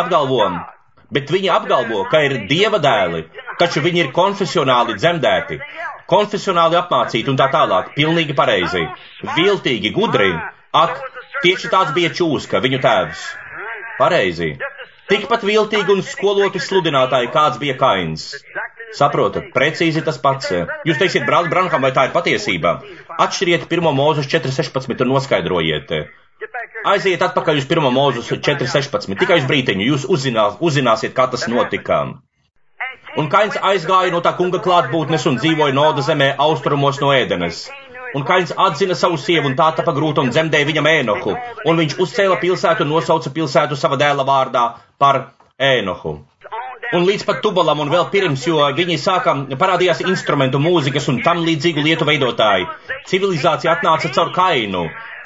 Speaker 1: apgalvo, ka ir Dieva dēli, taču viņi ir konfesionāli dzemdēti, konfesionāli apmācīti un tā tālāk. Pilnīgi pareizi. Viltīgi, gudri. Ak, tieši tāds bija Čūska, viņu tēvs. Pareizi. Tikpat viltīgi un skolotu sludinātāji, kāds bija Kains. Saprotat, precīzi tas pats. Jūs teiksiet, brāl Branham, vai tā ir patiesība? Atšķiriet 1. Mūzus 4.16 un noskaidrojiet. Aiziet atpakaļ uz 1. Mūzus 4.16, tikai uz brītiņu, jūs uzzināsiet, kā tas notika. Un Kains aizgāja no tā kunga klātbūtnes un dzīvoja Noda zemē austrumos no Ēdenes. Un Kains atzina savu sievu un tā tapa grūta un dzemdēja viņam Ēnohu, un viņš uzcēla pilsētu un nosauca pilsētu sava dēla vārdā par Ēnohu. Un līdz pat Tubalam un vēl pirms, jo viņi parādījās instrumentu, mūzikas un tam līdzīgu lietu veidotāji. Civilizācija atnāca caur Kainu.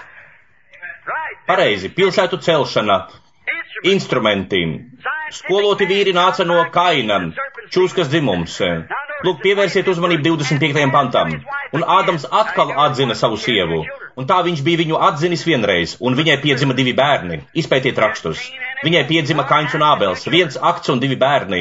Speaker 1: Pareizi, pilsētu celšana, instrumenti, skoloti vīri nāca no Kaina, Čūskas dzimums. Lūk, pievērsiet uzmanību 25. pantam. Un Ādams atkal atzina savu sievu, un tā viņš bija viņu atzinis vienreiz, un viņai piedzima 2 bērni. Izpētiet rakstus. Viņai piedzima Kains un Ābels, 1 akts un 2 bērni.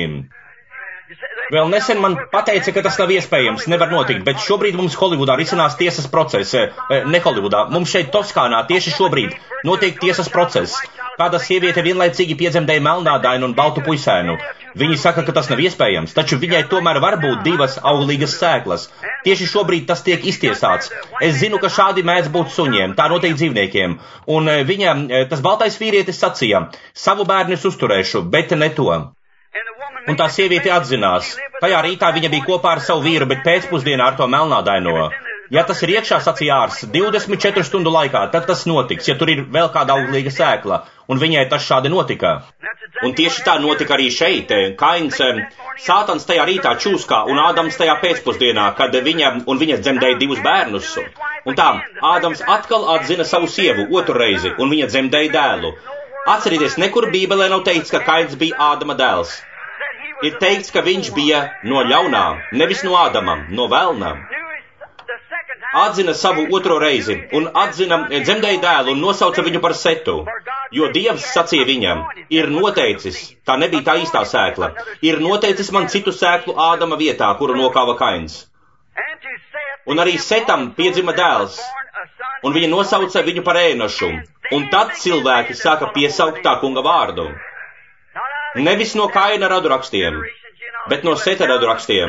Speaker 1: Vēl nesen man pateica, ka tas nav iespējams, nevar notikt, bet šobrīd mums Holivudā risinās tiesas process, ne Holivudā, mums šeit Toskānā tieši šobrīd notiek tiesas process. Kāda sieviete vienlaicīgi piedzemdēja melnādainu un baltu puisēnu. Viņi saka, ka tas nav iespējams, taču viņai tomēr var būt 2 auglīgas sēklas. Tieši šobrīd tas tiek iztiesāts. Es zinu, ka šādi mēdz būt suņiem, tā noteikti dzīvniekiem. Un tas baltais vīrietis sacīja, savu bērnu es uzturēšu, bet ne to. Un tā sieviete atzinās. Tajā rītā viņa bija kopā ar savu vīru, bet pēcpusdienā ar to melnādaino. Ja tas ir iekšā, sacīja ārsts, 24 stundu laikā, tad tas notiks, ja tur ir vēl kāda auglīga sēkla. Un viņai tas šādi notika. Un tieši tā notika arī šeit. Kains, Sātans tajā rītā Čūskā un Ādams tajā pēcpusdienā, kad viņa dzemdēja 2 bērnus. Un tā, Ādams atkal atzina savu sievu 2 reizi, un viņa dzemdēja dēlu. Atcerieties, nekur Bībelē nav teikts, ka Kains bija Ādama dēls. Ir teikts, ka viņš bija no ļaunā, nevis no Ādama, no velna. Atzina savu 2 reizi un dzemdēja dēlu un nosauca viņu par Setu, jo Dievs sacīja viņam, ir noteicis, tā nebija tā īstā sēkla, ir noteicis man citu sēklu Ādama vietā, kuru nokāva Kains. Un arī Setam piedzima dēls, un viņa nosauca viņu par Ēnošu, un tad cilvēki sāka piesaukt tā kunga vārdu. Nevis no Kaina radurakstiem, bet no Seta radurakstiem.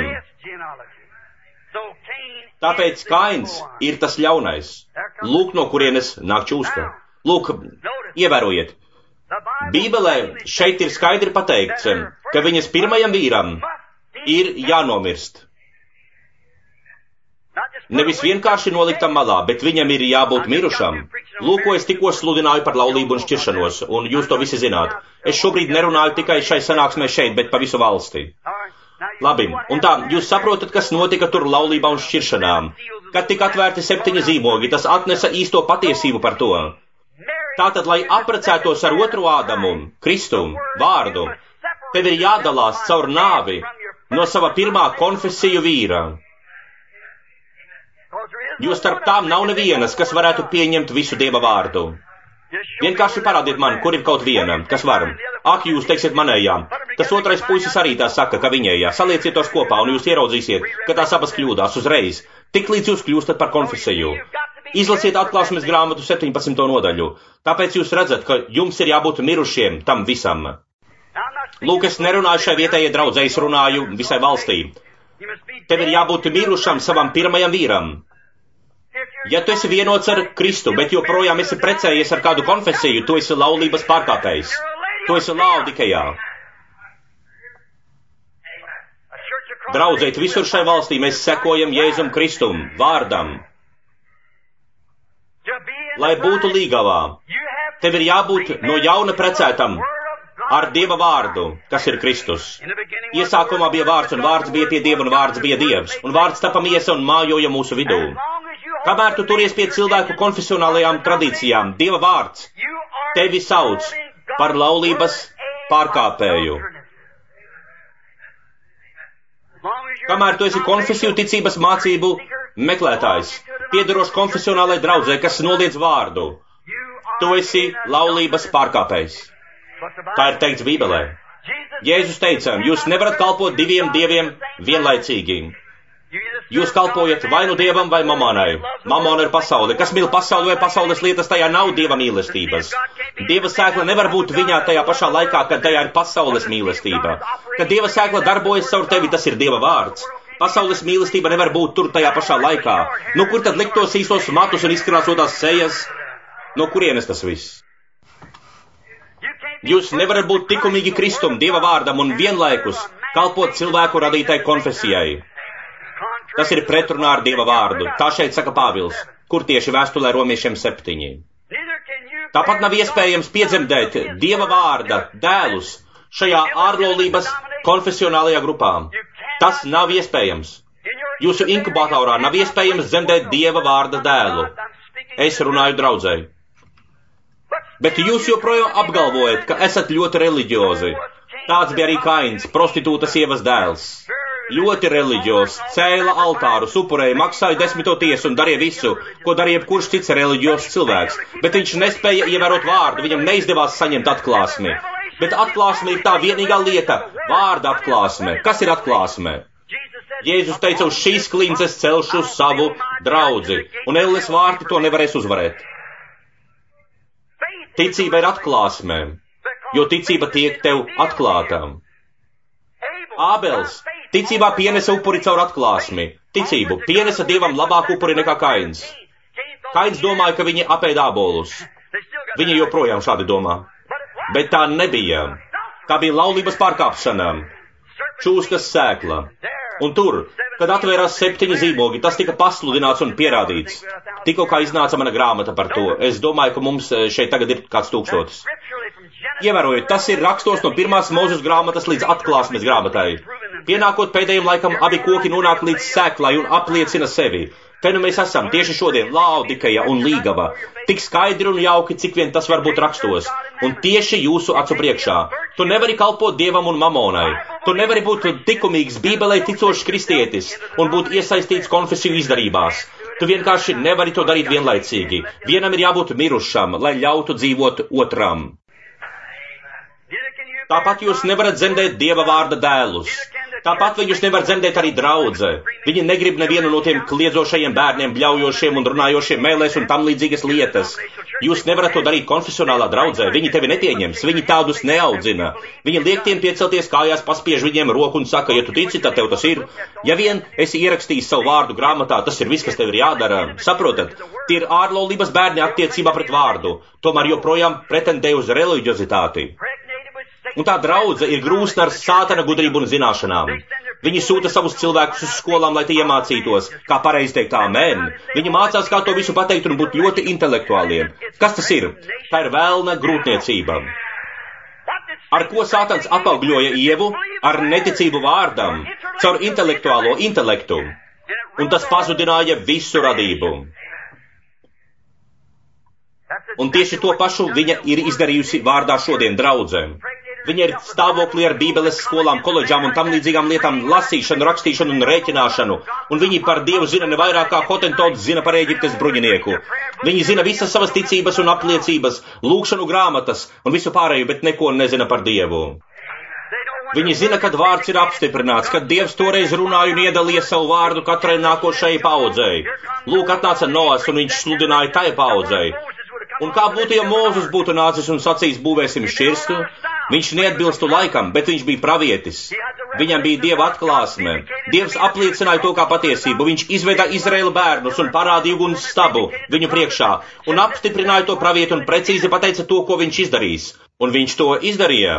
Speaker 1: Tāpēc Kains ir tas ļaunais. Lūk, no kurienes nāk Čūska. Lūk, ievērojiet. Bībelē šeit ir skaidri pateikts, ka viņas pirmajam vīram ir jānomirst. Nevis vienkārši noliktam malā, bet viņam ir jābūt mirušam. Lūk, ko es tikko sludināju par laulību un šķiršanos, un jūs to visi zināt. Es šobrīd nerunāju tikai šai sanāksmē šeit, bet pa visu valsti. Labi, un tā, jūs saprotat, kas notika tur laulībā un šķiršanām. Kad tika atvērti 7 zīmogi, tas atnesa īsto patiesību par to. Tātad, lai apprecētos ar otru Ādamu, Kristu, vārdu, tev ir jādalās caur nāvi no sava pirmā konfesiju vīra. Jo starp tām nav nevienas, kas varētu pieņemt visu Dieva vārdu. Vienkārši parādiet man, kur ir kaut viena, kas var. Ak, jūs teiksiet manējām. Tas otrais puisis arī tā saka, ka viņējā. Salieciet tos kopā un jūs ieraudzīsiet, ka tās abas kļūdās uzreiz. Tik līdz jūs kļūstat par konfesiju. Izlasiet Atklāsmes grāmatu 17. nodaļu. Tāpēc jūs redzat, ka jums ir jābūt mirušiem tam visam. Lūk, es nerunāju šai vietējai draudzei, es runāju visai valstī. Tev ir jābūt mirušam savam pirmajam vīram. Ja tu esi vienots ar Kristu, bet joprojām esi precējies ar kādu konfesiju, tu esi laulības pārkāpējs. Tu esi Laodikejā. Draudzēt, visur šai valstī mēs sekojam Jēzum Kristum, vārdam. Lai būtu līgavā, tev ir jābūt no jauna precētam ar Dieva vārdu, kas ir Kristus. Iesākumā bija vārds, un vārds bija pie Dieva, un vārds bija Dievs, un vārds tapa miesa un mājoja mūsu vidū. Kamēr tu turies pie cilvēku konfesionālajām tradīcijām, Dieva vārds tevi sauc par laulības pārkāpēju. Kamēr tu esi konfesiju ticības mācību meklētājs, piederošs konfesionālai draudzē, kas noliedz vārdu, tu esi laulības pārkāpējs. Tā ir teikts Bībelē. Jēzus teica, jūs nevarat kalpot diviem dieviem vienlaicīgi. Jūs kalpojat vai nu Dievam vai mamonai. Mamona ir pasaule. Kas mīl pasauli vai pasaules lietas, tajā nav Dieva mīlestības. Dieva sēkla nevar būt viņā tajā pašā laikā, kad tajā ir pasaules mīlestība. Kad Dieva sēkla darbojas caur tevi, tas ir Dieva vārds. Pasaules mīlestība nevar būt tur tajā pašā laikā. Nu, kur tad likt tos īstos matus un izkrāsotās sejas? No kurienes tas viss? Jūs nevarat būt likumīgi Kristum, Dieva vārdam un vienlaikus kalpot cilvēku radītai konfesijai. Tas ir pretrunā ar Dieva vārdu. Tā šeit saka Pāvils, kur tieši vēstulē Romiešiem 7. Tāpat nav iespējams piedzemdēt Dieva vārda dēlus šajā ārlaulības konfesionālajā grupā. Tas nav iespējams. Jūsu inkubatorā nav iespējams dzemdēt Dieva vārda dēlu. Es runāju draudzei. Bet jūs joprojām apgalvojat, ka esat ļoti reliģiozi. Tāds bija arī Kains, prostitūtas sievas dēls. Ļoti reliģios, cēla altārus, upurēja, maksāja 10. tiesu un darīja visu, ko darīja jebkurš cits reliģios cilvēks. Bet viņš nespēja ievērot vārdu, viņam neizdevās saņemt atklāsmi. Bet atklāsme ir tā vienīgā lieta, vārda atklāsme. Kas ir atklāsme? Jēzus teica, uz šīs klinces celšu savu draudzi, un elles vārti to nevarēs uzvarēt. Ticība ir atklāsmē, jo ticība tiek tev atklātām. Ābels ticībā pienesa upuri caur atklāsmi. Ticību pienesa Dievam labāku upuri nekā Kains. Kains domāja, ka viņi apēda ābolus. Viņi joprojām šādi domā. Bet tā nebija. Tā bija laulības pārkāpšana. Čūskas sēkla. Un tur, kad atvērās 7 zīmogi, tas tika pasludināts un pierādīts. Tikko kā iznāca mana grāmata par to, es domāju, ka mums šeit tagad ir kāds 1000. Ievērojiet, tas ir rakstos no 1. Mūzes grāmatas līdz Atklāsmes grāmatai. Pienākot pēdējiem laikam, abi koki nonāk līdz sēklai un apliecina sevi. Te nu mēs esam tieši šodien Laodikeja un Līgava. Tik skaidri un jauki, cik vien tas var būt rakstos. Un tieši jūsu acu priekšā. Tu nevari kalpot Dievam un mamonai. Tu nevari būt likumīgs Bībelē ticošs kristietis un būt iesaistīts konfesiju izdarībās. Tu vienkārši nevari to darīt vienlaicīgi. Vienam ir jābūt mirušam, lai ļautu dzīvot otram. Tāpat jūs nevarat dzemdēt Dieva vārda dēlus. Tāpat viņus nevar dzemdēt arī draudze. Viņi negrib nevienu no tiem kliedzošajiem bērniem, bļaujošiem un runājošiem mēlēs un tam līdzīgas lietas. Jūs nevarat to darīt konfesionālā draudzē. Viņi tevi nepieņems, viņi tādus neaudzina. Viņi liek tiem piecelties kājās, paspiež viņiem roku un saka, ja tu tici, tad tev tas ir. Ja vien esi ierakstījis savu vārdu grāmatā, tas ir viss, kas tev ir jādara. Saprotat, tie ir ārlaulības bērni attiecībā pret vārdu, tomēr joprojām pretendē uz reliģiozitāti. Un tā draudze ir grūsta ar sātana gudrību un zināšanām. Viņi sūta savus cilvēkus uz skolām, lai tie iemācītos, kā pareizi teikt āmen. Viņi mācās, kā to visu pateikt un būt ļoti intelektuāliem. Kas tas ir? Tā ir vēlna grūtniecība. Ar ko Sātans apaugļoja Ievu? Ar neticību vārdam, caur intelektuālo intelektu. Un tas pazudināja visu radību. Un tieši to pašu viņa ir izdarījusi vārdā šodien draudzēm. Viņa ir stāvoklī ar bībeles skolām, koledžām un tam līdzīgām lietām, lasīšanu, rakstīšanu un rēķināšanu. Un viņi par Dievu zina ne vairāk kā Hotentots zina par Ēģiptes bruņinieku. Viņi zina visas savas ticības un apliecības, lūkšanu grāmatas un visu pārējo, bet neko nezina par Dievu. Viņi zina, kad vārds ir apstiprināts, kad Dievs toreiz runāja un iedalīja savu vārdu katrai nākošai paudzei. Lūk, atnāca Noas un viņš sludināja tai paudzei. Un kā būtu, ja Mūzes būtu nācis un sacījis būvēsim šķirstu? Viņš neatbilstu laikam, bet viņš bija pravietis. Viņam bija Dieva atklāsme. Dievs apliecināja to kā patiesību. Viņš izveda Izraēla bērnus un parādīja uguns stabu viņu priekšā un apstiprināja to pravietu un precīzi pateica to, ko viņš izdarīs. Un viņš to izdarīja.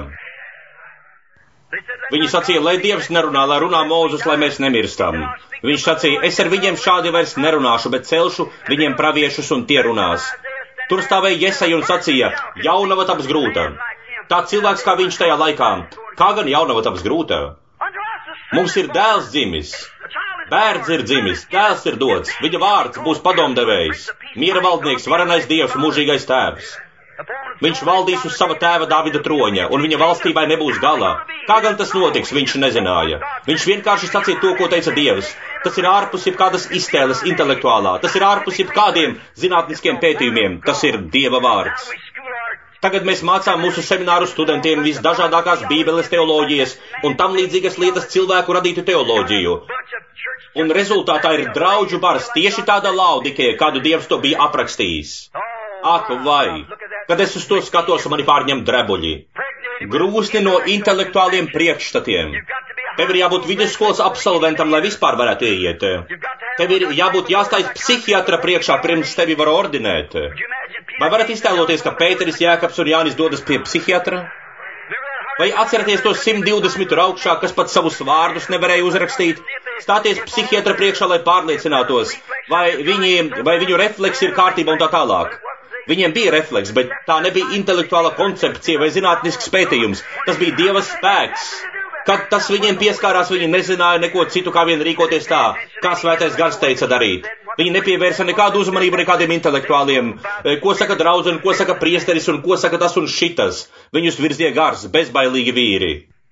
Speaker 1: Viņi sacīja, lai Dievs nerunā, lai runā Mūzes, lai mēs nemirstam. Viņš sacīja, es ar viņiem šādi vairs nerunāšu, bet celšu viņiem praviešus un tie runās. Tur stāvēja Jesaja un sacīja, jaunava taps grūta. Tāds cilvēks kā viņš tajā laikā. Kā gan jaunava taps grūta? Mums ir dēls dzimis, bērns ir dzimis, dēls ir dots, viņa vārds būs padomdevējs, miera valdnieks, varenais Dievs, mūžīgais tēvs. Viņš valdīs uz sava tēva Dāvida troņa, un viņa valstībai nebūs galā. Kā gan tas notiks, viņš nezināja. Viņš vienkārši sacīja to, ko teica Dievs. Tas ir ārpus jebkādas iztēles intelektuālā, tas ir ārpus jebkādiem zinātniskiem pētījumiem, tas ir Dieva vārds. Tagad mēs mācām mūsu semināru studentiem visdažādākās bībeles teoloģijas un tam līdzīgas lietas cilvēku radītu teoloģiju. Un rezultātā ir draudžu bars tieši tāda Laudikē, kādu Dievs to bija aprakstījis. Ak, vai! Kad es uz to skatos, mani pārņem drebuļi. Grūsni no intelektuāliem priekšstatiem. Tev ir jābūt vidusskolas absolventam, lai vispār varētu ieiet. Tev ir jābūt jāstājas psihiatra priekšā, pirms tevi var ordinēt. Vai varat iztēloties, ka Pēteris, Jēkabs un Jānis dodas pie psihiatra? Vai atceraties tos 120 tur augšā, kas pat savus vārdus nevarēja uzrakstīt? Stāties psihiatra priekšā, lai pārliecinātos, vai viņu refleks ir kārtībā un tā tālāk. Viņiem bija refleks, bet tā nebija intelektuāla koncepcija vai zinātnisks pētījums. Tas bija Dieva spēks. Kad tas viņiem pieskārās, viņi nezināja neko citu, kā vien rīkoties tā, kā Svētais Gars teica darīt. Viņi nepievērsa nekādu uzmanību nekādiem intelektuāliem, ko saka draudze un ko saka priesteris un ko saka tas un šitas. Viņus virzīja Gars, bezbailīgi vīri.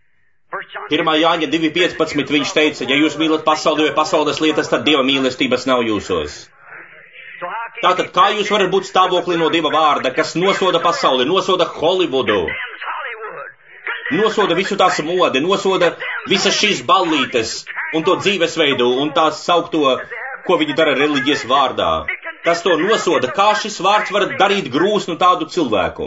Speaker 1: 1. Jāņa 2.15 viņš teica, ja jūs mīlat pasauli vai pasaules lietas, tad Dieva mīlestības nav jūsos. Tātad, kā jūs varat būt stāvoklī no Dieva vārda, kas nosoda pasauli, nosoda Holivudu, nosoda visu tās modi, nosoda visas šīs ballītes un to dzīvesveidu un tās saukto, ko viņi dara reliģijas vārdā. Tas to nosoda, kā šis vārds var darīt grūsnu tādu cilvēku.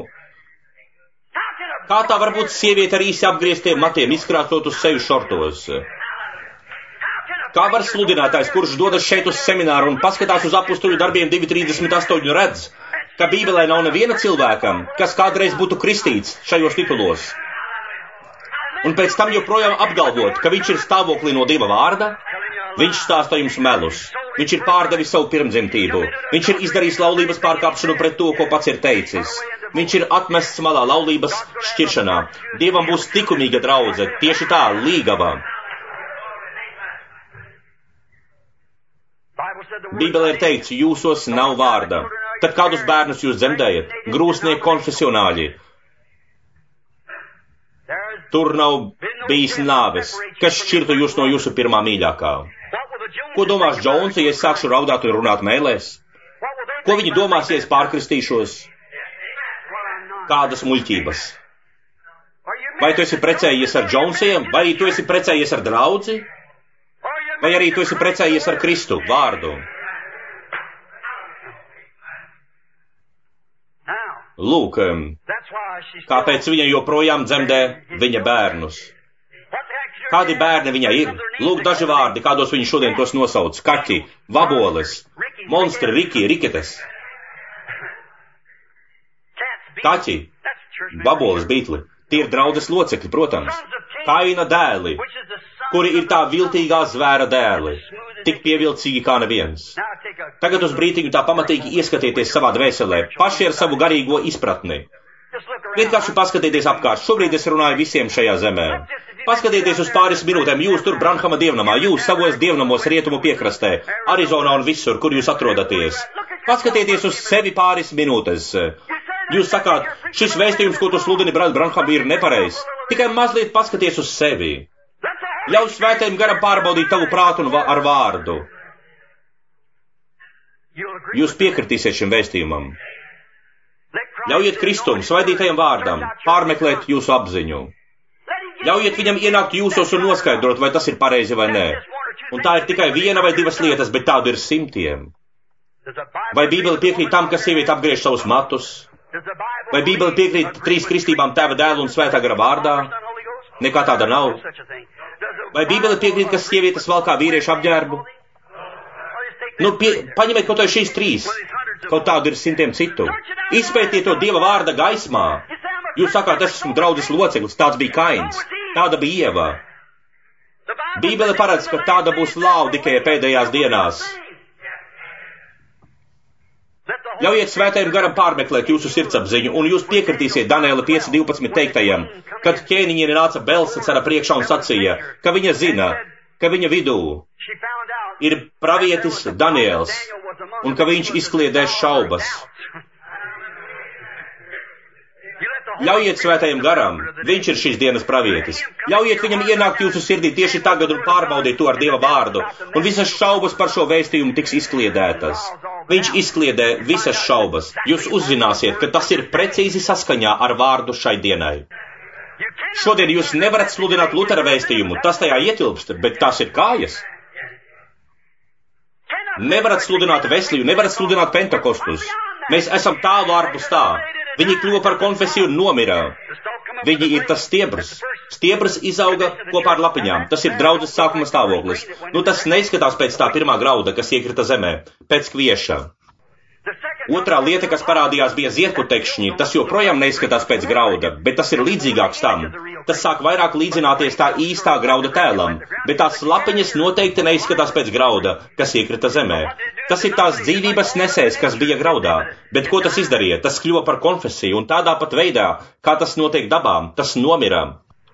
Speaker 1: Kā tā var būt sieviete ar īsi apgrieztiem matiem, izkrāstot uz seju šortos? Kā var sludinātājs, kurš dodas šeit uz semināru un paskatās uz apustuļu darbiem 2.38 redz, ka Bībelē nav neviena cilvēkam, kas kādreiz būtu kristīts šajos titulos. Un pēc tam joprojām apgalvot, ka viņš ir stāvoklī no Dieva vārda, viņš stāsta jums melus. Viņš ir pārdevis savu pirmdzimtību. Viņš ir izdarījis laulības pārkāpšanu pret to, ko pats ir teicis. Viņš ir atmests malā laulības šķiršanā. Dievam būs likumīga draudze, tieši tā, līgava. Bībelē ir teikts, jūsos nav vārda. Tad kādus bērnus jūs dzemdējat? Grūsnieki konfesionāļi. Tur nav bijis nāves, kas šķirtu jūs no jūsu pirmā mīļākā. Ko domās Džons, ja es sākšu raudāt un runāt mēlēs? Ko viņi domās, ja es pārkristīšos? Kādas muļķības? Vai tu esi precējies ar Džonsiem, vai tu esi precējies ar draudzi? Vai arī tu esi precējies ar Kristu vārdu? Lūk, kāpēc viņa joprojām dzemdē viņa bērnus? Kādi bērni viņai ir? Lūk, daži vārdi, kādos viņi šodien tos nosauc. Kaķi, vaboles, monstri, riki, riketes. Kaķi, vaboles, bītli. Tie ir draudzes locekļi, protams. Kaina dēli, kuri ir tā viltīgā zvēra dēli, tik pievilcīgi kā neviens. Tagad uz brītiņu tā pamatīgi ieskatieties savā dvēselē, paši ar savu garīgo izpratni. Vienkārši paskatieties apkārt, šobrīd es runāju visiem šajā zemē. Paskatieties uz pāris minūtēm, jūs tur Branhama dievnamā, jūs savos dievnamos rietumu piekrastē, Arizonā un visur, kur jūs atrodaties. Paskatieties uz sevi pāris minūtes. Jūs sakāt, šis vēstījums, ko tu sludini, brāl Branham, ir nepareizs. Tikai mazliet paskaties uz sevi. Ļauj svētajam garam pārbaudīt tavu prātu ar vārdu. Jūs piekritīsiet šim vēstījumam. Ļaujiet Kristum, svaidītajam vārdam, pārmeklēt jūsu apziņu. Ļaujiet viņam ienākt jūsos un noskaidrot, vai tas ir pareizi vai nē. Un tā ir tikai viena vai divas lietas, bet tādu ir simtiem. Vai Bībele piekrīt tam, ka sieviete apgriež savus matus? Vai Bībele piekrīt 3 kristībām Tēva, Dēla un Svētā gara vārdā? Nekā tāda nav. Vai Bībele piekrīt, ka sievietes valkā vīriešu apģērbu? Paņemiet kaut vai šīs 3. Kaut tādu ir simtiem citu. Izpētiet to Dieva vārda gaismā. Jūs sakāt, es esmu draudzes loceklis, tāds bija Kains, tāda bija Ieva. Bībele paredz, ka tāda būs Laudikeja pēdējās dienās. Ļaujiet svētajam garam pārmeklēt jūsu sirdsapziņu, un jūs piekritīsiet Daniela 5:12 teiktajam, kad ķēniņi nāca Belsacara priekšā un sacīja, ka viņa zina, ka viņa vidū ir pravietis Daniels, un ka viņš izkliedēs šaubas. Ļaujiet svētajam garam, viņš ir šīs dienas pravietis. Ļaujiet viņam ienākt jūsu sirdī tieši tagad un pārbaudīt to ar Dieva vārdu, un visas šaubas par šo vēstījumu tiks izkliedētas. Viņš izkliedē visas šaubas. Jūs uzzināsiet, ka tas ir precīzi saskaņā ar vārdu šai dienai. Šodien jūs nevarat sludināt Lutera vēstījumu, tas tajā ietilpst, bet tās ir kājas. Nevarat sludināt Vesliju, nevarat sludināt Pentekostus. Mēs esam tālu ārpus tā. Viņi kļuva par konfesiju un nomira. Viņi ir tas stiebrs. Stiebrs izauga kopā ar lapiņām. Tas ir draudzes sākuma stāvoklis. Tas neizskatās pēc tā pirmā grauda, kas iekrita zemē, pēc kvieša. Otrā lieta, kas parādījās, bija ziedputekšņi. Tas joprojām neizskatās pēc grauda, bet tas ir līdzīgāks tam. Tas sāk vairāk līdzināties tā īstā grauda tēlam, bet tās lapiņas noteikti neizskatās pēc grauda, kas iekrita zemē. Tas ir tās dzīvības nesējs, kas bija graudā, bet ko tas izdarīja? Tas kļuva par konfesiju, un tādā pat veidā, kā tas notiek dabām, tas nomira.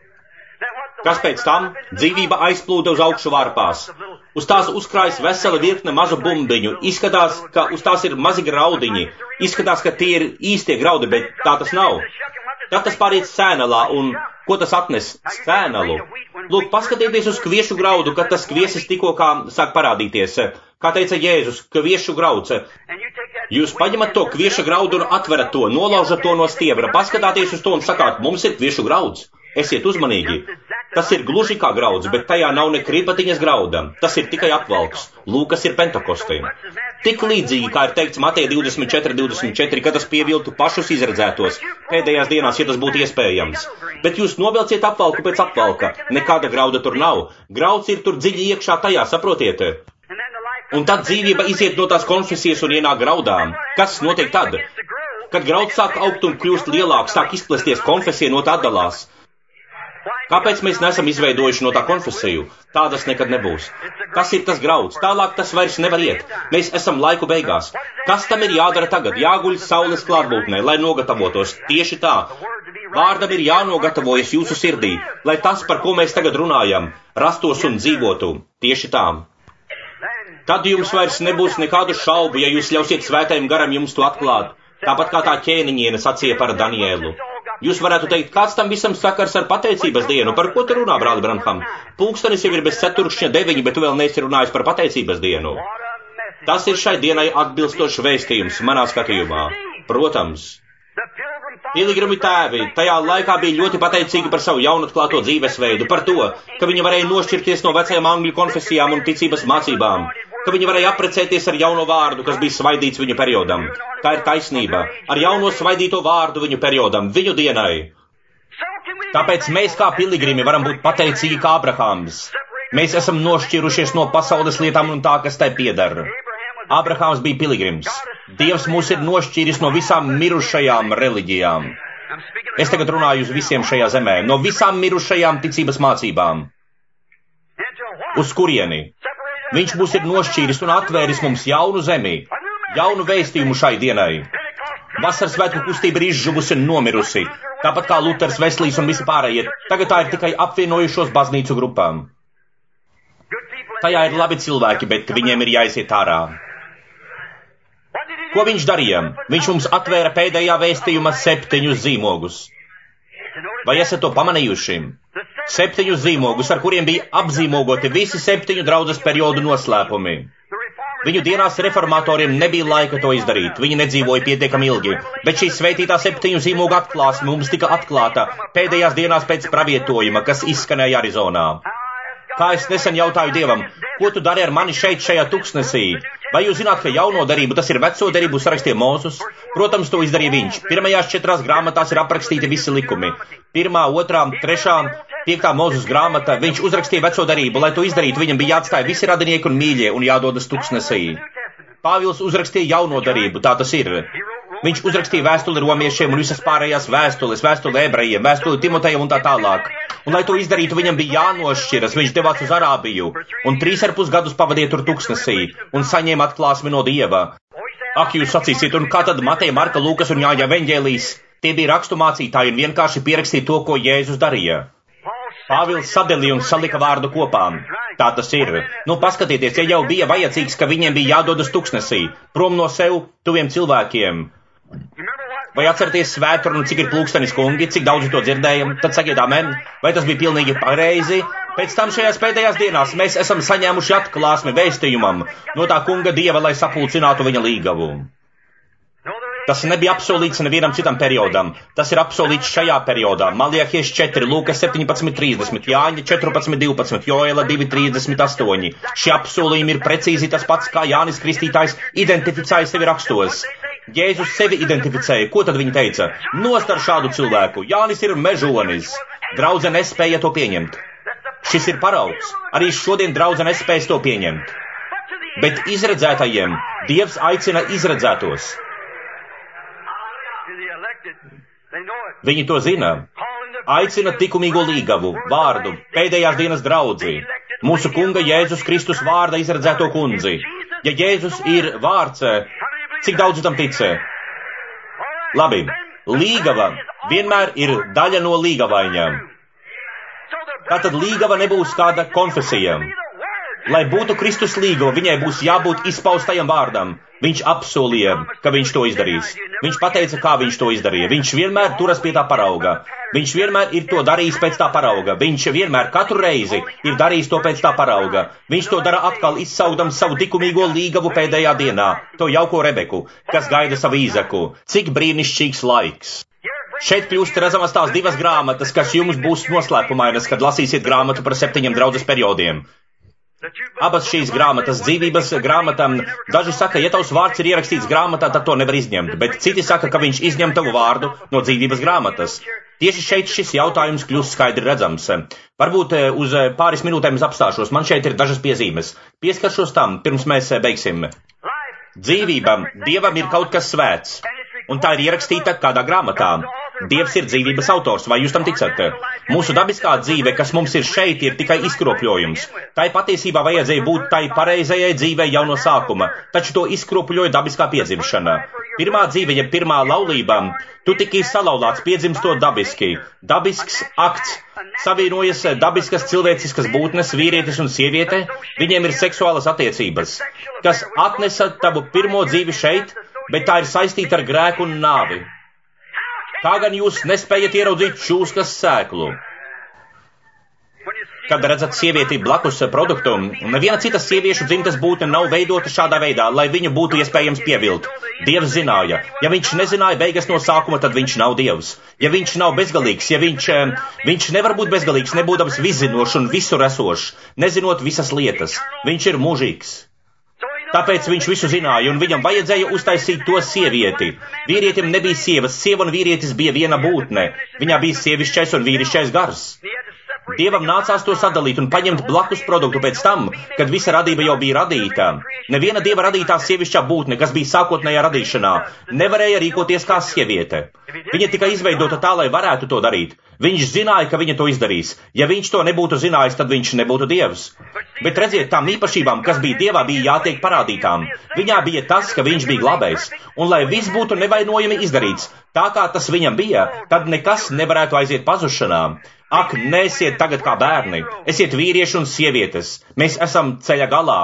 Speaker 1: Kas pēc tam? Dzīvība aizplūda uz augšu varpās. Uz tās uzkrājas vesela virkne mazu bumbiņu. Izskatās, ka uz tās ir mazi graudiņi. Izskatās, ka tie ir īstie graudi, bet tā tas nav. Tad tas pāriet sēnalā, un ko tas atnes? Sēnalu. Lūk, paskatieties uz kviešu graudu, kad tas kviesis tikko kā sāk parādīties. Kā teica Jēzus, kviešu grauds. Jūs paņemat to kvieša graudu un atverat to, nolaužat to no stiebra, paskatāties uz to un sakāt, mums ir kviešu grauds. Esiet uzmanīgi. Tas ir gluži kā grauds, bet tajā nav ne kripatiņas grauda. Tas ir tikai apvalks. Lūkas ir Pentekostīm. Tik līdzīgi, kā ir teikts Mateja 24:24, ka tas pieviltu pašus izredzētos pēdējās dienās, ja tas būtu iespējams. Bet jūs novelciet apvalku pēc apvalka. Nekāda grauda tur nav. Grauds ir tur dziļi iekšā tajā, saprotiet? Un tad dzīvība iziet no tās konfesijas un ienāk graudām. Kas notiek tad? Kad grauds sāk augt un kļūst lielāks, sāk izplesties, konfesija no tā atdalās. Kāpēc mēs nesam izveidojuši no tā konfesiju? Tādas nekad nebūs. Tas ir tas grauds, tālāk tas vairs nevar iet. Mēs esam laiku beigās. Kas tam ir jādara tagad? Jāguļ saules klātbūtnē, lai nogatavotos. Tieši tā. Vārdam ir jānogatavojas jūsu sirdī, lai tas, par ko mēs tagad runājam, rastos un dzīvotu. Tieši tā. Tad jums vairs nebūs nekādu šaubu, ja jūs ļausiet svētajam garam jums to atklāt. Tāpat kā tā ķēniņiene sacīja par Danielu. Jūs varētu teikt, kāds tam visam sakars ar pateicības dienu? Par ko tu runā, brāli Branham? Pulkstenis jau ir bez 4:09, bet tu vēl neesi runājis par pateicības dienu. Tas ir šai dienai atbilstošs vēstījums manā skatījumā. Protams. Piligrimi tēvi tajā laikā bija ļoti pateicīgi par savu jaunatklāto dzīvesveidu, par to, ka viņi varēja nošķirties no vecajām angļu konfesijām un ticības mācībām, ka viņi varēja apprecēties ar jauno vārdu, kas bija svaidīts viņu periodam. Tā ir taisnība. Ar jauno svaidīto vārdu viņu periodam, viņu dienai. Tāpēc mēs kā piligrimi varam būt pateicīgi kā Abrahāms. Mēs esam nošķirušies no pasaules lietām un tā, kas tai piedara. Abrahāms bija piligrims. Dievs mūs ir nošķīris no visām mirušajām reliģijām. Es tagad runāju uz visiem šajā zemē, no visām mirušajām ticības mācībām. Uz kurieni? Viņš mūs ir nošķīris un atvēris mums jaunu zemi, jaunu vēstījumu šai dienai. Vasaras svētku kustība ir izžuvusi un nomirusi, tāpat kā Luters, Veslīs un visi pārējie. Tagad tā ir tikai apvienojušos baznīcu grupām. Tajā ir labi cilvēki, bet viņiem ir jāiziet ārā. Ko viņš darīja? Viņš mums atvēra pēdējā vēstījuma 7 zīmogus. Vai esat to pamanījuši? 7 zīmogus, ar kuriem bija apzīmogoti visi 7 draudzes periodu noslēpumi. Viņu dienās reformatoriem nebija laika to izdarīt, viņi nedzīvoja pietiekami ilgi, bet šī svētītā 7 zīmogu atklāsme mums tika atklāta pēdējās dienās pēc pravietojuma, kas izskanēja Arizonā. Kā es nesen jautāju Dievam, ko tu dari ar mani šeit, šajā tuksnesī? Vai jūs zināt, ka jauno derību, tas ir veco derību, sarakstīja Mūzus? Protams, to izdarīja viņš. Pirmajās 4 grāmatās ir aprakstīti visi likumi. 1, 2, 3, 5 Mūzus grāmata, viņš uzrakstīja veco derību. Lai to izdarītu, viņam bija jāatstāja visi radinieki un mīļie un jādodas tuksnesī. Pāvils uzrakstīja jauno derību, tā tas ir. Viņš uzrakstīja vēstuli romiešiem un visas pārējās vēstules, vēstuli ebrejiem, vēstuli Timotejam un tā tālāk. Un, lai to izdarītu, viņam bija jānošķiras, viņš devās uz Arābiju un 3,5 gadus pavadīja tur tuksnesī un saņēma atklāsmi no Dieva. Ak, jūs sacīsiet, un kā tad Mateja, Marka, Lūkas un Jāņa evaņģēlijs? Tie bija raksturmācītāji un vienkārši pierakstīja to, ko Jēzus darīja. Pāvils sadalīja un salika vārdu kopā. Tā tas ir. Nu, paskatieties, ja jau bija vajadzīgs, ka viņiem bija jādodas tuksnesī, prom no sev tuviem cilvēkiem. Vai atceraties svētkrunu, cik ir plūkstenis kungi, cik daudz to dzirdējam, tad sakiet amen, vai tas bija pilnīgi pareizi? Pēc tam šajās pēdējās dienās mēs esam saņēmuši atklāsmi vēstījumam no tā kunga Dieva, lai sapulcinātu viņa līgavu. Tas nebija apsolīts nevienam citam periodam, tas ir apsolīts šajā periodā. Maljahies 4, Lūkas 17:30, Jāņa 14:12, Joela 2:38. Šie apsolījumi ir precīzi tas pats, kā Jānis Kristītājs identificēja sevi rakstos. Jēzus sevi identificēja. Ko tad viņi teica? Nost ar šādu cilvēku. Jānis ir mežonis. Draudze nespēja to pieņemt. Šis ir paraugs. Arī šodien draudze nespējas to pieņemt. Bet izredzētajiem Dievs aicina izredzētos. Viņi to zina. Aicina likumīgo līgavu, vārdu, pēdējās dienas draudzi, mūsu kunga Jēzus Kristus vārda izredzēto kundzi. Ja Jēzus ir vārds, cik daudz tam ticē? Labi, līgava vienmēr ir daļa no līgavaiņa. Tātad līgava nebūs kāda konfesija. Lai būtu Kristus līgava, viņai būs jābūt izpaustajam vārdam. Viņš apsolīja, ka viņš to izdarīs. Viņš pateica, kā viņš to izdarīja. Viņš vienmēr turas pie tā parauga. Viņš vienmēr ir to darījis pēc tā parauga. Viņš vienmēr katru reizi ir darījis to pēc tā parauga. Viņš to dara atkal, izsaudams savu likumīgo līgavu pēdējā dienā, to jauko Rebeku, kas gaida savu Īzaku. Cik brīnišķīgs laiks! Šeit kļūst redzamas tās 2 grāmatas, kas jums būs noslēpumainas, kad lasīsiet grāmatu par 7 draudzes periodiem. Abas šīs grāmatas, dzīvības grāmatām, daži saka, ja tavs vārds ir ierakstīts grāmatā, tad to nevar izņemt, bet citi saka, ka viņš izņem tavu vārdu no dzīvības grāmatas. Tieši šeit šis jautājums kļūst skaidri redzams. Varbūt uz pāris minūtēm es apstāšos, man šeit ir dažas piezīmes. Pieskaršos tam, pirms mēs beigsim. Dzīvībam, Dievam ir kaut kas svēts, un tā ir ierakstīta kādā grāmatā. Dievs ir dzīvības autors, vai jūs tam ticat? Mūsu dabiskā dzīve, kas mums ir šeit, ir tikai izkropļojums. Tai patiesībā vajadzēja būt tai pareizajai dzīvei jau no sākuma, taču to izkropļoja dabiskā piedzimšana. Pirmā dzīve, ja pirmā laulība, tu tiki salauzts piedzimstot dabiski. Dabisks akts. Savienojas dabiskas cilvēciskas būtnes, vīrietis un sieviete, viņiem ir seksuālas attiecības, kas atnesa tavu pirmo dzīvi šeit, bet tā ir saistīta ar grēku un nāvi. Kā gan jūs nespējat ieraudzīt šūskas sēklu? Kad redzat sievieti blakus produktu, neviena cita sieviešu dzimtas būtne nav veidota šādā veidā, lai viņu būtu iespējams pievilt. Dievs zināja. Ja viņš nezināja beigas no sākuma, tad viņš nav Dievs. Ja viņš nav bezgalīgs, ja viņš nevar būt bezgalīgs, nebūdams viszinošs un visur esošs, nezinot visas lietas. Viņš ir mūžīgs. Tāpēc viņš visu zināja, un viņam vajadzēja uztaisīt to sievieti. Vīrietim nebija sievas, sieva un vīrietis bija viena būtne. Viņā bija sievišķais un vīrišķais gars. Dievam nācās to sadalīt un paņemt blakus produktu pēc tam, kad visa radība jau bija radīta. Neviena Dieva radītā sievišķā būtne, kas bija sākotnējā radīšanā, nevarēja rīkoties kā sieviete. Viņa tika izveidota tā, lai varētu to darīt. Viņš zināja, ka viņa to izdarīs. Ja viņš to nebūtu zinājis, tad viņš nebūtu Dievs. Bet redziet, tām īpašībām, kas bija Dievā, bija jātiek parādītām. Viņā bija tas, ka viņš bija glābējs. Un lai viss būtu nevainojami izdarīts, tā kā tas viņam bija, tad nekas nevarētu aiziet pazušanā. Ak, neesiet tagad kā bērni. Esiet vīrieši un sievietes. Mēs esam ceļa galā.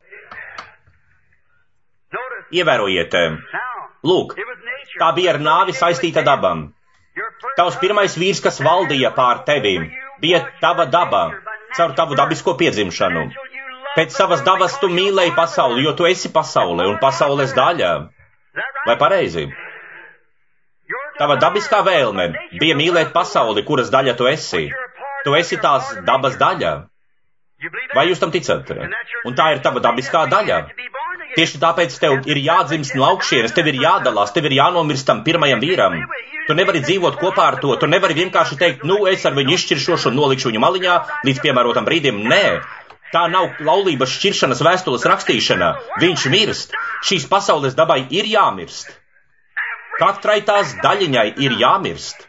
Speaker 1: Ievērojiet. Lūk, tā bija ar nāvi saistīta dabam. Tavs pirmais vīrs, kas valdīja pār tevi, bija tava daba, caur tavu dabisko piedzimšanu. Pēc savas dabas tu mīlēji pasauli, jo tu esi pasaule un pasaules daļa. Vai pareizi? Tava dabiskā vēlme bija mīlēt pasauli, kuras daļa tu esi. Tu esi tās dabas daļa. Vai jūs tam ticat? Un tā ir tava dabiskā daļa. Tieši tāpēc tev ir jādzimst no augšienes, tev ir jādalās, tev ir jānomirst tam pirmajam vīram. Tu nevari dzīvot kopā ar to, tu nevari vienkārši teikt, es ar viņu izšķiršošu un nolikšu viņu maliņā līdz piemērotam brīdim. Nē, tā nav laulības šķiršanas vēstules rakstīšana. Viņš mirst. Šīs pasaules dabai ir jāmirst. Katrai tās daļiņai ir jāmirst.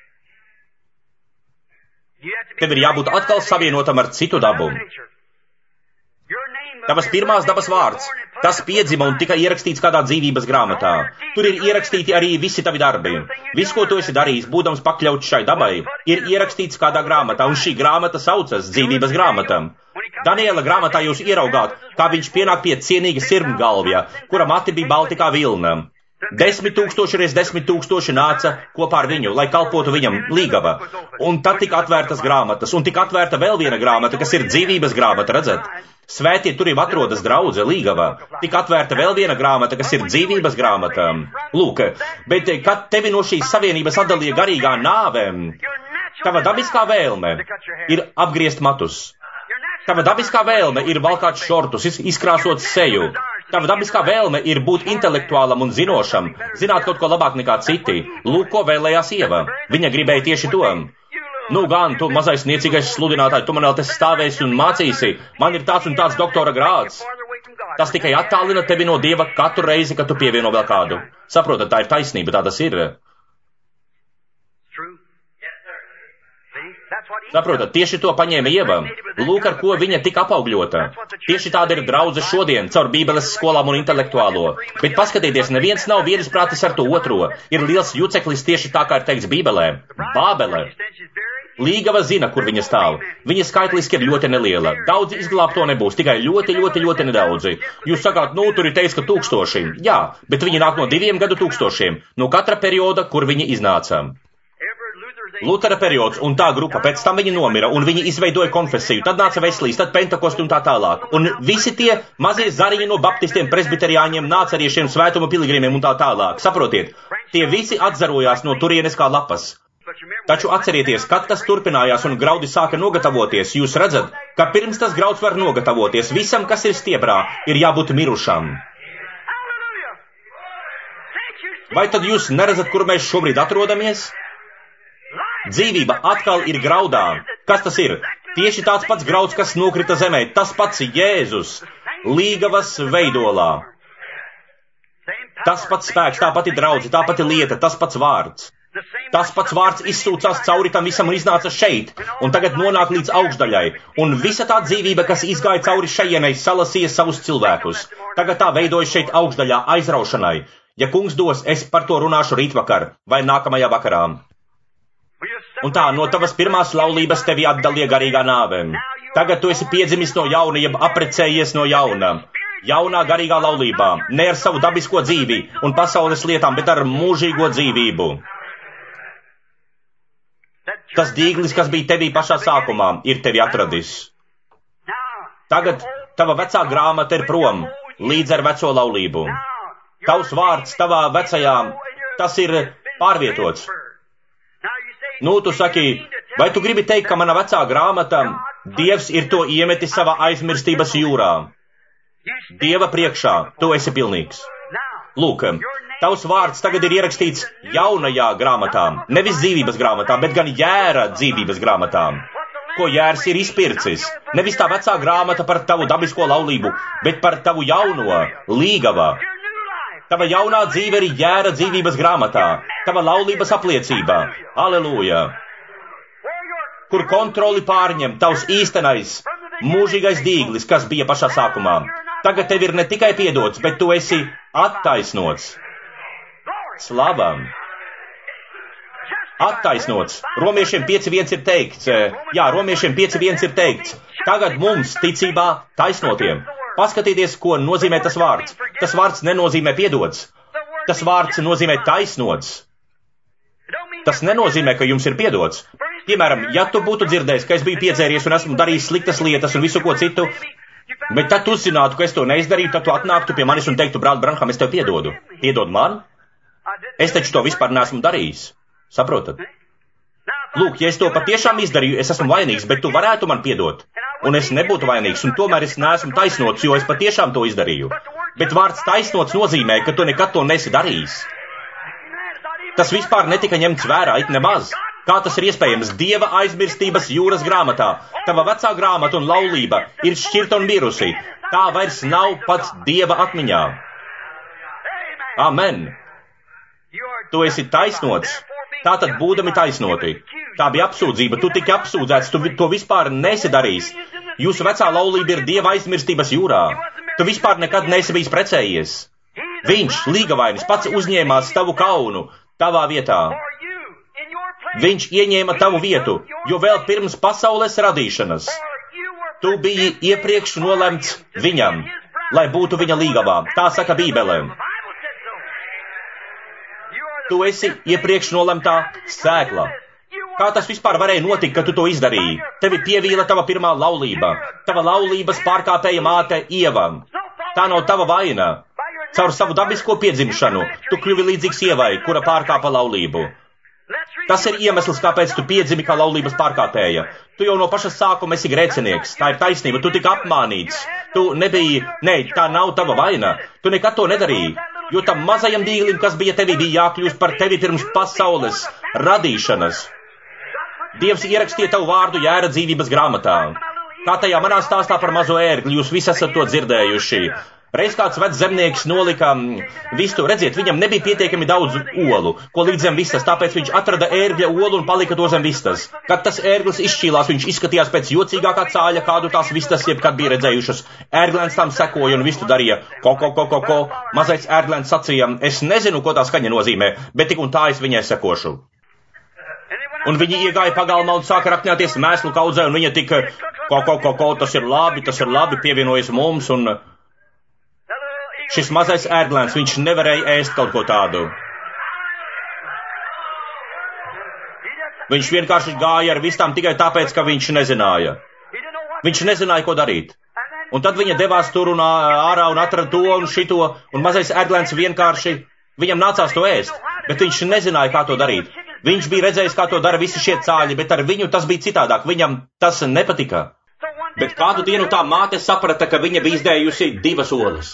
Speaker 1: Tev ir jābūt atkal savienotam ar citu dabu. Tavas pirmās dabas vārds, tas piedzima un tika ierakstīts kādā dzīvības grāmatā. Tur ir ierakstīti arī visi tavi darbi. Viss, ko tu esi darījis, būdams pakļauts šai dabai, ir ierakstīts kādā grāmatā, un šī grāmata saucas dzīvības grāmata. Daniela grāmatā jūs ieraugāt, kā viņš pienāk pie cienīga sirmgalvja, kura mati bija balti kā vilna. 10,000 reiz 10,000 nāca kopā ar viņu, lai kalpotu viņam līgava. Un tad tika atvērtas grāmatas, un tika atvērta vēl viena grāmata, kas ir dzīvības grāmata, redzat? Svētie tur jau atrodas draudze līgava. Tika atvērta vēl viena grāmata, kas ir dzīvības grāmata. Lūk, bet kad tevi no šīs savienības atdalīja garīgā nāve, tava dabiskā vēlme ir apgriezt matus. Tava dabiskā vēlme ir valkāt šortus, izkrāsot seju. Tava dabiskā vēlme ir būt intelektuālam un zinošam, zināt kaut ko labāk nekā citi. Lūk, ko vēlējās Ieva. Viņa gribēja tieši to. Nu gan, tu mazais niecīgais sludinātāji, tu man vēl te stāvēsi un mācīsi. Man ir tāds un tāds doktora grāds. Tas tikai attālina tevi no Dieva katru reizi, kad tu pievieno vēl kādu. Saprotat, tā ir taisnība, tā tas ir. Saprotat, tieši to paņēma Ieva. Lūk, ar ko viņa tika apaugļota. Tieši tāda ir draudze šodien, caur Bībeles skolām un intelektuālo. Bet paskatieties, neviens nav viensprātis ar to otro. Ir liels juceklis tieši tā, kā ir teikts Bībelē. Bābele. Līgava zina, kur viņa stāv. Viņa skaitliski ir ļoti neliela. Daudzi izglābto nebūs, tikai ļoti nedaudzi. Jūs sakāt, tur ir teiks, ka 1000. Jā, bet viņi nāk no 2 gadu tūkstošiem. No katra perioda, kur viņi iznāca. Lutera periods un tā grupa, pēc tam viņi nomira un viņi izveidoja konfesiju, tad nāca Veslīs, tad Pentekosti un tā tālāk. Un visi tie mazie zariņi no baptistiem, presbiteriāņiem, nācariešiem, svētuma piligrimiem un tā tālāk. Saprotiet, tie visi atzarojās no turienes kā lapas. Taču atcerieties, kad tas turpinājās un graudi sāka nogatavoties, jūs redzat, ka pirms tas grauds var nogatavoties, visam, kas ir stiebrā, ir jābūt mirušam. Vai tad jūs neredzat, kur mēs šobrīd atrodamies? Dzīvība atkal ir graudā. Kas tas ir? Tieši tāds pats grauds, kas nokrita zemē. Tas pats Jēzus, līgavas veidolā. Tas pats spēks, tā pati draudze, tā pati lieta, tas pats vārds. Tas pats vārds izsūcās cauri tam visam un iznāca šeit, un tagad nonāk līdz augšdaļai. Un visa tā dzīvība, kas izgāja cauri šejienei, salasīja savus cilvēkus. Tagad tā veidojas šeit augšdaļā aizraušanai. Ja kungs dos, es par to runāšu rītvakar vai nākamajā vakarā. Un tā, no tavas pirmās laulības tevi atdalīja garīgā nāve. Tagad tu esi piedzimis no jauna, jeb aprecējies no jauna. Jaunā garīgā laulībā, ne ar savu dabisko dzīvi un pasaules lietām, bet ar mūžīgo dzīvību. Tas dīglis, kas bija tevī pašā sākumā, ir tevi atradis. Tagad tava vecā grāmata ir prom, līdz ar veco laulību. Tavs vārds tavā vecajā, tas ir pārvietots. Tu saki, vai tu gribi teikt, ka mana vecā grāmata, Dievs ir to iemetis savā aizmirstības jūrā? Dieva priekšā, tu esi pilnīgs. Lūk, tavs vārds tagad ir ierakstīts jaunajā grāmatā, nevis dzīvības grāmatā, bet gan Jēra dzīvības grāmatā. Ko Jērs ir izpircis, nevis tā vecā grāmata par tavu dabisko laulību, bet par tavu jauno, līgavā. Tava jaunā dzīve ir jēra dzīvības grāmatā, tava laulības apliecībā. Aleluja! Kur kontroli pārņem tavs īstenais, mūžīgais dīglis, kas bija pašā sākumā. Tagad tev ir ne tikai piedots, bet tu esi attaisnots. Slavam! Attaisnots. Romiešiem 5.1 ir teikts. Romiešiem 5.1 ir teikts. Tagad mums ticībā taisnotiem. Paskatieties, ko nozīmē tas vārds. Tas vārds nenozīmē piedots. Tas vārds nozīmē taisnots. Tas nenozīmē, ka jums ir piedots. Piemēram, ja tu būtu dzirdējis, ka es biju piedzēries un esmu darījis sliktas lietas un visu ko citu, bet tad tu zinātu, ka es to neizdarīju, tad tu atnāktu pie manis un teiktu, brāl Branham, es tev piedodu. Piedod man? Es taču to vispār neesmu darījis. Saprotat? Lūk, ja es to patiešām izdarīju, es esmu vainīgs, bet tu varētu man piedot. Un es nebūtu vainīgs, un tomēr es neesmu taisnots, jo es patiešām to izdarīju. Bet vārds taisnots nozīmē, ka tu nekad to nesi darījis. Tas vispār netika ņemts vērā, it nemaz. Kā tas ir iespējams? Dieva aizmirstības jūras grāmatā. Tava vecā grāmata un laulība ir šķirta un mirusi. Tā vairs nav pats Dieva atmiņā. Amen. Tu esi taisnots. Tātad būdami taisnoti. Tā bija apsūdzība, tu tiki apsūdzēts, tu to vispār nesi darījis. Jūsu vecā laulība ir Dieva aizmirstības jūrā. Tu vispār nekad nesi bijis precējies. Viņš, līgavainis, pats uzņēmās tavu kaunu tavā vietā. Viņš ieņēma tavu vietu, jo vēl pirms pasaules radīšanas tu biji iepriekš nolemts viņam, lai būtu viņa līgavā. Tā saka Bībelē. Tu esi iepriekš nolemtā sēkla. Kā tas vispār varēja notikt, ka tu to izdarīji? Tevi pievīla tava pirmā laulība. Tava laulības pārkāpēja māte Ieva. Tā nav tava vaina. Caur savu dabisko piedzimšanu tu kļuvi līdzīgs Ievai, kura pārkāpa laulību. Tas ir iemesls, kāpēc tu piedzimi kā laulības pārkāpēja. Tu jau no paša sākuma esi grēcinieks. Tā ir taisnība. Tu tika apmānīts. Tā nav tava vaina. Tu nekad to nedarīji. Jo tam mazajam dīglim, kas bija tevi, bija jākļūst par tevi pirms pasaules radīšanas. Dievs ierakstīja tavu vārdu jēra dzīvības grāmatā. Kā tajā manā stāstā par mazo ērgli, jūs visi esat to dzirdējuši. Reiz kāds vecs zemnieks nolika vistu, redziet, viņam nebija pietiekami daudz olu, ko līdz zem vistas, tāpēc viņš atrada ērgļa olu un palika to zem vistas. Kad tas ērglis izšķīlās, viņš izskatījās pēc jocīgākā cāļa, kādu tās vistas jebkad bija redzējušas. Ērglēns tam sekoja un vistu darīja ko. Mazais ērglēns sacīja, es nezinu, ko tā skaņa nozīmē, bet tik un tā es viņai sekošu. Un viņi iegāja pagalmā un sāka rakņāties mēslu kaudzē, un viņa tika ko, tas ir labi, pievienojas mums, un šis mazais ērglēns, viņš nevarēja ēst kaut ko tādu. Viņš vienkārši gāja ar vistām tikai tāpēc, ka viņš nezināja. Viņš nezināja, ko darīt. Un tad viņa devās tur un ārā un atrada to un šito, un mazais ērglēns vienkārši, viņam nācās to ēst, bet viņš nezināja, kā to darīt. Viņš bija redzējis, kā to dara visi šie cāļi, bet ar viņu tas bija citādāk, viņam tas nepatika. Bet kādu dienu tā māte saprata, ka viņa bija izdējusi 2 olas.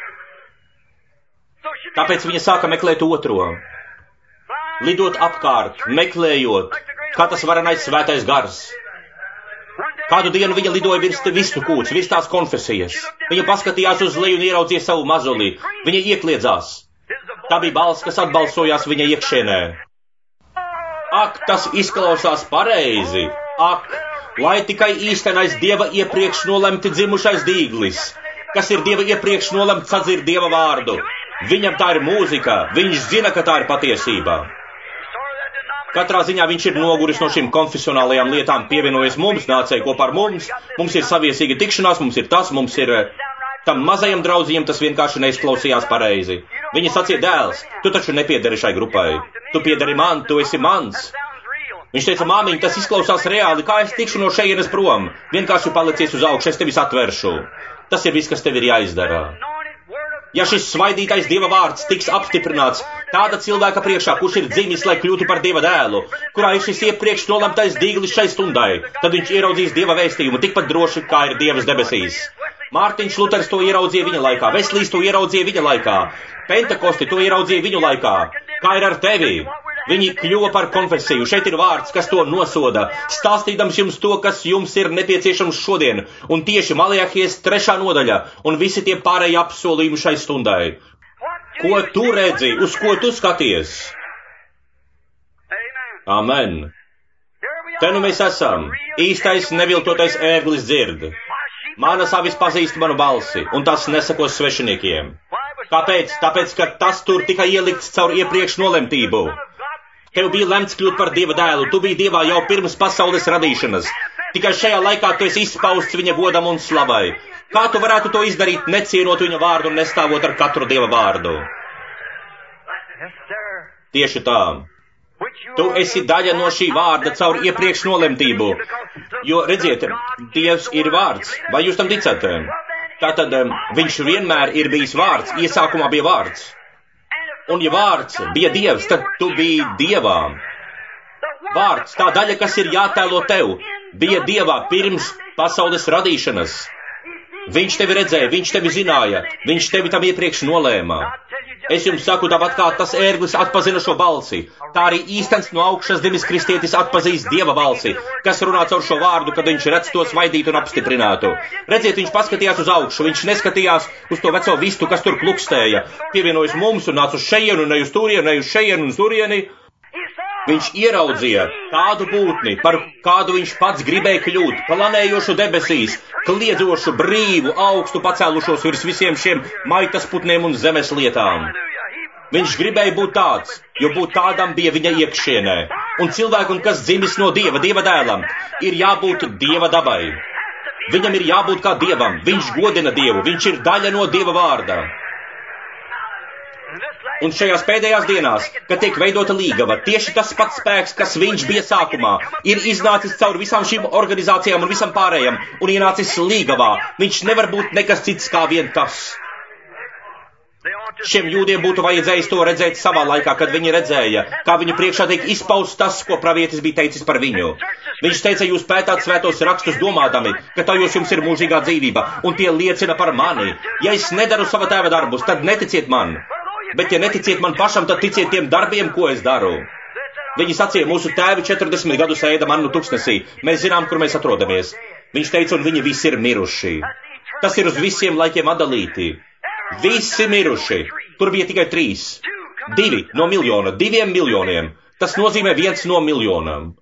Speaker 1: Tāpēc viņa sāka meklēt otro. Lidot apkārt, meklējot, kā tas varenais svētais gars. Kādu dienu viņa lidoja virs vistu kūts, virs tās konfesijas. Viņa paskatījās uz leju un ieraudzīja savu mazuli. Viņa iekliedzās. Tā bija balss, kas atbalsojās viņa iekšienē. Ak, tas izklausās pareizi. Ak, lai tikai īstenais Dieva iepriekš nolemti dzimušais dīglis, kas ir Dieva iepriekš nolemts atzīt Dieva vārdu. Viņam tā ir mūzika, viņš zina, ka tā ir patiesība. Katrā ziņā viņš ir noguris no šīm konfesionālajām lietām, pievienojies mums, nācēja kopā ar mums ir saviesīga tikšanās, mums ir tas, mums ir tam mazajam draudzīgam, tas vienkārši neizklausījās pareizi. Viņa sacīja, dēls, tu taču nepiedari šai grupai, tu piedari man, tu esi mans. Viņš teica, māmiņ, tas izklausās reāli, kā es tikšu no šejienes prom, vienkārši palicies uz augšu, es tevis atveršu. Tas ir viss, kas tev ir jāizdara. Ja šis svaidītais Dieva vārds tiks apstiprināts tāda cilvēka priekšā, kurš ir dzimis, lai kļūtu par Dieva dēlu, kurā ir šis iepriekš nolemtais dīglis šai stundai, tad viņš ieraudzīs Dieva vēstījumu tikpat droši, kā ir Dievs debesīs. Mārtiņš Luters to ieraudzīja viņa laikā, Veslīs to ieraudzīja viņa laikā, Pentekosti to ieraudzīja viņu laikā. Kā ir ar tevi? Viņi kļuva par konfesiju. Šeit ir vārds, kas to nosoda, stāstīdams jums to, kas jums ir nepieciešams šodien, un tieši Maleahijas 3. nodaļa, un visi tie pārējie apsolījumi šai stundai. Ko tu redzi, uz ko tu skaties? Amen. Te nu mēs esam. Īstais neviltotais ērglis dzird. Manas avis pazīst manu balsi, un tas nesakos svešiniekiem. Kāpēc? Tāpēc, ka tas tur tika ielikts caur iepriekš nolemtību. Tev bija lemts kļūt par Dieva dēlu, tu biji Dievā jau pirms pasaules radīšanas. Tikai šajā laikā tu esi izpausts viņa godam un slavai. Kā tu varētu to izdarīt, necienot viņa vārdu un nestāvot ar katru Dieva vārdu? Tieši tā. Tu esi daļa no šī vārda caur iepriekš nolemtību. Jo, redziet, Dievs ir vārds. Vai jūs tam ticat? Tātad viņš vienmēr ir bijis vārds. Iesākumā bija vārds. Un ja vārds bija Dievs, tad tu biji Dievā. Vārds, tā daļa, kas ir jātēlo tev, bija Dievā pirms pasaules radīšanas. Viņš tevi redzēja, viņš tevi zināja, viņš tevi tam iepriekš nolēma. Es jums saku, tāpat kā tas ērglis atpazina šo balsi, tā arī īstens no augšas demis kristietis atpazīst Dieva balsi, kas runā caur šo vārdu, kad viņš redz to svaidītu un apstiprinātu. Redziet, viņš paskatījās uz augšu, viņš neskatījās uz to veco vistu, kas tur plukstēja, pievienojas mums un nāca uz šejienu, ne uz turienu, ne uz šejienu un turieni. Viņš ieraudzīja tādu būtni, par kādu viņš pats gribēja kļūt, planējošu debesīs, kliedzošu, brīvu, augstu pacēlušos virs visiem šiem maitasputniem un zemes lietām. Viņš gribēja būt tāds, jo būt tādam bija viņa iekšienē. Un cilvēkam, kas dzimis no Dieva, Dieva dēlam, ir jābūt Dieva dabai. Viņam ir jābūt kā Dievam, viņš godina Dievu, viņš ir daļa no Dieva vārda. Un šajās pēdējās dienās, kad tiek veidota līgava, tieši tas pats spēks, kas viņš bija sākumā, ir iznācis caur visām šīm organizācijām un visam pārējiem un ienācis līgavā. Viņš nevar būt nekas cits kā vien tas. Šiem jūdiem būtu vajadzējis to redzēt savā laikā, kad viņi redzēja, kā viņu priekšā tiek izpaust tas, ko pravietis bija teicis par viņu. Viņš teica, jūs pētāt svētos rakstus domādami, ka tajos jums ir mūžīgā dzīvība, un tie liecina par mani. Ja es nedaru sava tēva darbus, tad neticiet man. Bet, ja neticiet man pašam, tad ticiet tiem darbiem, ko es daru. Viņi sacīja, mūsu tēvi 40 gadus ēda mannu tuksnesī. Mēs zinām, kur mēs atrodamies. Viņš teica, un viņi visi ir miruši. Tas ir uz visiem laikiem atdalīti. Visi miruši. Tur bija tikai 3. 2 no miljona, 2 miljoniem. Tas nozīmē 1 no miljonam.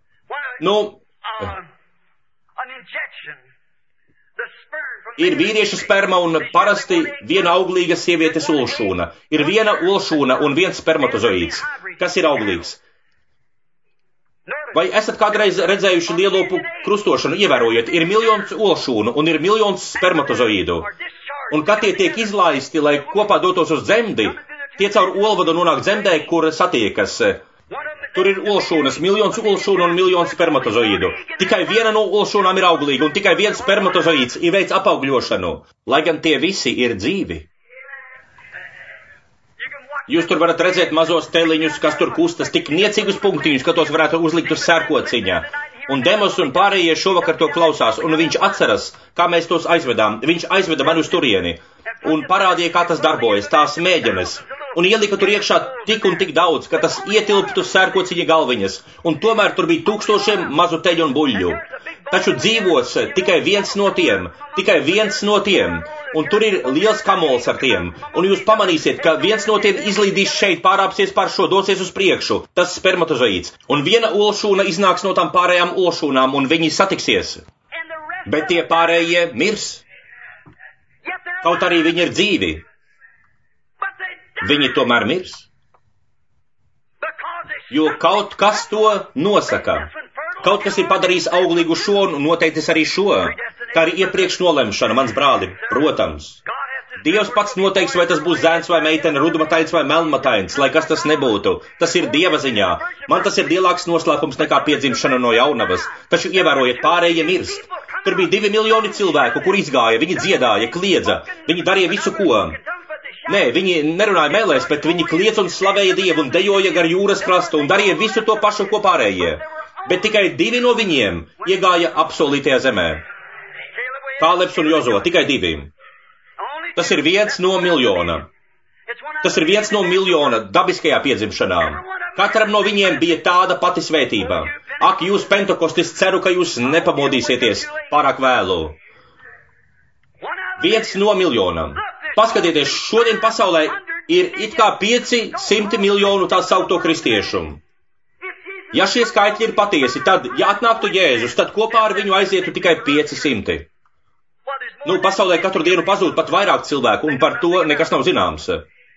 Speaker 1: Ir vīrieša sperma un parasti viena auglīga sievietes olšūna. Ir viena olšūna un 1 spermatozoīds. Kas ir auglīgs? Vai esat kādreiz redzējuši lielopu krustošanu? Ievērojiet, ir 1 miljons olšūnu un ir 1 miljons spermatozoīdu. Un kad tie tiek izlaisti, lai kopā dotos uz dzemdi, tie caur olvadu nonāk dzemdē, kur satiekas. Tur ir olšūnas, 1 miljons olšūnu un 1 miljons spermatozoīdu. Tikai viena no olšūnām ir auglīga un tikai 1 spermatozoīds ir veids apaugļošanu, lai gan tie visi ir dzīvi. Jūs tur varat redzēt mazos teliņus, kas tur kustas, tik niecīgus punktiņus, ka tos varētu uzlikt uz sērkociņa. Un Demos un pārējie šovakar to klausās, un viņš atceras, kā mēs tos aizvedām. Viņš aizveda mani uz turieni un parādīja, kā tas darbojas, tās mēģenes. Un ielika tur iekšā tik un tik daudz, ka tas ietilptu sērkociņa galviņas, un tomēr tur bija tūkstošiem mazu teļu un buļļu. Taču dzīvos tikai 1 no tiem, un tur ir liels kamols ar tiem, un jūs pamanīsiet, ka 1 no tiem izlīdīs šeit, pārāpsies pār šo, dosies uz priekšu, tas spermatozoīds, un viena olšūna iznāks no tām pārējām olšūnām, un viņi satiksies. Bet tie pārējie mirs, kaut arī viņi ir dzīvi. Viņi tomēr mirs, jo kaut kas to nosaka. Kaut kas ir padarījis auglīgu šo un noteicis arī šo. Tā ir iepriekš nolemšana, mans brāli, protams. Dievs pats noteiks, vai tas būs zēns vai meitene, rudmatains vai melnmatains, lai kas tas nebūtu. Tas ir Dieva ziņā. Man tas ir lielāks noslēpums nekā piedzimšana no jaunavas. Taču ievērojiet, pārējie mirst. Tur bija 2 miljoni cilvēku, kur izgāja, viņi dziedāja, kliedza, viņi darīja visu, ko. Nē, viņi nerunāja mēlēs, bet viņi kliedz un slavēja Dievu un dejoja gar jūras krastu un darīja visu to pašu, ko pārējie. Bet tikai 2 no viņiem iegāja apsolītajā zemē. Kālebs un Jozo, tikai 2. Tas ir 1 no miljona. Tas ir 1 no miljona dabiskajā piedzimšanā. Katram no viņiem bija tāda pati svētība. Ak, jūs pentekostis, ceru, ka jūs nepamodīsieties pārāk vēlu. 1 no miljonam. Paskatieties, šodien pasaulē ir it kā 500 miljonu tā saukto kristiešu. Ja šie skaitļi ir patiesi, tad, ja atnāktu Jēzus, tad kopā ar viņu aizietu tikai 500. Pasaulē katru dienu pazūd pat vairāk cilvēku, un par to nekas nav zināms.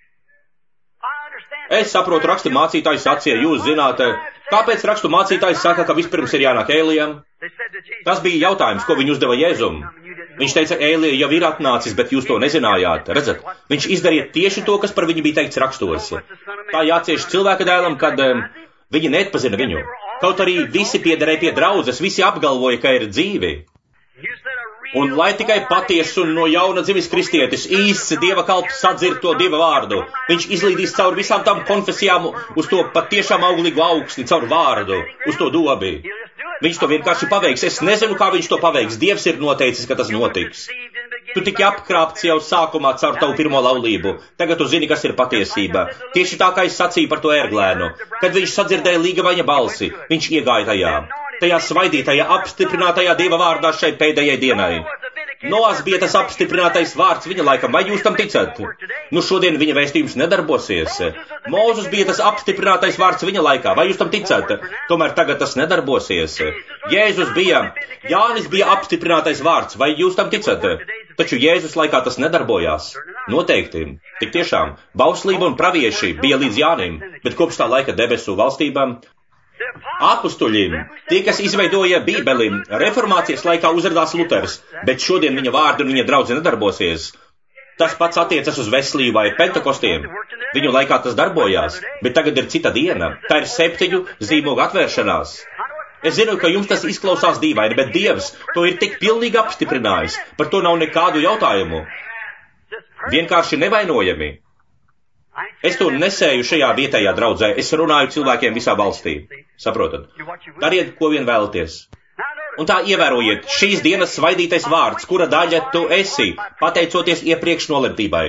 Speaker 1: Es saprotu, rakstu mācītājs sacīja, jūs zināt, kāpēc rakstu mācītājs saka, ka vispirms ir jānāk Ēlijam? Tas bija jautājums, ko viņi uzdeva Jēzum. Viņš teica, Ēlija jau ir atnācis, bet jūs to nezinājāt. Redzat, viņš izdarīja tieši to, kas par viņu bija teikts rakstos. Tā jācieš cilvēka dēlam, kad viņi neatpazina viņu. Kaut arī visi piederēja pie draudzes, visi apgalvoja, ka ir dzīvi. Un lai tikai patiess un no jauna dzimis kristietis, īsts Dieva kalps sadzird to Dieva vārdu, viņš izlīdīs caur visām tām konfesijām uz to patiešām auglīgu augsni, caur vārdu, uz to dobi. Viņš to vienkārši paveiks. Es nezinu, kā viņš to paveiks. Dievs ir noteicis, ka tas notiks. Tu tiki apkrāpts jau sākumā caur tavu pirmo laulību. Tagad tu zini, kas ir patiesība. Tieši tā, kā es sacīju par to ērglēnu. Kad viņš sadzirdēja līgavaņa balsi, viņš iegāja tajā svaidītajā, apstiprinātajā Dieva vārdā šai pēdējai dienai. Noās bija tas apstiprinātais vārds viņa laikam, vai jūs tam ticat? Šodien viņa vēstījums nedarbosies. Mūzus bija tas apstiprinātais vārds viņa laikā, vai jūs tam ticat? Tomēr tagad tas nedarbosies. Jānis bija apstiprinātais vārds, vai jūs tam ticat? Taču Jēzus laikā tas nedarbojās. Noteikti. Tik tiešām, bauslība un pravieši bija līdz Jānim, bet kopš tā laika debesu valstībām apustuļiem, tie, kas izveidoja Bībeli, reformācijas laikā uzradās Luters, bet šodien viņa vārdi un viņa draudze nedarbosies. Tas pats attiecas uz Vesliju vai Pentekostiem. Viņu laikā tas darbojās, bet tagad ir cita diena. Tā ir 7 zīmogu atvēršanās. Es zinu, ka jums tas izklausās dīvaini, bet Dievs to ir tik pilnīgi apstiprinājis. Par to nav nekādu jautājumu. Vienkārši nevainojami. Es to nesēju šajā vietējā draudzē, es runāju cilvēkiem visā valstī. Saprotat? Dariet, ko vien vēlaties. Un tā ievērojiet, šīs dienas svaidītais vārds, kura daļa tu esi, pateicoties iepriekš nolemtībai.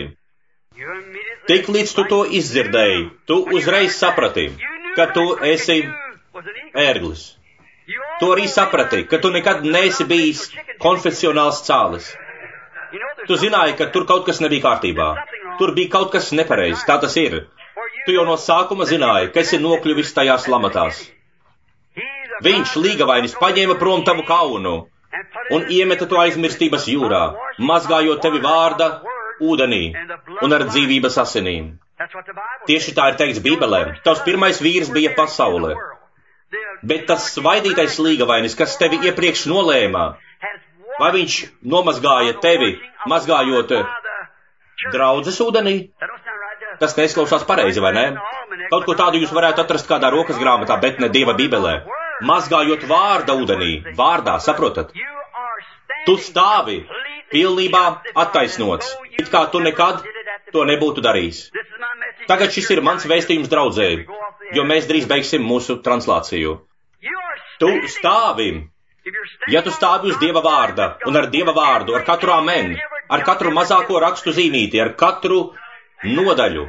Speaker 1: Tik līdz tu to izdzirdēji, tu uzreiz saprati, ka tu esi ērglis. Tu arī saprati, ka tu nekad neesi bijis konfesionāls cālis. Tu zināji, ka tur kaut kas nebija kārtībā. Tur bija kaut kas nepareizs, tā tas ir. Tu jau no sākuma zināji, ka esi nokļuvis tajās lamatās. Viņš, līgavainis, paņēma prom tavu kaunu un iemeta to aizmirstības jūrā, mazgājot tevi vārda ūdenī un ar dzīvības asinīm. Tieši tā ir teikts Bībelē. Tavs pirmais vīrs bija pasaule. Bet tas svaidītais līgavainis, kas tevi iepriekš nolēmā, vai viņš nomazgāja tevi, mazgājot draudzes ūdenī? Tas neizklausās pareizi, vai ne? Kaut ko tādu jūs varētu atrast kādā rokas grāmatā, bet ne Dieva Bībelē. Mazgājot vārda ūdenī, vārdā, saprotat? Tu stāvi pilnībā attaisnots, it kā tu nekad to nebūtu darījis. Tagad šis ir mans vēstījums draudzēji, jo mēs drīz beigsim mūsu translāciju. Tu stāvi. Ja tu stāvi uz Dieva vārda un ar Dieva vārdu, ar katru amen, ar katru mazāko rakstu zīmīti, ar katru nodaļu.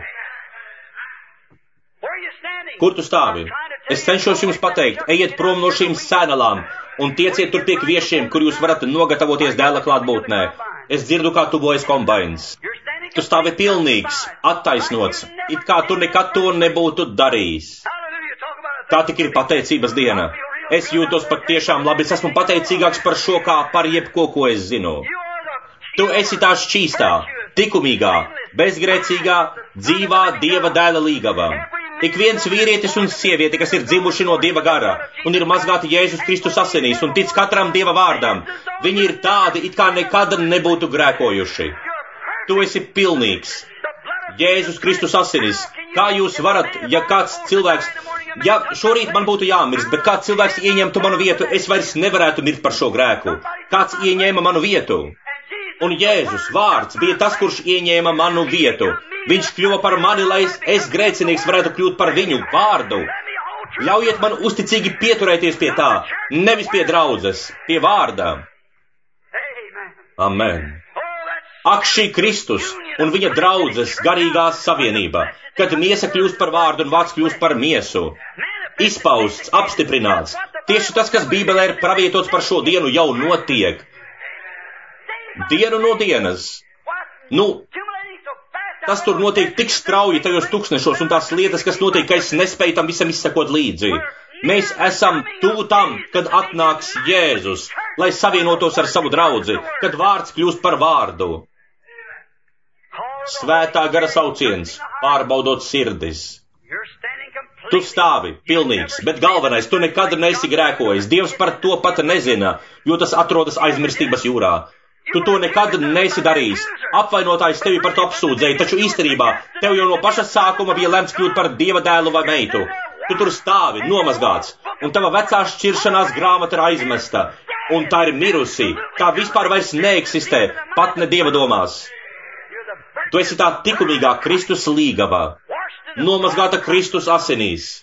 Speaker 1: Kur tu stāvi? Es cenšos jums pateikt, ejiet prom no šīm sēnalām un tieciet tur pie kviešiem, kur jūs varat nogatavoties dēla klātbūtnē. Es dzirdu, kā tuvojas kombains. Tu stāvi pilnīgs, attaisnots, it kā tu nekad to nebūtu darījis. Tā tik ir pateicības diena. Es jūtos pat tiešām labi, es esmu pateicīgāks par šo kā par jebko, ko es zinu. Tu esi tā šķīstā, likumīgā, bezgrēcīgā, dzīvā Dieva dēla līgava. Ik viens vīrietis un sieviete, kas ir dzimuši no Dieva gara un ir mazgāti Jēzus Kristus asinīs un tic katram Dieva vārdam, viņi ir tādi, it kā nekad nebūtu grēkojuši. Tu esi pilnīgs. Jēzus Kristus asinīs. Kā jūs varat, ja kāds cilvēks, ja šorīt man būtu jāmirst, bet kāds cilvēks ieņemtu manu vietu, es vairs nevarētu mirt par šo grēku. Kāds ieņēma manu vietu. Un Jēzus vārds bija tas, kurš ieņēma manu vietu. Viņš kļuva par mani, lai es grēcinieks varētu kļūt par viņu vārdu. Ļaujiet man uzticīgi pieturēties pie tā, nevis pie draudzes, pie vārdā. Amen. Ak, šī Kristus un viņa draudzes garīgā savienība, kad miesa kļūst par vārdu un vārds kļūst par miesu. Izpausts, apstiprināts. Tieši tas, kas Bībelē ir pravietots par šo dienu, jau notiek. Dienu no dienas. Tas tur notiek tik strauji tajos tūkstnešos un tās lietas, kas notiek, ka es nespēju tam visam izsekot līdzi. Mēs esam tuvu tam, kad atnāks Jēzus, lai savienotos ar savu draudzi, kad vārds kļūst par vārdu. Svētā gara sauciens, pārbaudot sirdis. Tu stāvi, pilnīgs, bet galvenais, tu nekad neesi grēkojis. Dievs par to pat nezina, jo tas atrodas aizmirstības jūrā. Tu to nekad neesi darījis. Apvainotājs tevi par to apsūdzēja, taču īstenībā tev jau no paša sākuma bija lemts kļūt par Dieva dēlu vai meitu. Tu tur stāvi, nomazgāts, un tava vecā šķiršanās grāmata ir aizmesta, un tā ir mirusi. Tā vispār vairs neeksistē, pat ne Dieva domās. Tu esi tā likumīgā Kristus līgava, nomazgāta Kristus asinīs.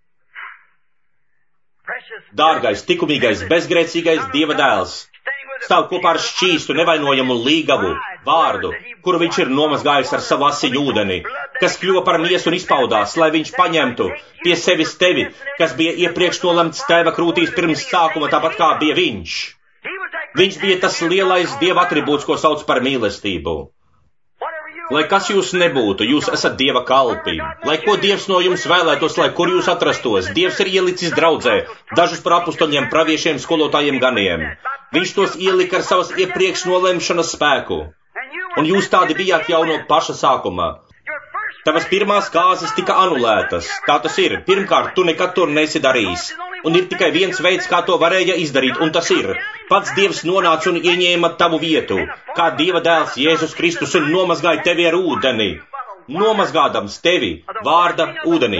Speaker 1: Dārgais, likumīgais, bezgrēcīgais Dieva dēls stāv kopā ar šķīstu, nevainojamu līgavu, vārdu, kuru viņš ir nomazgājis ar savu asiņu ūdeni, kas kļuva par miesu un izpaudās, lai viņš paņemtu pie sevis tevi, kas bija iepriekš nolemts tēva krūtīs pirms sākuma, tāpat kā bija viņš. Viņš bija tas lielais Dieva atribūts, ko sauc par mīlestību. Lai kas jūs nebūtu, jūs esat Dieva kalpi. Lai ko Dievs no jums vēlētos, lai kur jūs atrastos, Dievs ir ielicis draudzē dažus par apustoļiem, praviešiem, skolotājiem ganiem. Viņš tos ielika ar savas iepriekš nolemšanas spēku. Un jūs tādi bijāt jau no paša sākuma. Tavas pirmās kāzas tika anulētas. Tā tas ir. Pirmkārt, tu nekad to nesi darījis. Un ir tikai viens veids, kā to varēja izdarīt, un tas ir. Pats Dievs nonāca un ieņēma tavu vietu, kā Dieva dēls Jēzus Kristus, un nomazgāja tevi ar ūdeni. Nomazgādams tevi vārda ūdenī.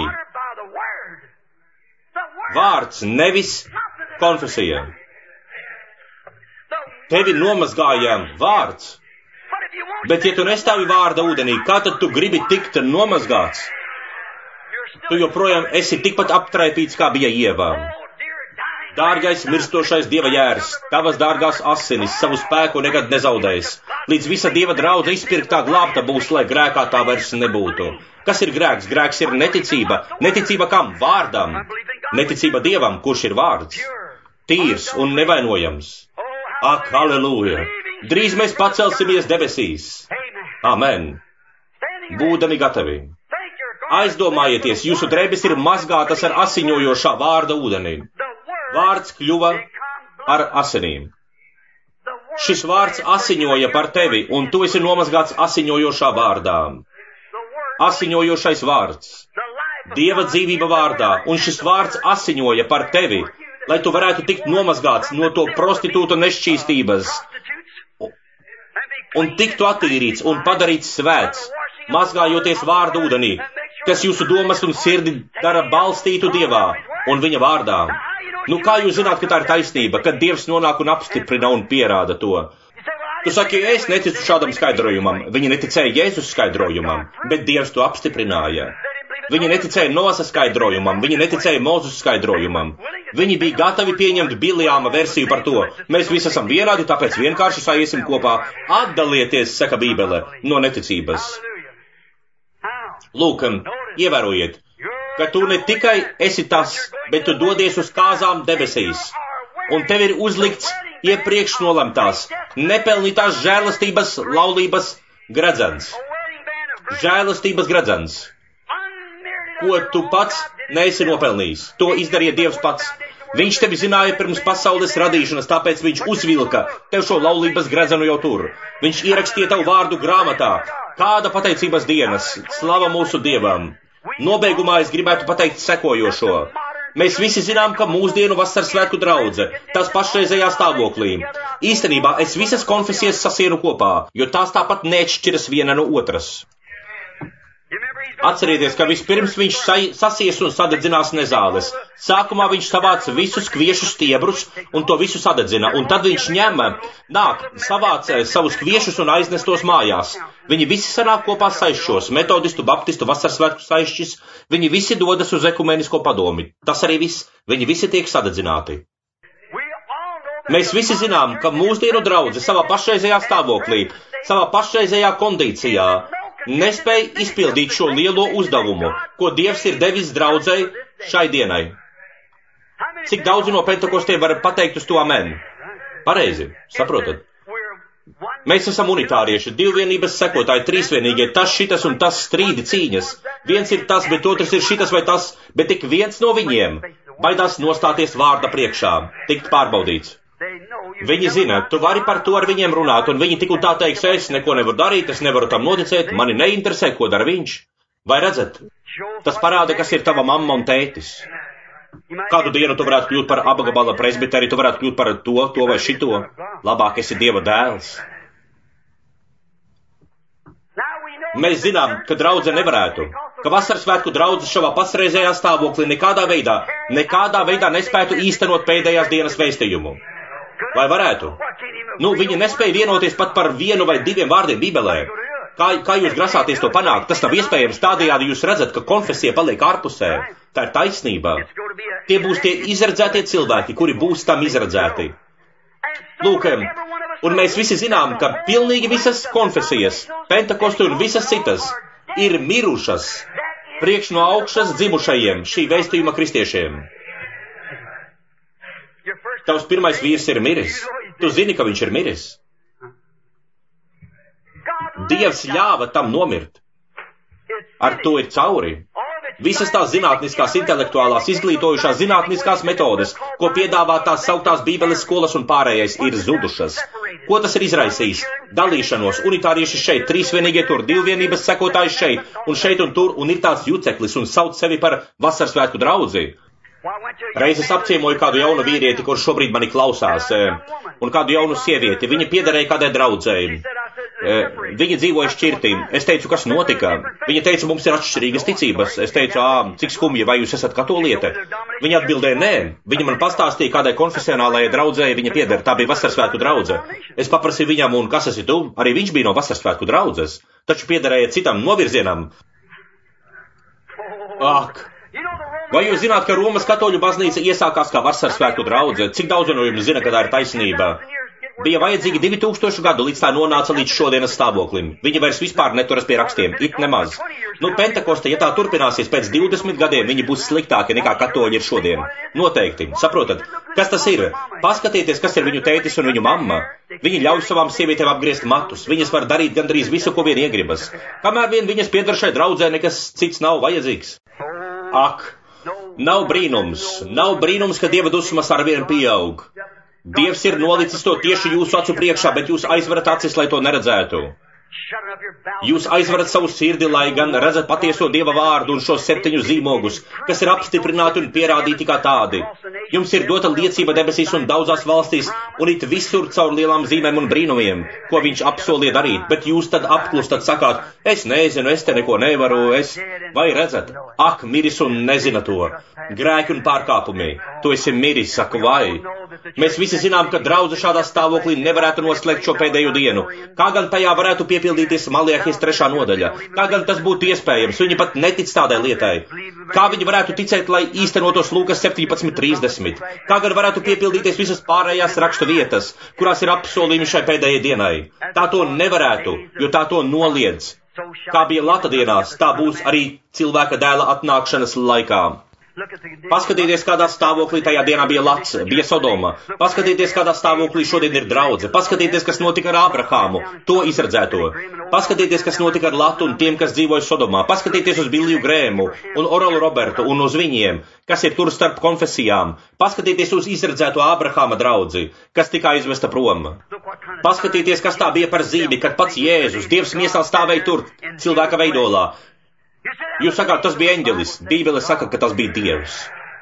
Speaker 1: Vārds, nevis konfesija. Tevi nomazgāja vārds. Bet, ja tu nestāvi vārda ūdenī, kā tad tu gribi tikt nomazgāts? Tu joprojām esi tikpat aptraipīts, kā bija Ieva. Dārgais, mirstošais Dieva jērs, tavas dārgās asinis savu spēku nekad nezaudēs. Līdz visa Dieva draudze izpirktā glābta būs, lai grēkā tā vairs nebūtu. Kas ir grēks? Grēks ir neticība. Neticība kam? Vārdam. Neticība Dievam, kurš ir vārds. Tīrs un nevainojams. Ak, halleluja! Drīz mēs pacelsimies debesīs. Amen. Būdami gatavi. Aizdomājieties, jūsu drēbes ir mazgātas ar asiņojošā vārda ūdeni. Vārds kļuva ar asinīm. Šis vārds asiņoja par tevi, un tu esi nomazgāts asiņojošā vārdā. Asiņojošais vārds. Dieva dzīvība vārdā, un šis vārds asiņoja par tevi, lai tu varētu tikt nomazgāts no to prostitūta nešķīstības, un tiktu attīrīts un padarīts svēts, mazgājoties vārdu ūdenī, kas jūsu domas un sirdi dara balstītu Dievā un viņa vārdā. Nu, kā jūs zināt, ka tā ir taisnība, kad Dievs nonāk un apstiprina un pierāda to? Tu saki, es neticu šādam skaidrojumam. Viņi neticēja Jēzus skaidrojumam, bet Dievs to apstiprināja. Viņi neticēja Noasa skaidrojumam, viņi neticēja Mozus skaidrojumam. Viņi bija gatavi pieņemt Biljāma versiju par to. Mēs visi esam vienādi, tāpēc vienkārši saiesim kopā. Atdalieties, saka Bībele, no neticības. Lūk, ievērojiet, ka tu ne tikai esi tas, bet tu dodies uz kāzām debesīs. Un tev ir uzlikts iepriekš nolemtās, nepelnītās žēlastības laulības gredzens. Žēlastības gredzens. Ko tu pats neesi nopelnījis. To izdarīja Dievs pats. Viņš tevi zināja pirms pasaules radīšanas, tāpēc viņš uzvilka tev šo laulības gredzenu jau tur. Viņš ierakstīja tavu vārdu grāmatā. Kāda pateicības dienas, slava mūsu Dievam. Nobeigumā es gribētu pateikt sekojošo. Mēs visi zinām, ka mūsdienu vasaras svētku draudze, tās pašreizējā stāvoklī. Īstenībā es visas konfesijas sasienu kopā, jo tās tāpat neatšķiras viena no otras. Atcerieties, ka vispirms viņš sasies un sadedzinās nezāles. Sākumā viņš savāc visus kviešu stiebrus un to visu sadedzina, un tad viņš savāc savus kviešus un aiznestos mājās. Viņi visi sanāk kopā saišos, metodistu, baptistu, vasaras svētku saišķis, viņi visi dodas uz ekumenisko padomi. Tas arī viss, viņi visi tiek sadedzināti. Mēs visi zinām, ka mūsdienu draudze savā pašreizējā stāvoklī, savā pašreizējā kondīcijā nespēja izpildīt šo lielo uzdevumu, ko Dievs ir devis draudzei šai dienai. Cik daudzi no pentekostiem var pateikt uz to amen? Pareizi, saprotat? Mēs esam unitārieši, divvienības sekotāji, trīsvienīgie, tas, šitas un tas strīdi cīņas. Viens ir tas, bet otrs ir šitas vai tas, bet tik viens no viņiem baidās nostāties vārda priekšā, tikt pārbaudīts. Viņi zina, tu vari par to ar viņiem runāt, un viņi tik un tā teiks, es neko nevaru darīt, es nevaru tam noticēt, mani neinteresē, ko dara viņš. Vai redzat? Tas parāda, kas ir tava mamma un tētis. Kādu dienu tu varētu kļūt par apgabala presbiteri, tu varētu kļūt par to vai šito. Labāk esi Dieva dēls. Mēs zinām, ka draudze nevarētu, ka vasaras svētku draudze šavā pašreizējā stāvoklī nekādā veidā nespētu īstenot pēdējās dienas vēstījumu. Vai varētu? Viņi nespēja vienoties pat par vienu vai diviem vārdiem Bībelē. Kā jūs grasāties to panākt? Tas nav iespējams. Tādējādi jūs redzat, ka konfesija paliek ārpusē. Tā ir taisnība. Tie būs tie izredzētie cilvēki, kuri būs tam izredzēti. Lūk, un mēs visi zinām, ka pilnīgi visas konfesijas, Pentekostu un visas citas, ir mirušas priekš no augšas dzimušajiem šī vēstījuma kristiešiem. Tavs pirmais vīrs ir miris. Tu zini, ka viņš ir miris. Dievs ļāva tam nomirt. Ar to ir cauri. Visas tās zinātniskās, intelektuālās, izglītojušās zinātniskās metodes, ko piedāvā tās sauktās Bībeles skolas un pārējais, ir zudušas. Ko tas ir izraisījis? Dalīšanos, unitārieši šeit, trīsvienīgie tur, divvienības sekotāji šeit un tur, un ir tāds juceklis un sauc sevi par vasaras svētku draudzi. Reiz es apciemoju kādu jaunu vīrieti, kurš šobrīd mani klausās, un kādu jaunu sievieti. Viņa piederēja kādai draudzēji. Viņa dzīvoja šķirtī. Es teicu, kas notika? Viņa teica, mums ir atšķirīgas ticības. Es teicu, cik skumji, vai jūs esat katoliete? Viņa atbildēja, nē. Viņa man pastāstīja, kādai konfesionālajai draudzēji viņa pieder. Tā bija vasaras svētku draudze. Es paprasīju viņam, un kas esi tu? Arī viņš bija no vasaras svētku draudzes, taču piederēja citam novirzienam. Ak! Vai jūs zināt, ka Romas katoļu baznīca iesākās kā vasaras svētku draudze? Cik daudz no jums zina, ka tā ir taisnība? Bija vajadzīgi 2000 gadu, līdz tā nonāca līdz šodienas stāvoklim. Viņi vairs vispār neturas pie rakstiem, it nemaz. Pentekoste, ja tā turpināsies pēc 20 gadiem, viņi būs sliktāki nekā katoļi ir šodien. Noteikti. Saprotat, kas tas ir? Paskatieties, kas ir viņu tētis un viņu mamma. Viņi ļauj savām sievietēm apgriezt matus. Viņas var darīt gandrīz visu, ko vien iegribas. Kamēr vien viņas pieder šai draudzē, nekas cits nav vajadzīgs. Ak! Nav brīnums, ka Dieva dusmas arvien pieaug. Dievs ir nolicis to tieši jūsu acu priekšā, bet jūs aizverat acis, lai to neredzētu. Jūs aizverat savu sirdi, lai gan redzat patieso Dieva vārdu un šos 7 zīmogus, kas ir apstiprināti un pierādīti kā tādi. Jums ir dota liecība debesīs un daudzās valstīs, un it visur caur lielām zīmēm un brīnumiem, ko viņš apsolīja darīt, bet jūs tad apklustat, sakāt, es nezinu, es te neko nevaru, vai redzat? Ak, miris un nezina to. Grēki un pārkāpumi. Tu esi miris, saku, vai? Mēs visi zinām, ka draudze šādā stāvoklī nevarētu noslēgt šo pēdējo dienu. Kā gan tajā varētu piepildīties Maliahijas 3. nodaļa? Kā gan tas būtu iespējams? Viņi pat netic tādai lietai. Kā viņi varētu ticēt, lai īstenotos Lūkas 17:30? Kā gan varētu piepildīties visas pārējās rakstu vietas, kurās ir apsolījumi šai pēdējai dienai? Tā to nevarētu, jo tā to noliedz. Kā bija Lata dienās, tā būs arī cilvēka dēla atnākšanas laikā. Paskatieties, kādā stāvoklī tajā dienā bija Lats, bija Sodoma. Paskatieties, kādā stāvoklī šodien ir draudze. Paskatieties, kas notika ar Ābrahāmu, to izredzēto. Paskatieties, kas notika ar Latu un tiem, kas dzīvoja Sodomā. Paskatieties uz Billiju Grēmu un Oralu Robertu un uz viņiem, kas ir tur starp konfesijām. Paskatieties uz izredzēto Ābrahāma draudzi, kas tika aizvesta prom. Paskatieties, kas tā bija par zīmi, kad pats Jēzus, Dievs miesā stāvēja tur, cilvēka veidolā. Jūs sakāt, tas bija eņģelis. Bībele saka, ka tas bija Dievs.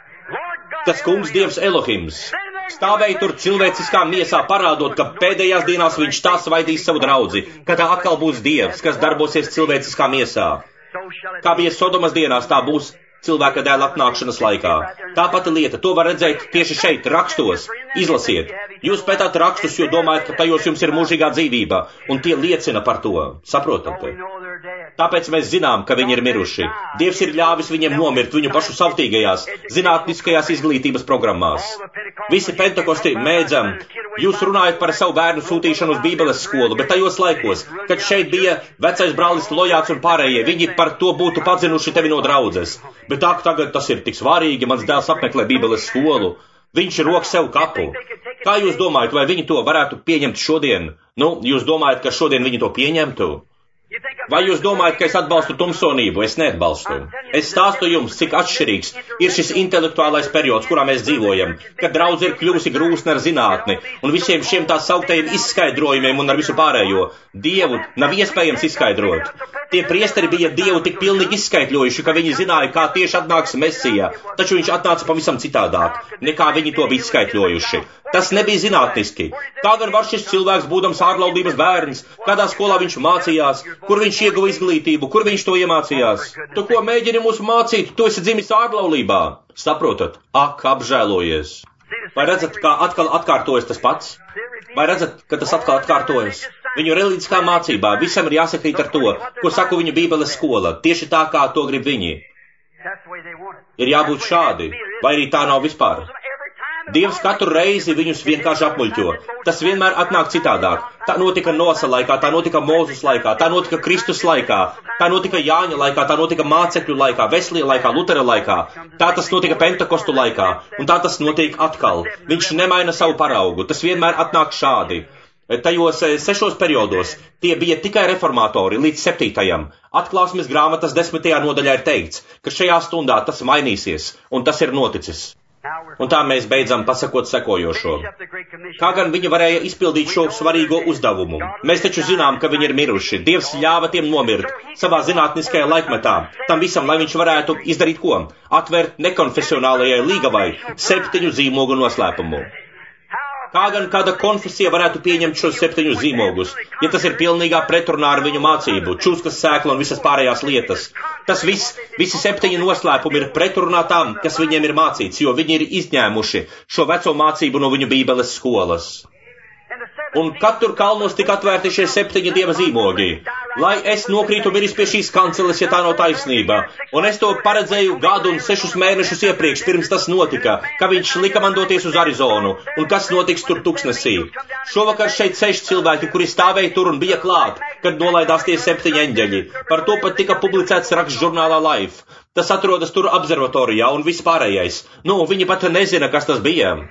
Speaker 1: Tas kungs Dievs Elohims stāvēja tur cilvēciskā miesā, parādot, ka pēdējās dienās viņš tā svaidīs savu draudzi, ka tā atkal būs Dievs, kas darbosies cilvēciskā miesā. Kā bija Sodomas dienās, tā būs cilvēka dēla atnākšanas laikā. Tā pati lieta, to var redzēt tieši šeit, rakstos. Izlasiet. Jūs pētāt rakstus, jo domājat, ka tajos jums ir mūžīgā dzīvība, un tie liecina par to. Saprotat? Tāpēc mēs zinām, ka viņi ir miruši. Dievs ir ļāvis viņiem nomirt viņu pašu savtīgajās, zinātniskajās izglītības programmās. Visi Pentekosti mēdzam. Jūs runājat par savu bērnu sūtīšanu uz Bībeles skolu, bet tajos laikos, kad šeit bija vecais brālis Lojāts un pārējie, viņi par to būtu padzinuši tevi no draudzes. Bet tagad tas ir tik svarīgi, mans dēls apmeklē Bībeles skolu. Viņš rok sev kapu. Kā jūs domājat, vai viņi to varētu pieņemt šodien? Jūs domājat, ka šodien viņi to pieņemtu? Vai jūs domājat, ka es atbalstu tumsonību? Es neatbalstu. Es stāstu jums, cik atšķirīgs ir šis intelektuālais periods, kurā mēs dzīvojam, kad draudze ir kļuvusi grūsna ar zinātni un visiem šiem tā sauktajiem izskaidrojumiem un ar visu pārējo. Dievu nav iespējams izskaidrot. Tie priesteri bija Dievu tik pilnīgi izskaidrojuši, ka viņi zināja, kā tieši atnāks Mesija, taču viņš atnāca pavisam citādāk, nekā viņi to bija izskaidrojuši. Tas nebija zinātniski. Kā gan var šis cilvēks, būdams ārlaulības bērns, kādā skolā viņš mācījās, kur viņš ieguva izglītību, kur viņš to iemācījās? Tu ko mēģini mūs mācīt? Tu esi dzimis ārlaulībā. Saprotat? Ak, apžēlojies. Vai redzat, kā atkal atkārtojas tas pats? Vai redzat, ka tas atkal atkārtojas? Viņu reliģiskā mācībā visam ir jāsakrīt ar to, ko saka viņu Bībeles skola, tieši tā, kā to grib viņi. Ir jābūt šādi, vai arī tā nav vispār. Dievs katru reizi viņus vienkārši apmuļķo. Tas vienmēr atnāk citādāk. Tā notika Nosa laikā, tā notika Mūzus laikā, tā notika Kristus laikā, tā notika Jāņa laikā, tā notika mācekļu laikā, Veslija laikā, Lutera laikā. Tā tas notika Pentekostu laikā, un tā tas notiek atkal. Viņš nemaina savu paraugu, tas vienmēr atnāk šādi. Tajos 6 periodos tie bija tikai reformatori līdz 7. Atklāsmes grāmatas 10. nodaļā ir teikts, ka šajā stundā tas mainīsies, un tas ir noticis. Un tā mēs beidzam pasakot sekojošo. Kā gan viņi varēja izpildīt šo svarīgo uzdevumu? Mēs taču zinām, ka viņi ir miruši. Dievs ļāva tiem nomirt savā zinātniskajā laikmetā. Tam visam, lai viņš varētu izdarīt ko? Atvērt nekonfesionālajai līgavai 7 zīmogu noslēpumu. Kā gan kāda konfesija varētu pieņemt šos 7 zīmogus, ja tas ir pilnīgā pretrunā ar viņu mācību, čūskas sēkla un visas pārējās lietas? Tas visi 7 noslēpumi ir pretrunā tām, kas viņiem ir mācīts, jo viņi ir izņēmuši šo veco mācību no viņu Bībeles skolas. Un kad tur kalnos tika atvērti šie 7 dieva zīmogi, lai es nokrītu miris pie šīs kanceles, ja tā nav taisnība. Un es to paredzēju gadu un 6 mēnešus iepriekš, pirms tas notika, ka viņš lika man doties uz Arizonu. Un kas notiks tur tuksnesī? Šovakar šeit 6 cilvēki, kuri stāvēja tur un bija klāt, kad nolaidās tie 7 eņģeļi. Par to pat tika publicēts raksts žurnālā Life. Tas atrodas tur observatorijā un viss pārējais. Viņi pat nezina, kas tas bija.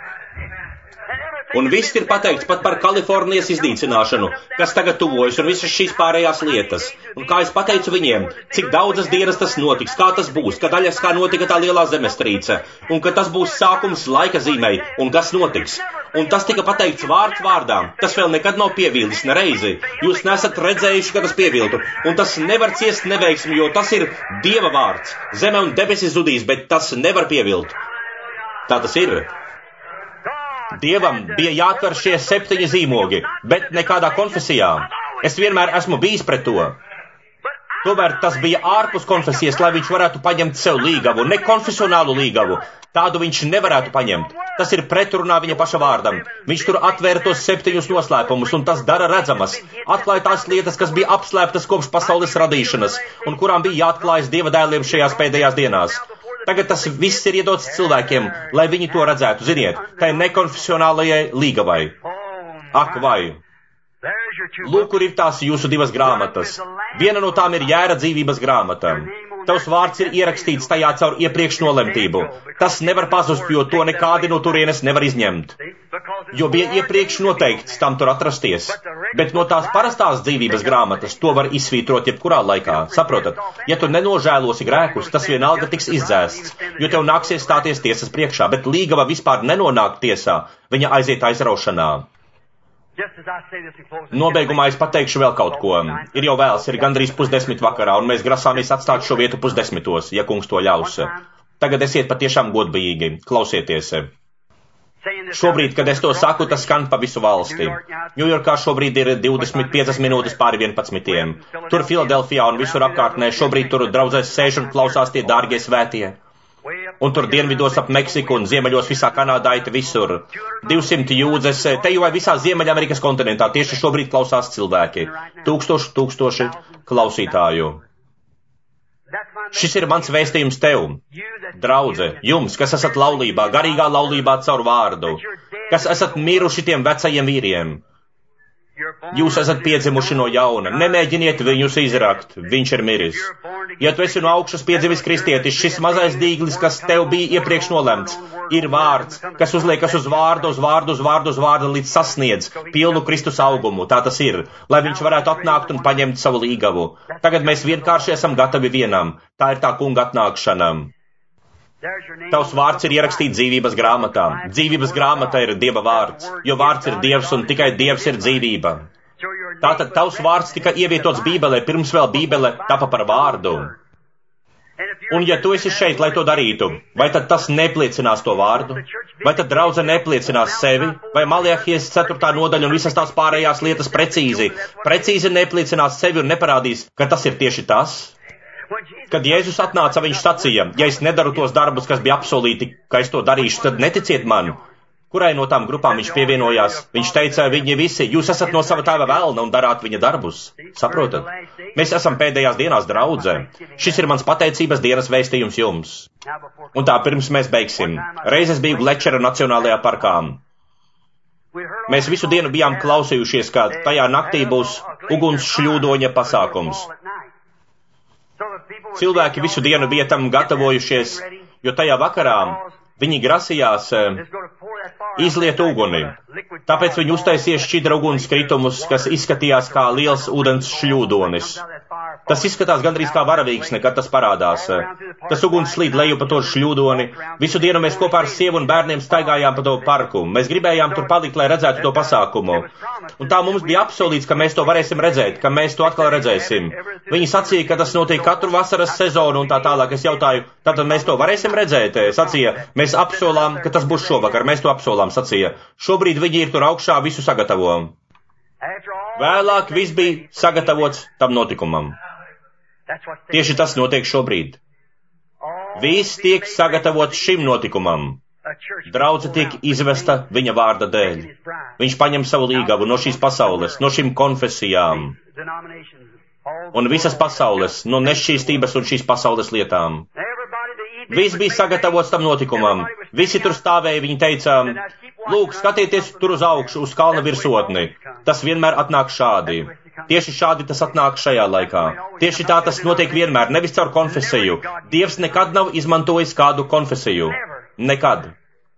Speaker 1: Un viss ir pateikts pat par Kalifornijas iznīcināšanu, kas tagad tuvojas, un visas šīs pārējās lietas. Un kā es pateicu viņiem, cik daudzas dienas tas notiks, kā tas būs, kad Aļaskā notika tā lielā zemestrīce, un ka tas būs sākums laika zīmei, un kas notiks. Un tas tika pateikts vārds vārdām. Tas vēl nekad nav pievīlis nereizi. Jūs nesat redzējuši, ka tas pieviltu. Un tas nevar ciest neveiksmi, jo tas ir Dieva vārds. Zeme un debesis zudīs, bet tas nevar pievilt. Tā tas ir. Dievam bija jāatver šie 7 zīmogi, bet nekādā konfesijā. Es vienmēr esmu bijis pret to. Tomēr tas bija ārpus konfesijas, lai viņš varētu paņemt sev līgavu, nekonfesionālu līgavu. Tādu viņš nevarētu paņemt. Tas ir pretrunā viņa paša vārdam. Viņš tur atvēra tos 7 noslēpumus, un tas dara redzamas. Atklāja tās lietas, kas bija apslēptas kopš pasaules radīšanas, un kurām bija jāatklājas Dieva dēliem šajās pēdējās dienās. Tagad tas viss ir iedots cilvēkiem, lai viņi to redzētu, ziniet, tai nekonfesionālajai līgavai. Ak, vai! Lūk, kur ir tās jūsu 2 grāmatas. Viena no tām ir Jēra dzīvības grāmata. Tavs vārds ir ierakstīts tajā caur iepriekš nolemtību. Tas nevar pazust, jo to nekādi no turienes nevar izņemt. Jo bija iepriekš noteikts tam tur atrasties. Bet no tās parastās dzīvības grāmatas to var izsvītrot jebkurā laikā. Saprotat? Ja tu nenožēlosi grēkus, tas vienalga tiks izdzēsts, jo tev nāksies stāties tiesas priekšā, bet līgava vispār nenonāk tiesā, viņa aiziet aizraušanā. Nobeigumā es pateikšu vēl kaut ko. Ir jau vēls, ir gandrīz 9:30 vakarā, un mēs grasāmies atstāt šo vietu 9:30, ja kungs to ļaus. Tagad esiet patiešām godbijīgi, klausieties. Šobrīd, kad es to saku, tas skan pa visu valsti. Ņujorkā šobrīd ir 25 minūtes pāri 11. Tur Filadelfijā un visur apkārtnē šobrīd tur draudzēs sēž un klausās tie dārgie svētie. Un tur dienvidos ap Meksiku un ziemeļos visā Kanādā ir visur. 200 jūdzes, te jau vai visā Ziemeļamerikas kontinentā tieši šobrīd klausās cilvēki. Tūkstoši klausītāju. Šis ir mans vēstījums tev, draudze, jums, kas esat laulībā, garīgā laulībā caur vārdu, kas esat miruši tiem vecajiem vīriem. Jūs esat piedzimuši no jauna. Nemēģiniet viņus izrakt. Viņš ir miris. Ja tu esi no augšas piedzimis kristietis, šis mazais dīglis, kas tev bija iepriekš nolemts, ir vārds, kas uzliekas uz vārdu, līdz sasniedz pilnu Kristus augumu. Tā tas ir, lai viņš varētu atnākt un paņemt savu līgavu. Tagad mēs vienkārši esam gatavi vienam. Tā ir tā kunga atnākšana. Tavs vārds ir ierakstīts dzīvības grāmatā. Dzīvības grāmata ir Dieva vārds, jo vārds ir Dievs un tikai Dievs ir dzīvība. Tātad tavs vārds tika ievietots Bībelē, pirms vēl Bībele tapa par vārdu. Un ja tu esi šeit, lai to darītu, vai tad tas nepliecinās to vārdu? Vai tad draudze nepliecinās sevi? Vai Maliahijas 4. nodaļa un visas tās pārējās lietas precīzi nepliecinās sevi un neparādīs, ka tas ir tieši tas? Kad Jēzus atnāca, viņš sacīja, ja es nedaru tos darbus, kas bija apsolīti, ka es to darīšu, tad neticiet man. Kurai no tām grupām viņš pievienojās? Viņš teica, viņi visi, jūs esat no sava tēva velna un darāt viņa darbus. Saprotat? Mēs esam pēdējās dienās draudzē. Šis ir mans pateicības dienas vēstījums jums. Un tā pirms mēs beigsim. Reizes biju Glečera Nacionālajā parkā. Mēs visu dienu bijām klausījušies, kā tajā naktī būs uguns šļūdoņa pasākums. Cilvēki visu dienu bija tam gatavojušies, jo tajā vakarā viņi grasījās izliet uguni. Tāpēc viņi uztaisīja šķidra uguns kritumus, kas izskatījās kā liels ūdens šļūdonis. Tas izskatās gandrīz kā varavīgs, nekad tas parādās. Tas uguns slīd leju pa to šļūdoni. Visu dienu mēs kopā ar sievu un bērniem staigājām pa to parku. Mēs gribējām tur palikt, lai redzētu to pasākumu. Un tā mums bija apsolīts, ka mēs to varēsim redzēt, ka mēs to atkal redzēsim. Viņi sacīja, ka tas notiek katru vasaras sezonu un tā tālāk. Es jautāju, tātad mēs to varēsim redzēt? Sacīja, mēs apsolām, ka tas būs šovakar. Mēs to apsolām, sacīja. Šobrīd viņi ir tur augšā, visu sagatavo. Vēlāk viss bija sagatavots tam notikumam. Tieši tas notiek šobrīd. Viss tiek sagatavots šim notikumam. Draudze tiek izvesta viņa vārda dēļ. Viņš paņem savu līgavu no šīs pasaules, no šīm konfesijām. Un visas pasaules, no nešķīstības un šīs pasaules lietām. Viss bija sagatavots tam notikumam. Visi tur stāvēja, viņi teica, lūk, skatieties tur uz augšu, uz kalna virsotni. Tas vienmēr atnāk šādi. Tieši šādi tas atnāk šajā laikā. Tieši tā tas notiek vienmēr, nevis caur konfesiju. Dievs nekad nav izmantojis kādu konfesiju. Nekad.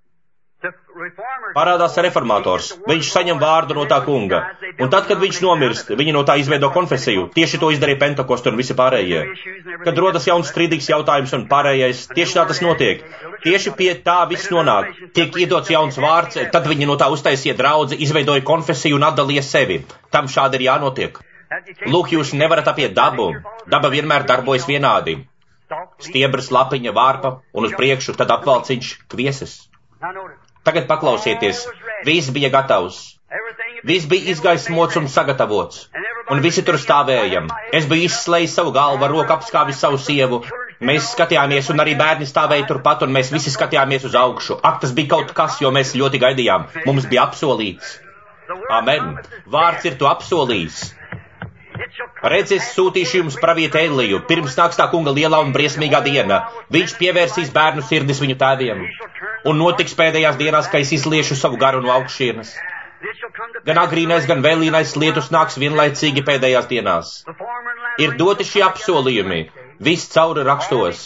Speaker 1: Parādās reformators. Viņš saņem vārdu no tā kunga. Un tad, kad viņš nomirst, viņi no tā izveido konfesiju. Tieši to izdarīja Pentekosti un visi pārējie. Kad rodas jauns strīdīgs jautājums un pārējais, tieši tā tas notiek. Tieši pie tā viss nonāk. Tiek iedots jauns vārds, tad viņi no tā uztaisīja draudzi, izveidoja konfesiju un atdalīja sevi. Tam šādi ir jānotiek. Lūk, jūs nevarat apiet dabu. Daba vienmēr darbojas vienādi. Stiebras, lapiņa, vārpa un uz priekšu, tad apvalciņš, kvieses. Tagad paklausieties, viss bija gatavs. Viss bija izgaismots un sagatavots. Un visi tur stāvējam. Es biju izslējis savu galvu, roku apskāvis savu sievu. Mēs skatījāmies, un arī bērni stāvēja turpat, un mēs visi skatījāmies uz augšu. Ak, tas bija kaut kas, jo mēs ļoti gaidījām. Mums bija apsolīts. Amen. Vārds ir to apsolījis. Redz, es sūtīšu jums pravieti Eliju, pirms nāks tā kunga lielā un briesmīgā diena. Viņš pievērsīs bērnu sirdis viņu tēviem. Un notiks pēdējās dienās, ka es izliešu savu garu no augšienes. Gan agrīnais, gan vēlīnais lietus nāks vienlaicīgi pēdējās dienās. Ir doti šie apsolījumi, viss cauri rakstos.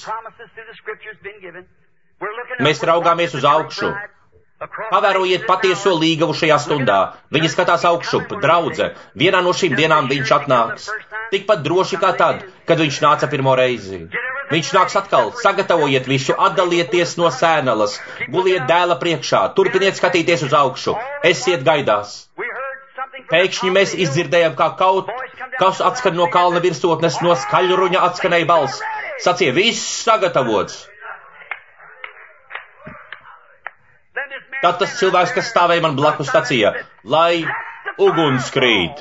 Speaker 1: Mēs raugāmies uz augšu. Pavērojiet patieso līgavu šajā stundā. Viņi skatās augšup, draudze. Vienā no šīm dienām viņš atnāks. Tikpat droši kā tad, kad viņš nāca pirmo reizi. Viņš nāks atkal, sagatavojiet visu, atdalieties no sēnelas, guliet dēla priekšā, turpiniet skatīties uz augšu, esiet gaidās. Pēkšņi mēs izdzirdējām, kā kaut kas atskan no kalna virsotnes, no skaļruņa atskanēja balss. Sacīja, viss sagatavots. Tad tas cilvēks, kas stāvēja man blakus, sacīja, lai uguns krīt.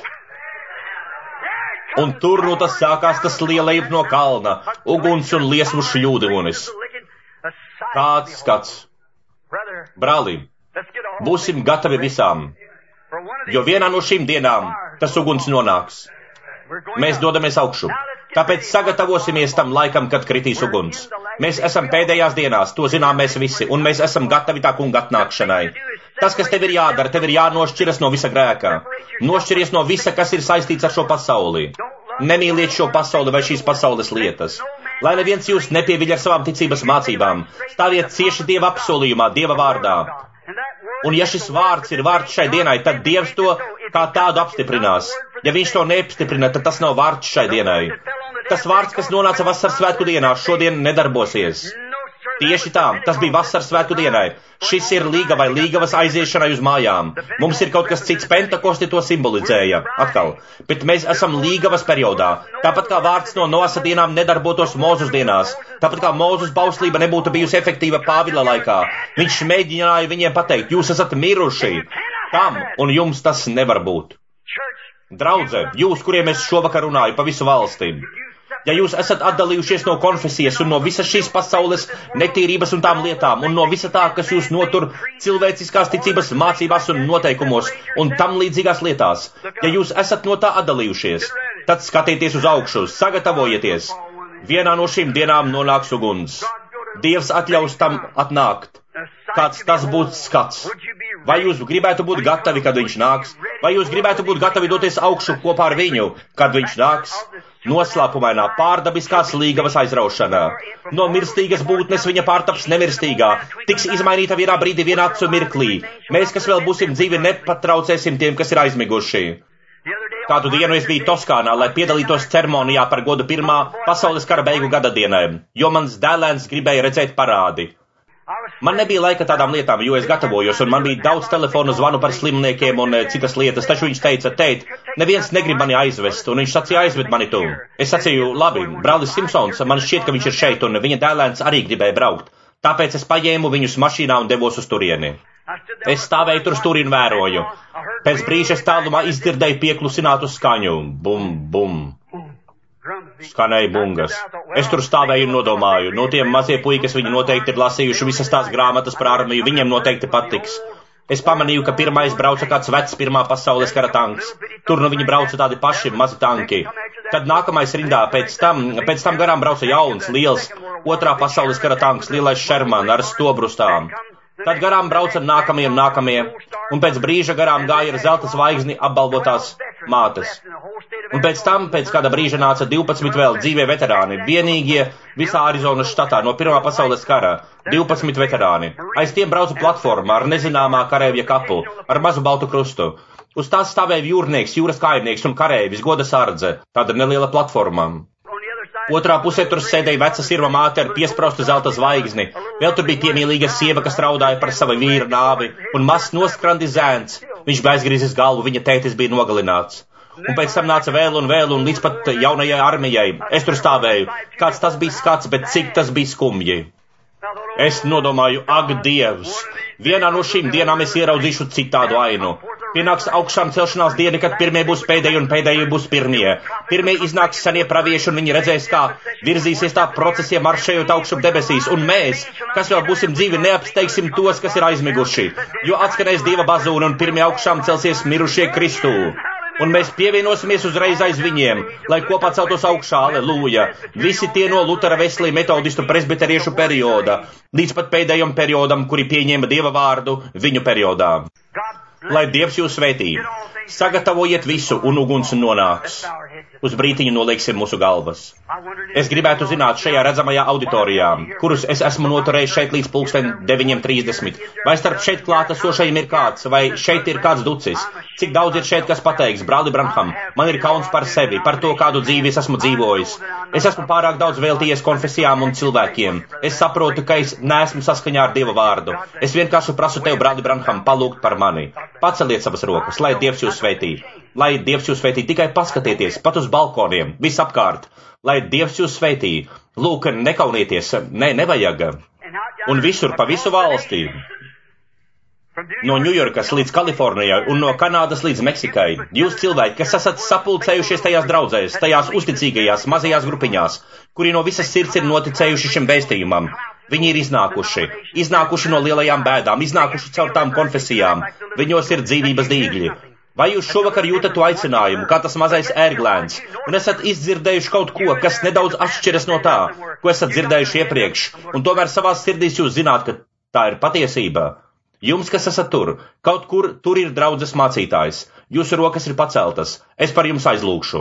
Speaker 1: Un tur no tas sākās tas lielajums no kalna, uguns un liesmu šļūdonis. Kāds skats. Brāli, būsim gatavi visām, jo vienā no šīm dienām tas uguns nonāks. Mēs dodamies augšu, tāpēc sagatavosimies tam laikam, kad kritīs uguns. Mēs esam pēdējās dienās, to zinām mēs visi, un mēs esam gatavi tā kunga atnākšanai. Tas, kas tev ir jādara, tev ir jānošķiras no visa grēka. Nošķiries no visa, kas ir saistīts ar šo pasauli. Nemīliet šo pasauli vai šīs pasaules lietas. Lai neviens jūs nepieviļ ar savām ticības mācībām. Stāviet cieši Dieva apsolījumā, Dieva vārdā. Un ja šis vārds ir vārds šai dienai, tad Dievs to kā tādu apstiprinās. Ja viņš to neapstiprina, tad tas nav vārds šai dienai. Tas vārds, kas nonāca vasaras svētku dienā, šodien nedarbosies. Tieši tā, tas bija vasaras svētku dienai. Šis ir līgava vai līgavas aiziešanai uz mājām. Mums ir kaut kas cits, Pentakosti to simbolizēja. Atkal, bet mēs esam līgavas periodā. Tāpat kā vārds no Noasa dienām nedarbotos Mūzus dienās. Tāpat kā Mūzus bauslība nebūtu bijusi efektīva Pāvila laikā. Viņš mēģināja viņiem pateikt, jūs esat miruši. Tam un jums tas nevar būt. Draudze, jūs, kuriem es šovakar runāju pa visu valsti. Ja jūs esat atdalījušies no konfesijas un no visas šīs pasaules netīrības un tām lietām, un no visa tā, kas jūs notur cilvēciskās ticības mācībās un noteikumos un tam līdzīgās lietās, ja jūs esat no tā atdalījušies, tad skatieties uz augšu, sagatavojieties. Vienā no šīm dienām nonāks uguns. Dievs atļaus tam atnākt. Kāds tas būtu skats? Vai jūs gribētu būt gatavi, kad viņš nāks? Vai jūs gribētu būt gatavi doties augšu kopā ar viņu, kad viņš nāks? Noslēpumainā pārdabiskās līgavas aizraušanā. No mirstīgas būtnes viņa pārtaps nemirstīgā, tiks izmainīta vienā brīdī, vienā acu mirklī. Mēs, kas vēl būsim dzīvi, nepatraucēsim tiem, kas ir aizmiguši. Kādu dienu es biju Toskānā, lai piedalītos ceremonijā par godu Pirmā pasaules kara beigu gada dienai, jo mans dēlēns gribēja redzēt parādi. Man nebija laika tādām lietām, jo es gatavojos, un man bija daudz telefonu zvanu par slimniekiem un citas lietas, taču viņš teica, tēt, neviens negrib mani aizvest, un viņš sacīja, aizved mani tu. Es sacīju, labi, brālis Simpsons, man šķiet, ka viņš ir šeit, un viņa dēlēns arī gribēja braukt. Tāpēc es paņēmu viņus mašīnā un devos uz turieni. Es stāvēju tur stūri un vēroju. Pēc brīža es tālumā izdzirdēju pieklusinātu skaņu. Bum, bum. Skanēja bungas. Es tur stāvēju un nodomāju. No tiem mazie puikas viņi noteikti ir lasījuši visas tās grāmatas par armiju. Viņiem noteikti patiks. Es pamanīju, ka pirmais brauca kāds vecs Pirmā pasaules kara tanks. Tur nu viņi brauca tādi paši mazi tanki. Tad nākamais rindā pēc tam garām brauca jauns, liels Otrā pasaules kara tanks, lielais Sherman ar stobrustām. Tad garām brauca nākamie, un pēc brīža garām gāja ar zelta zvaigzni apbalvotās mātes. Un pēc tam, pēc kāda brīža nāca 12 vēl dzīvie veterāni, vienīgie visā Arizonas štatā no Pirmā pasaules kara, 12 veterāni. Aiz tiem brauca platforma ar nezināmā kareivja kapu, ar mazu baltu krustu. Uz tās stāvēja jūrnieks, jūras kājnieks un kareivis, goda sardze, tāda neliela platforma. Otrā pusē tur sēdēja veca sirma māte ar piespraustu zelta zvaigzni. Vēl tur bija piemīlīga sieva, kas raudāja par sava vīra nāvi, un mazs noskrandi zēns. Viņš bija aizgriezis galvu, viņa tētis bija nogalināts. Un pēc tam nāca vēl un līdz pat jaunajai armijai. Es tur stāvēju. Kāds tas bija skats, bet cik tas bija skumji. Es nodomāju, ak, Dievs! Vienā no šīm dienām es ieraudzīšu citādu ainu. Pienāks augšām celšanās diena, kad pirmie būs pēdējie un pēdējie būs pirmie. Pirmie iznāks senie pravieši un viņi redzēs, kā virzīsies tā procesija maršējot augšup debesīs. Un mēs, kas vēl būsim dzīvi, neapsteigsim tos, kas ir aizmiguši. Jo atskanēs Dieva bazūna un pirmie augšām celsies mirušie Kristū. Un mēs pievienosimies uzreiz aiz viņiem, lai kopā celtos augšā, aleluja. Visi tie no Lutera, Veslī, metodistu, presbiteriešu perioda, līdz pat pēdējam periodam, kuri pieņēma Dieva vārdu viņu periodā. Lai Dievs jūs svētī. Sagatavojiet visu, un uguns nonāks. Uz brītiņu nolieksim mūsu galvas. Es gribētu zināt šajā redzamajā auditorijā, kurus es esmu noturējis šeit līdz 9:30. Vai starp šeit klātesošajiem ir kāds, vai šeit ir kāds ducis? Cik daudz ir šeit, kas pateiks, brāli Branham, man ir kauns par sevi, par to, kādu dzīvi es esmu dzīvojis. Es esmu pārāk daudz veltījies konfesijām un cilvēkiem. Es saprotu, ka es neesmu saskaņā ar Dieva vārdu. Es vienkārši prasu tev, brāli Branham, palūgt par mani. Paceliet savas rokas, lai Dievs jūs svētī. Lai Dievs jūs svētī, tikai paskatieties, pat uz balkoniem, visapkārt. Lai Dievs jūs svētī. Lūk, nekaunieties, nevajag. Un visur pa visu valstī. No Ņujorkas līdz Kalifornijai un no Kanādas līdz Meksikai. Jūs cilvēki, kas esat sapulcējušies tajās draudzēs, tajās uzticīgajās mazajās grupiņās, kuri no visas sirds ir noticējuši šim vēstījumam. Viņi ir iznākuši no lielajām bēdām, iznākuši caur tām konfesijām. Viņos ir dzīvības dīgļi. Vai jūs šovakar jūtat to aicinājumu, kā tas mazais ērglēns, un esat izdzirdējuši kaut ko, kas nedaudz atšķiras no tā, ko esat dzirdējuši iepriekš, un tomēr savās sirdīs jūs zināt, ka tā ir patiesība? Jums, kas esat tur, kaut kur tur ir draudzes mācītājs, jūsu rokas ir paceltas, es par jums aizlūgšu.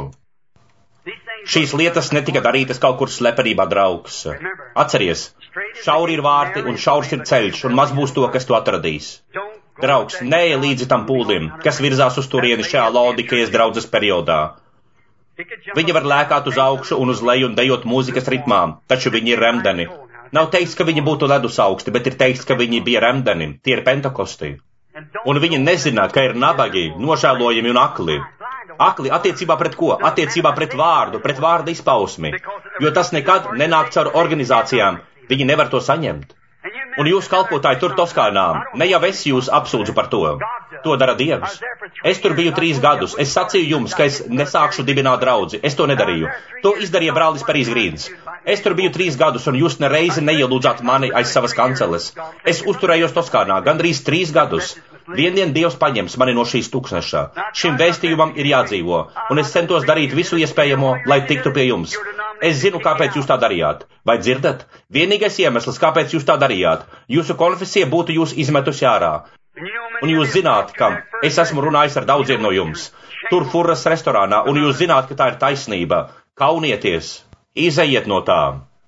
Speaker 1: Šīs lietas netika darītas kaut kur slepenībā, draugs. Atceries, šauri ir vārti un šaurs ir ceļš, un maz būs to, kas to atradīs. Draugs, neej līdzi tam pūlim, kas virzās uz turieni šajā Laodikejas draudzes periodā. Viņi var lēkāt uz augšu un uz leju un dejot mūzikas ritmā, taču viņi ir remdeni. Nav teikts, ka viņi būtu ledus augsti, bet ir teikts, ka viņi bija remdeni, tie ir pentekosti. Un viņi nezina, ka ir nabagi, nožēlojami un akli. Akli attiecībā pret ko? Attiecībā pret vārda izpausmi, jo tas nekad nenāk caur organizācijām, viņi nevar to saņemt. Un jūs kalpotāji tur Toskānā, ne jau es jūs apsūdzu par to. To dara Dievs. Es tur biju 3 gadus. Es sacīju jums, ka es nesākšu dibināt draudzi. Es to nedarīju. To izdarīja brālis Parīs Grīns. Es tur biju 3 gadus, un jūs nereizi neielūdzāt mani aiz savas kanceles. Es uzturējos Toskānā gandrīz 3 gadus. Viendien Dievs paņems mani no šīs tūkstneša. Šim vēstījumam ir jādzīvo, un es centos darīt visu iespējamo, lai tiktu pie jums. Es zinu, kāpēc jūs tā darījāt. Vai dzirdat? Vienīgais iemesls, kāpēc jūs tā darījāt, jūsu konfesija būtu jūs izmetusi ārā. Un jūs zināt, ka es esmu runājis ar daudziem no jums. Tur Furras restorānā, un jūs zināt, ka tā ir taisnība. Kaunieties, izejiet no tā.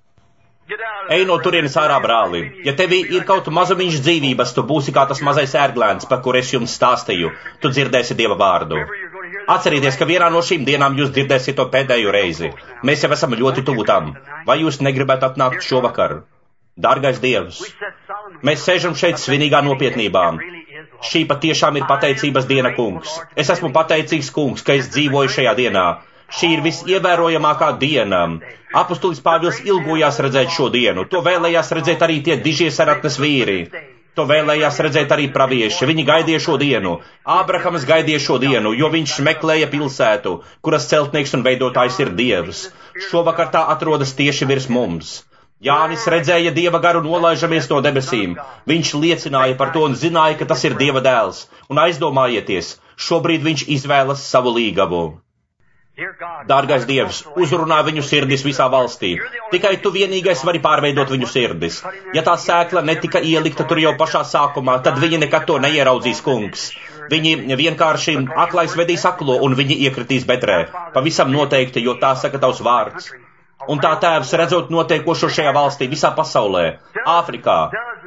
Speaker 1: Ej no turienes ārā, brāli. Ja tevī ir kaut mazumiņš dzīvības, tu būsi kā tas mazais ērglēns, par kur es jums stāstīju. Tu dzirdēsi Dieva vārdu. Atcerieties, ka vienā no šīm dienām jūs dzirdēsiet to pēdējo reizi. Mēs jau esam ļoti tuvu tam. Vai jūs negribētu atnākt šovakar? Dārgais Dievs, mēs sēžam šeit svinīgā nopietnībā. Šī patiešām ir pateicības diena, kungs. Es esmu pateicīgs, kungs, ka es dzīvoju šajā dienā. Šī ir visievērojamākā diena. Apostolis Pāvils ilgojās redzēt šo dienu. To vēlējās redzēt arī tie dižie senatnes vīri. To vēlējās redzēt arī pravieši. Viņi gaidīja šo dienu. Ābrahams gaidīja šo dienu, jo viņš meklēja pilsētu, kuras celtnieks un veidotājs ir Dievs. Šovakar tā atrodas tieši virs mums. Jānis redzēja Dieva garu nolaižamies no debesīm. Viņš liecināja par to un zināja, ka tas ir Dieva dēls. Un aizdomājieties, šobrīd viņš izvēlas savu līgavu. Dārgais Dievs, uzrunā viņu sirdis visā valstī. Tikai tu vienīgais vari pārveidot viņu sirdis. Ja tā sēkla netika ielikta tur jau pašā sākumā, tad viņi nekad to neieraudzīs, kungs. Viņi vienkārši aklais vedīs aklo un viņi iekritīs bedrē. Pavisam noteikti, jo tā saka tavs vārds. Un tā, Tēvs, redzot notiekošo šajā valstī, visā pasaulē, Āfrikā,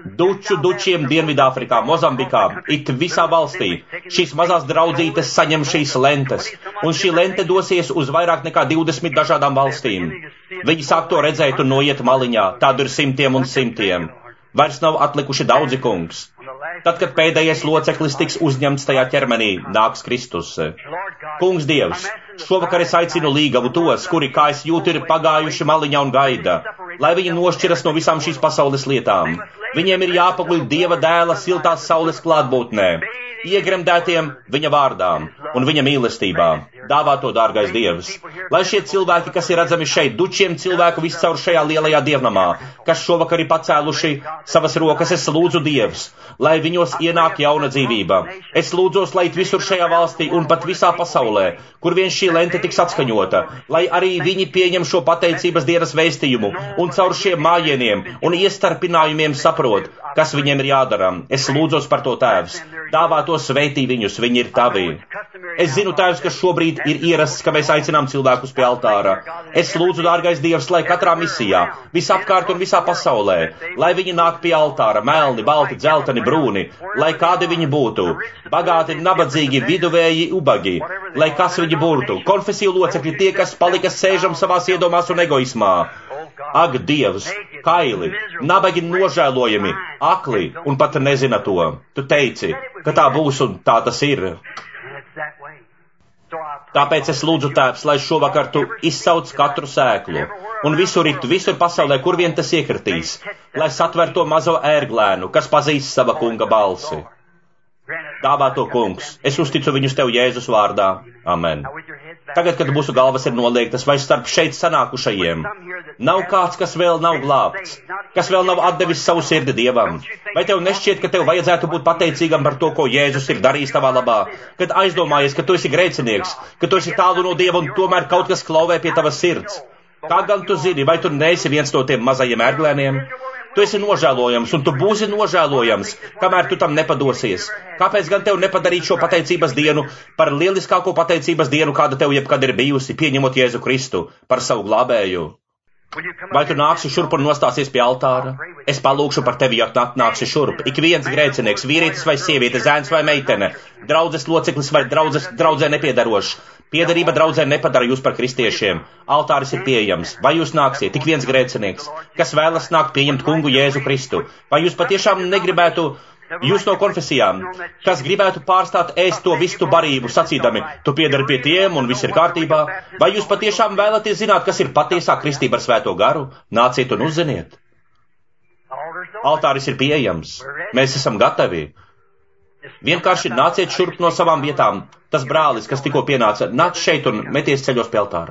Speaker 1: dučiem Dienvidāfrikā, Mozambikā, it visā valstī, šīs mazās draudzītes saņem šīs lentes, un šī lente dosies uz vairāk nekā 20 dažādām valstīm. Viņi sāk to redzēt un noiet maliņā, tādu ir simtiem un simtiem. Vairs nav atlikuši daudzi, kungs. Tad, kad pēdējais loceklis tiks uzņemts tajā ķermenī, nāks Kristus. Kungs Dievs, šovakar es aicinu līgavu tos, kuri, kā es jūtu, ir pagājuši maliņā un gaida, lai viņi nošķiras no visām šīs pasaules lietām. Viņiem ir jāpaguļ Dieva dēla siltās saules klātbūtnē, iegremdētiem viņa vārdām un viņa mīlestībā. Dāvā to, dārgais Dievs. Lai šie cilvēki, kas ir redzami šeit, dučiem cilvēku viscaur šajā lielajā dievnamā, kas šovakar ir pacēluši savas rokas, es lūdzu Dievs, lai viņos ienāk jauna dzīvība. Es lūdzos, lai visur šajā valstī un pat visā pasaulē, kur vien šī lente tiks atskaņota, lai arī viņi pieņem šo pateicības dienas vēstījumu un caur šiem mājieniem un iestarpinājumiem saprot, kas viņiem ir jādara. Es lūdzos par to, Tēvs. Dāvā to, svētī viņus, viņi ir tavi. Es zinu, Tēvs, ka šobrīd ir ierasts, ka mēs aicinām cilvēkus pie altāra. Es lūdzu, dārgais Dievs, lai katrā misijā, visapkārt un visā pasaulē, lai viņi nāk pie altāra, melni, balti, dzelteni, brūni, lai kādi viņi būtu, bagāti, nabadzīgi, viduvēji, ubagi, lai kas viņi būtu, konfesiju locekļi, tie, kas palika sēžam savās iedomās un egoismā. Ak, Dievs, kaili, nabagi nožēlojami, akli un pat nezina to. Tu teici, ka tā būs un tā tas ir. Tāpēc es lūdzu, Tēvs, lai šovakar tu izsauc katru sēklu un visur pasaulē, kur vien tas iekritīs, lai satver to mazo ērglēnu, kas pazīst sava kunga balsi. Dāvāto kungs, es uzticu viņus tev Jēzus vārdā. Amen. Tagad, kad mūsu galvas ir noliektas, vai starp šeit sanākušajiem nav kāds, kas vēl nav glābts, kas vēl nav atdevis savu sirdi Dievam? Vai tev nešķiet, ka tev vajadzētu būt pateicīgam par to, ko Jēzus ir darījis tavā labā? Kad aizdomājies, ka tu esi grēcinieks, ka tu esi tālu no Dieva un tomēr kaut kas klauvē pie tavas sirds? Kā gan tu zini, vai tu neesi viens no tiem mazajiem ērglēniem? Tu esi nožēlojams, un tu būsi nožēlojams, kamēr tu tam nepadosies. Kāpēc gan tev nepadarīt šo pateicības dienu par lieliskāko pateicības dienu, kāda tev jebkad ir bijusi, pieņemot Jēzu Kristu par savu glābēju? Vai tu nāksi šurp un nostāsies pie altāra? Es palūkšu par tevi, ja nāksi šurp. Ik viens grēcinieks, vīrietis vai sieviete, zēns vai meitene, draudzes loceklis vai draudzē nepiedarošs. Piederība draudzē nepadara jūs par kristiešiem. Altāris ir pieejams. Vai jūs nāksiet? Tik viens grēcinieks, kas vēlas nākt pieņemt kungu Jēzu Kristu. Vai jūs patiešām negribētu, jūs no konfesijām, kas gribētu pārstāt ēst to vistu barību, sacīdami, tu piedari pie tiem un viss ir kārtībā? Vai jūs patiešām vēlaties zināt, kas ir patiesā kristība ar svēto garu? Nāciet un uzziniet. Altāris ir pieejams. Mēs esam gatavi. Vienkārši nāciet šurp no savām vietām. Tas brālis, kas tikko pienāca, nāc šeit un meties ceļos pie altāra.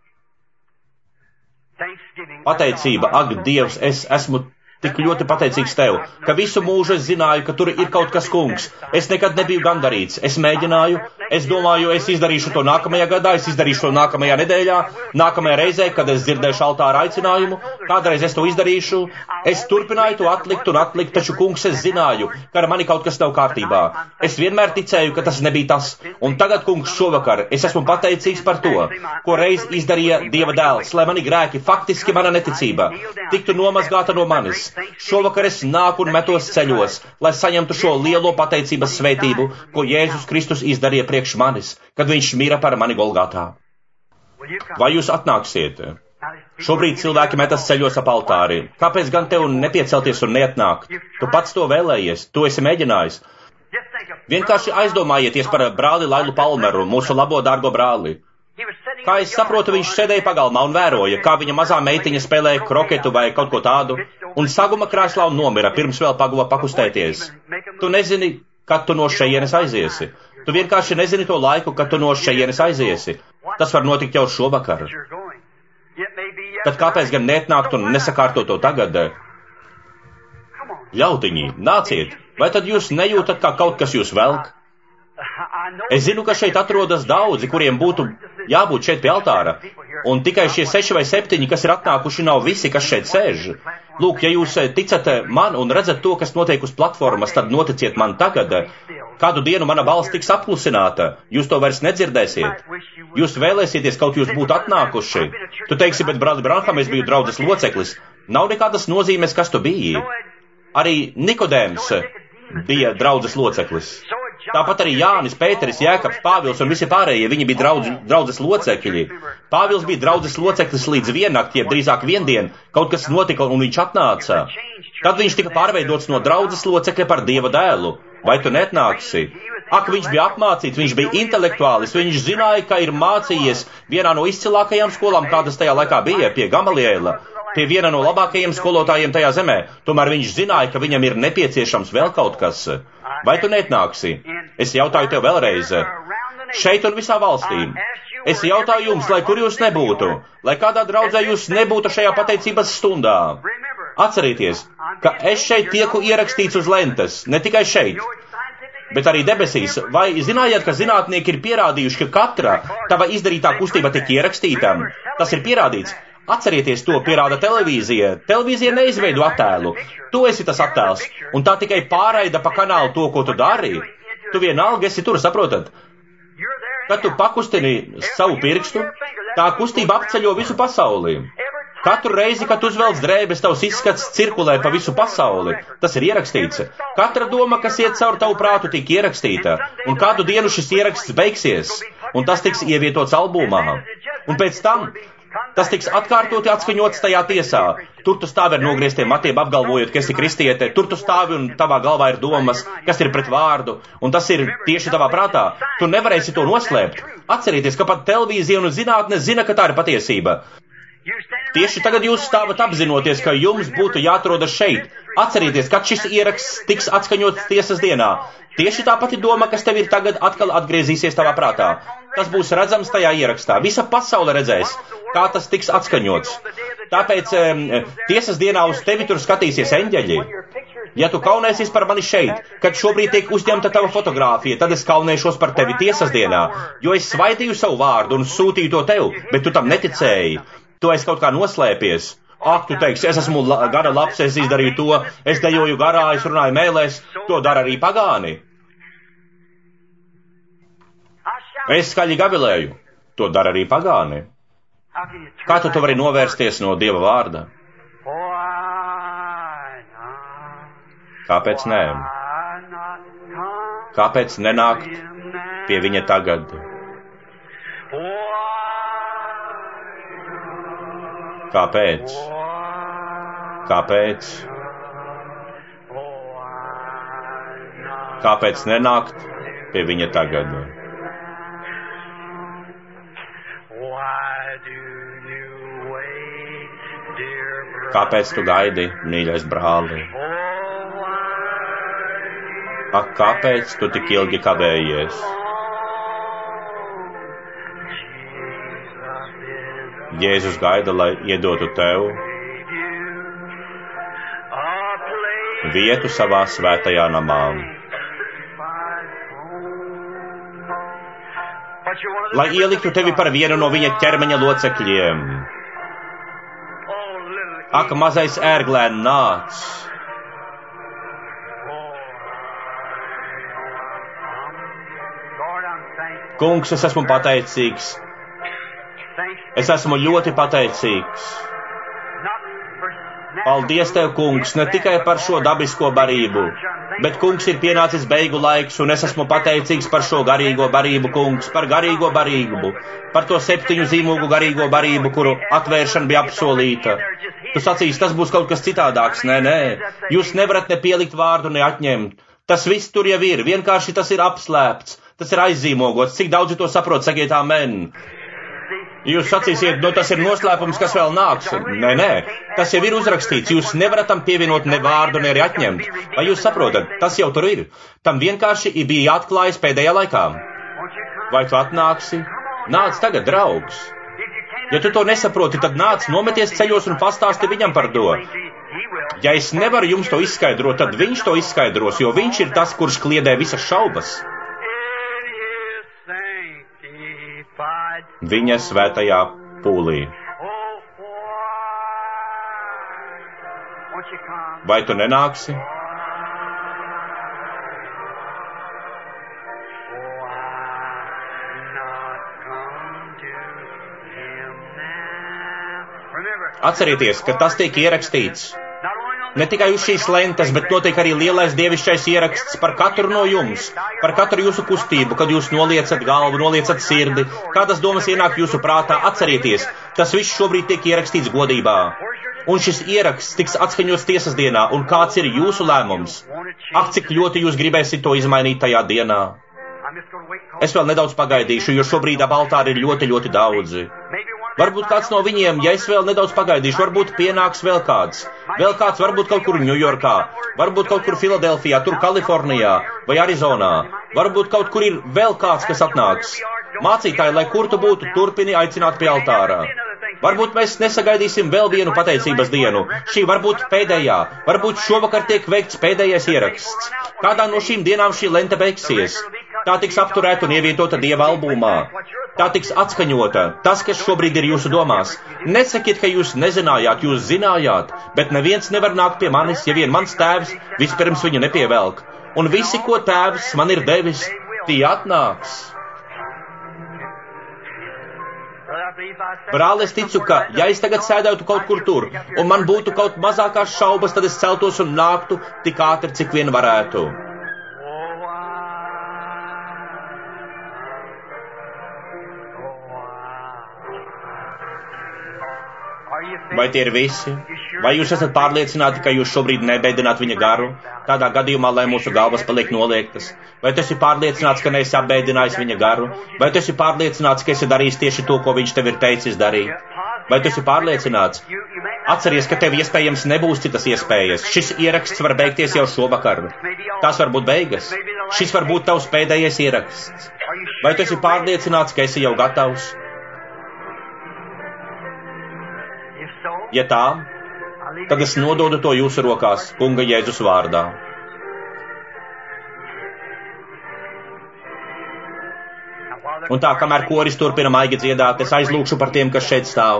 Speaker 1: Pateicība, ak, Dievs, es esmu tik ļoti pateicīgs tev, ka visu mūžu es zināju, ka tur ir kaut kas kungs. Es nekad nebiju gandarīts. Es mēģināju, es domāju, es izdarīšu to nākamajā gadā, es izdarīšu to nākamajā nedēļā, nākamajā reizē, kad es dzirdēšu altāra aicinājumu, kādreiz es to izdarīšu. Es turpināju to atlikt un atlikt, taču kungs, es zināju, ka ar mani kaut kas nav kārtībā. Es vienmēr ticēju, ka tas nebija tas. Un tagad, kungs, šovakar es esmu pateicīgs par to, ko reiz izdarīja Dieva dēls, lai mani grēki, faktiski mana neticība, tiktu nomazgāta no manis. Šovakar es nāku un metos ceļos, lai saņemtu šo lielo pateicības svētību, ko Jēzus Kristus izdarīja priekš manis, kad viņš mira par mani Golgātā. Vai jūs atnāksiet? Šobrīd cilvēki metas ceļos ap altāri. Kāpēc gan tev nepiecelties un neatnākt? Tu pats to vēlējies, tu esi mēģinājis. Vienkārši aizdomājieties par brāli Lailu Palmeru, mūsu labo dārgo brāli. Kā es saprotu, viņš sēdēja pagalmā un vēroja, kā viņa mazā meitiņa spēlēja kroketu vai kaut ko tādu, un saguma krēslā un nomira, pirms vēl paguva pakustēties. Tu nezini, kad tu no šejienes aiziesi. Tu vienkārši nezini to laiku, kad tu no šejienes aiziesi. Tas var notikt jau šovakar. Tad kāpēc gan neatnākt un nesakārtot to tagad? Ļaudiņi, nāciet! Vai tad jūs nejūtat, kā kaut kas jūs velk? Es zinu, ka šeit atrodas daudzi, kuriem būtu jābūt šeit pie altāra, un tikai šie 6 vai 7, kas ir atnākuši, nav visi, kas šeit sēž. Lūk, ja jūs ticat man un redzat to, kas notiek uz platformas, tad noticiet man tagad. Kādu dienu mana balss tiks apklusināta, jūs to vairs nedzirdēsiet. Jūs vēlēsieties, kaut jūs būtu atnākuši. Tu teiksi, bet brāli Branham, es biju draudzes loceklis. Nav nekādas nozīmes, kas tu biji. Arī Nikodēms bija draudzes loceklis. Tāpat arī Jānis, Pēteris, Jēkabs, Pāvils un visi pārējie, viņi bija draudzes locekļi. Pāvils bija draudzes loceklis līdz viennakti, jeb drīzāk viendien, kaut kas notika un viņš atnāca. Tad viņš tika pārveidots no draudzes locekļa par Dieva dēlu. Vai tu netnāksi? Ak, viņš bija apmācīts, viņš bija intelektuālis, viņš zināja, ka ir mācījies vienā no izcilākajām skolām, kādas tajā laikā bija, pie Gamaliela, pie viena no labākajiem skolotājiem tajā zemē. Tomēr viņš zināja, ka viņam ir nepieciešams vēl kaut kas. Vai tu netnāksi? Es jautāju tev vēlreiz. Šeit un visā valstī. Es jautāju jums, lai kur jūs nebūtu, lai kādā draudzē jūs nebūtu šajā pateicības stundā. Atcerieties, ka es šeit tieku ierakstīts uz lentes, ne tikai šeit, bet arī debesīs. Vai zinājāt, ka zinātnieki ir pierādījuši, ka katra tava izdarītā kustība tiek ierakstīta? Tas ir pierādīts. Atcerieties, to pierāda televīzija. Televīzija neizveido attēlu. Tu esi tas attēls, un tā tikai pārraida pa kanālu to, ko tu dari. Tu vienalga esi tur, saprotat? Kad tu pakustini savu pirkstu, tā kustība apceļo visu pasauli. Katru reizi, kad uzvelc drēbes, tavs izskats cirkulē pa visu pasauli. Tas ir ierakstīts. Katra doma, kas iet caur tavu prātu, tiek ierakstīta. Un kādu dienu šis ieraksts beigsies, un tas tiks ievietots albumā. Un pēc tam tas tiks atkārtoti atskaņots tajā tiesā. Tur tu stāvi ar nogrieztiem matiem, apgalvojot, ka esi kristiete. Tur tu stāvi un tavā galvā ir domas, kas ir pret vārdu. Un tas ir tieši tavā prātā. Tu nevarēsi to noslēpt. Atcerieties, ka pat televīzija un zinātne zina, ka tā ir patiesība. Tieši tagad jūs stāvat apzinoties, ka jums būtu jāatrodas šeit. Atcerieties, kad šis ieraksts tiks atskaņots tiesas dienā. Tieši tā pati doma, kas tev ir tagad, atkal atgriezīsies tavā prātā. Tas būs redzams tajā ierakstā. Visa pasaule redzēs, kā tas tiks atskaņots. Tāpēc tiesas dienā uz tevi tur skatīsies eņģeļi. Ja tu kaunēsies par mani šeit, kad šobrīd tiek uzņemta tava fotogrāfija, tad es kaunēšos par tevi tiesas dienā, jo es svaidīju savu vārdu un sūtīju to tev, bet tu tam neticēji. Tu esi kaut kā noslēpies. Ak, tu teiksi, es esmu gara labs, es izdarīju to, es dejoju garā, es runāju mēlēs, to dara arī pagāni. Es skaļi gavilēju, to dara arī pagāni. Kā tu vari novērsties no Dieva vārda? Kāpēc nē? Kāpēc nenākt pie viņa tagad? Kāpēc? Kāpēc? Kāpēc nenākt pie viņa tagad? Kāpēc tu gaidi, mīļais brāli? Ak, kāpēc tu tik ilgi kavējies? Jēzus gaida, lai iedotu tev vietu savā svētajā namā. Lai ieliktu tevi par vienu no viņa ķermeņa locekļiem. Ak, mazais ērglēn, nāc! Kungs, es esmu pateicīgs. Es esmu ļoti pateicīgs. Paldies tev, kungs, ne tikai par šo dabisko barību, bet, kungs, ir pienācis beigu laiks, un es esmu pateicīgs par šo garīgo barību, kungs, par garīgo barību, par to 7 zīmogu garīgo barību, kuru atvēršana bija apsolīta. Tu sacīsi, tas būs kaut kas citādāks. Nē, jūs nevarat ne pielikt vārdu, ne atņemt. Tas viss tur jau ir, vienkārši tas ir apslēpts, tas ir aizzīmogots. Cik daudzi to saprot, sakiet amen. Jūs sacīsiet, tas ir noslēpums, kas vēl nāks. Nē, tas jau ir uzrakstīts. Jūs nevarat tam pievienot ne vārdu, ne arī atņemt. Vai jūs saprotat? Tas jau tur ir. Tam vienkārši bija jāatklājas pēdējā laikā. Vai tu atnāksi? Nāc tagad, draugs. Ja tu to nesaproti, tad nāc, nometies ceļos un pastāsti viņam par to. Ja es nevaru jums to izskaidrot, tad viņš to izskaidros, jo viņš ir tas, kurš kliedē visas šaubas. Viņa svētajā pūlī. Vai tu nenāksi? Atcerieties, ka tas tiek ierakstīts. Ne tikai uz šīs lentes, bet notiek arī lielais dievišķais ieraksts par katru no jums, par katru jūsu kustību, kad jūs noliecat galvu, noliecat sirdi, kādas domas ienāk jūsu prātā. Atcerieties, tas viss šobrīd tiek ierakstīts godībā. Un šis ieraksts tiks atskaņots tiesas dienā, un kāds ir jūsu lēmums? Ak, cik ļoti jūs gribēsiet to izmainīt tajā dienā? Es vēl nedaudz pagaidīšu, jo šobrīd ap altāri ir ļoti, ļoti daudzi. Varbūt kāds no viņiem, ja es vēl nedaudz pagaidīšu, varbūt pienāks vēl kāds. Vēl kāds varbūt kaut kur Ņujorkā, varbūt kaut kur Filadelfijā, tur Kalifornijā vai Arizonā. Varbūt kaut kur ir vēl kāds, kas atnāks. Mācītāji, lai kur tu būtu, turpini aicināt pie altārā. Varbūt mēs nesagaidīsim vēl vienu pateicības dienu. Šī varbūt pēdējā, varbūt šovakar tiek veikts pēdējais ieraksts. Kādā no šīm dienām šī lente beigsies? Tā tiks apturēta un ievietota Dieva albumā. Tā tiks atskaņota. Tas, kas šobrīd ir jūsu domās. Nesakiet, ka jūs nezinājāt, jūs zinājāt, bet neviens nevar nākt pie manis, ja vien mans tēvs vispirms viņu nepievelk. Un visi, ko tēvs man ir devis, tie atnāks. Brāl, es ticu, ka, ja es tagad sēdētu kaut kur tur, un man būtu kaut mazākās šaubas, tad es celtos un nāktu tik ātri, cik vien varētu. Vai tie ir visi? Vai jūs esat pārliecināti, ka jūs šobrīd nebēdināt viņa garu? Tādā gadījumā, lai mūsu galvas paliek noliektas. Vai tu esi pārliecināts, ka neesi apbēdinājis viņa garu? Vai tu esi pārliecināts, ka esi darījis tieši to, ko viņš tev ir teicis darīt? Vai tu esi pārliecināts? Atceries, ka tev iespējams nebūs citas iespējas. Šis ieraksts var beigties jau šovakar. Tās var būt beigas. Šis var būt tavs pēdējais ieraksts. Vai tu esi pārliecināts, ka esi jau gatavs? Ja tā, tad es nododu to jūsu rokās, Kunga Jēzus vārdā. Un tā, kamēr koris turpina maigi dziedāt, es aizlūkšu par tiem, kas šeit stāv.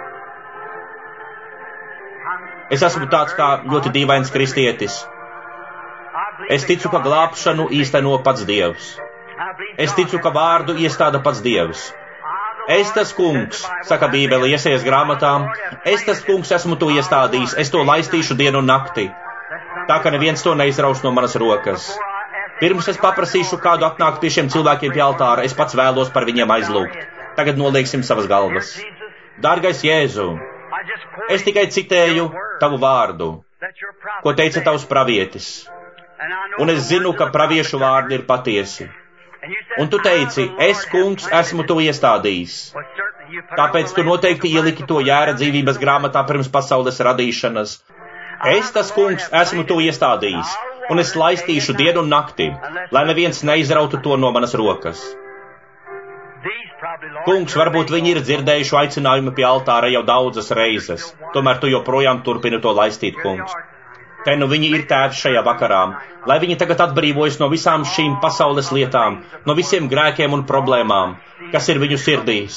Speaker 1: Es esmu tāds kā ļoti dīvains kristietis. Es ticu, ka glābšanu īsteno pats Dievs. Es ticu, ka vārdu iestāda pats Dievs. Es tas kungs, saka Bībele Iesajas grāmatā, es tas kungs esmu to iestādījis, es to laistīšu dienu un nakti, tā ka neviens to neizraus no manas rokas. Pirms es paprasīšu kādu atnākt pie šiem cilvēkiem pie altāra, es pats vēlos par viņiem aizlūgt. Tagad nolieksim savas galvas. Dārgais Jēzu, es tikai citēju tavu vārdu, ko teica tavs pravietis, un es zinu, ka praviešu vārdi ir patiesi. Un tu teici, es, kungs, esmu to iestādījis. Tāpēc tu noteikti ieliki to Jēra dzīvības grāmatā pirms pasaules radīšanas. Es, tas kungs, esmu to iestādījis, un es laistīšu dienu un nakti, lai neviens neizrautu to no manas rokas. Kungs, varbūt viņi ir dzirdējuši aicinājumu pie altāra jau daudzas reizes, tomēr tu joprojām turpini to laistīt, kungs. Te nu viņi ir tēvs šajā vakarā, lai viņi tagad atbrīvojas no visām šīm pasaules lietām, no visiem grēkiem un problēmām, kas ir viņu sirdīs.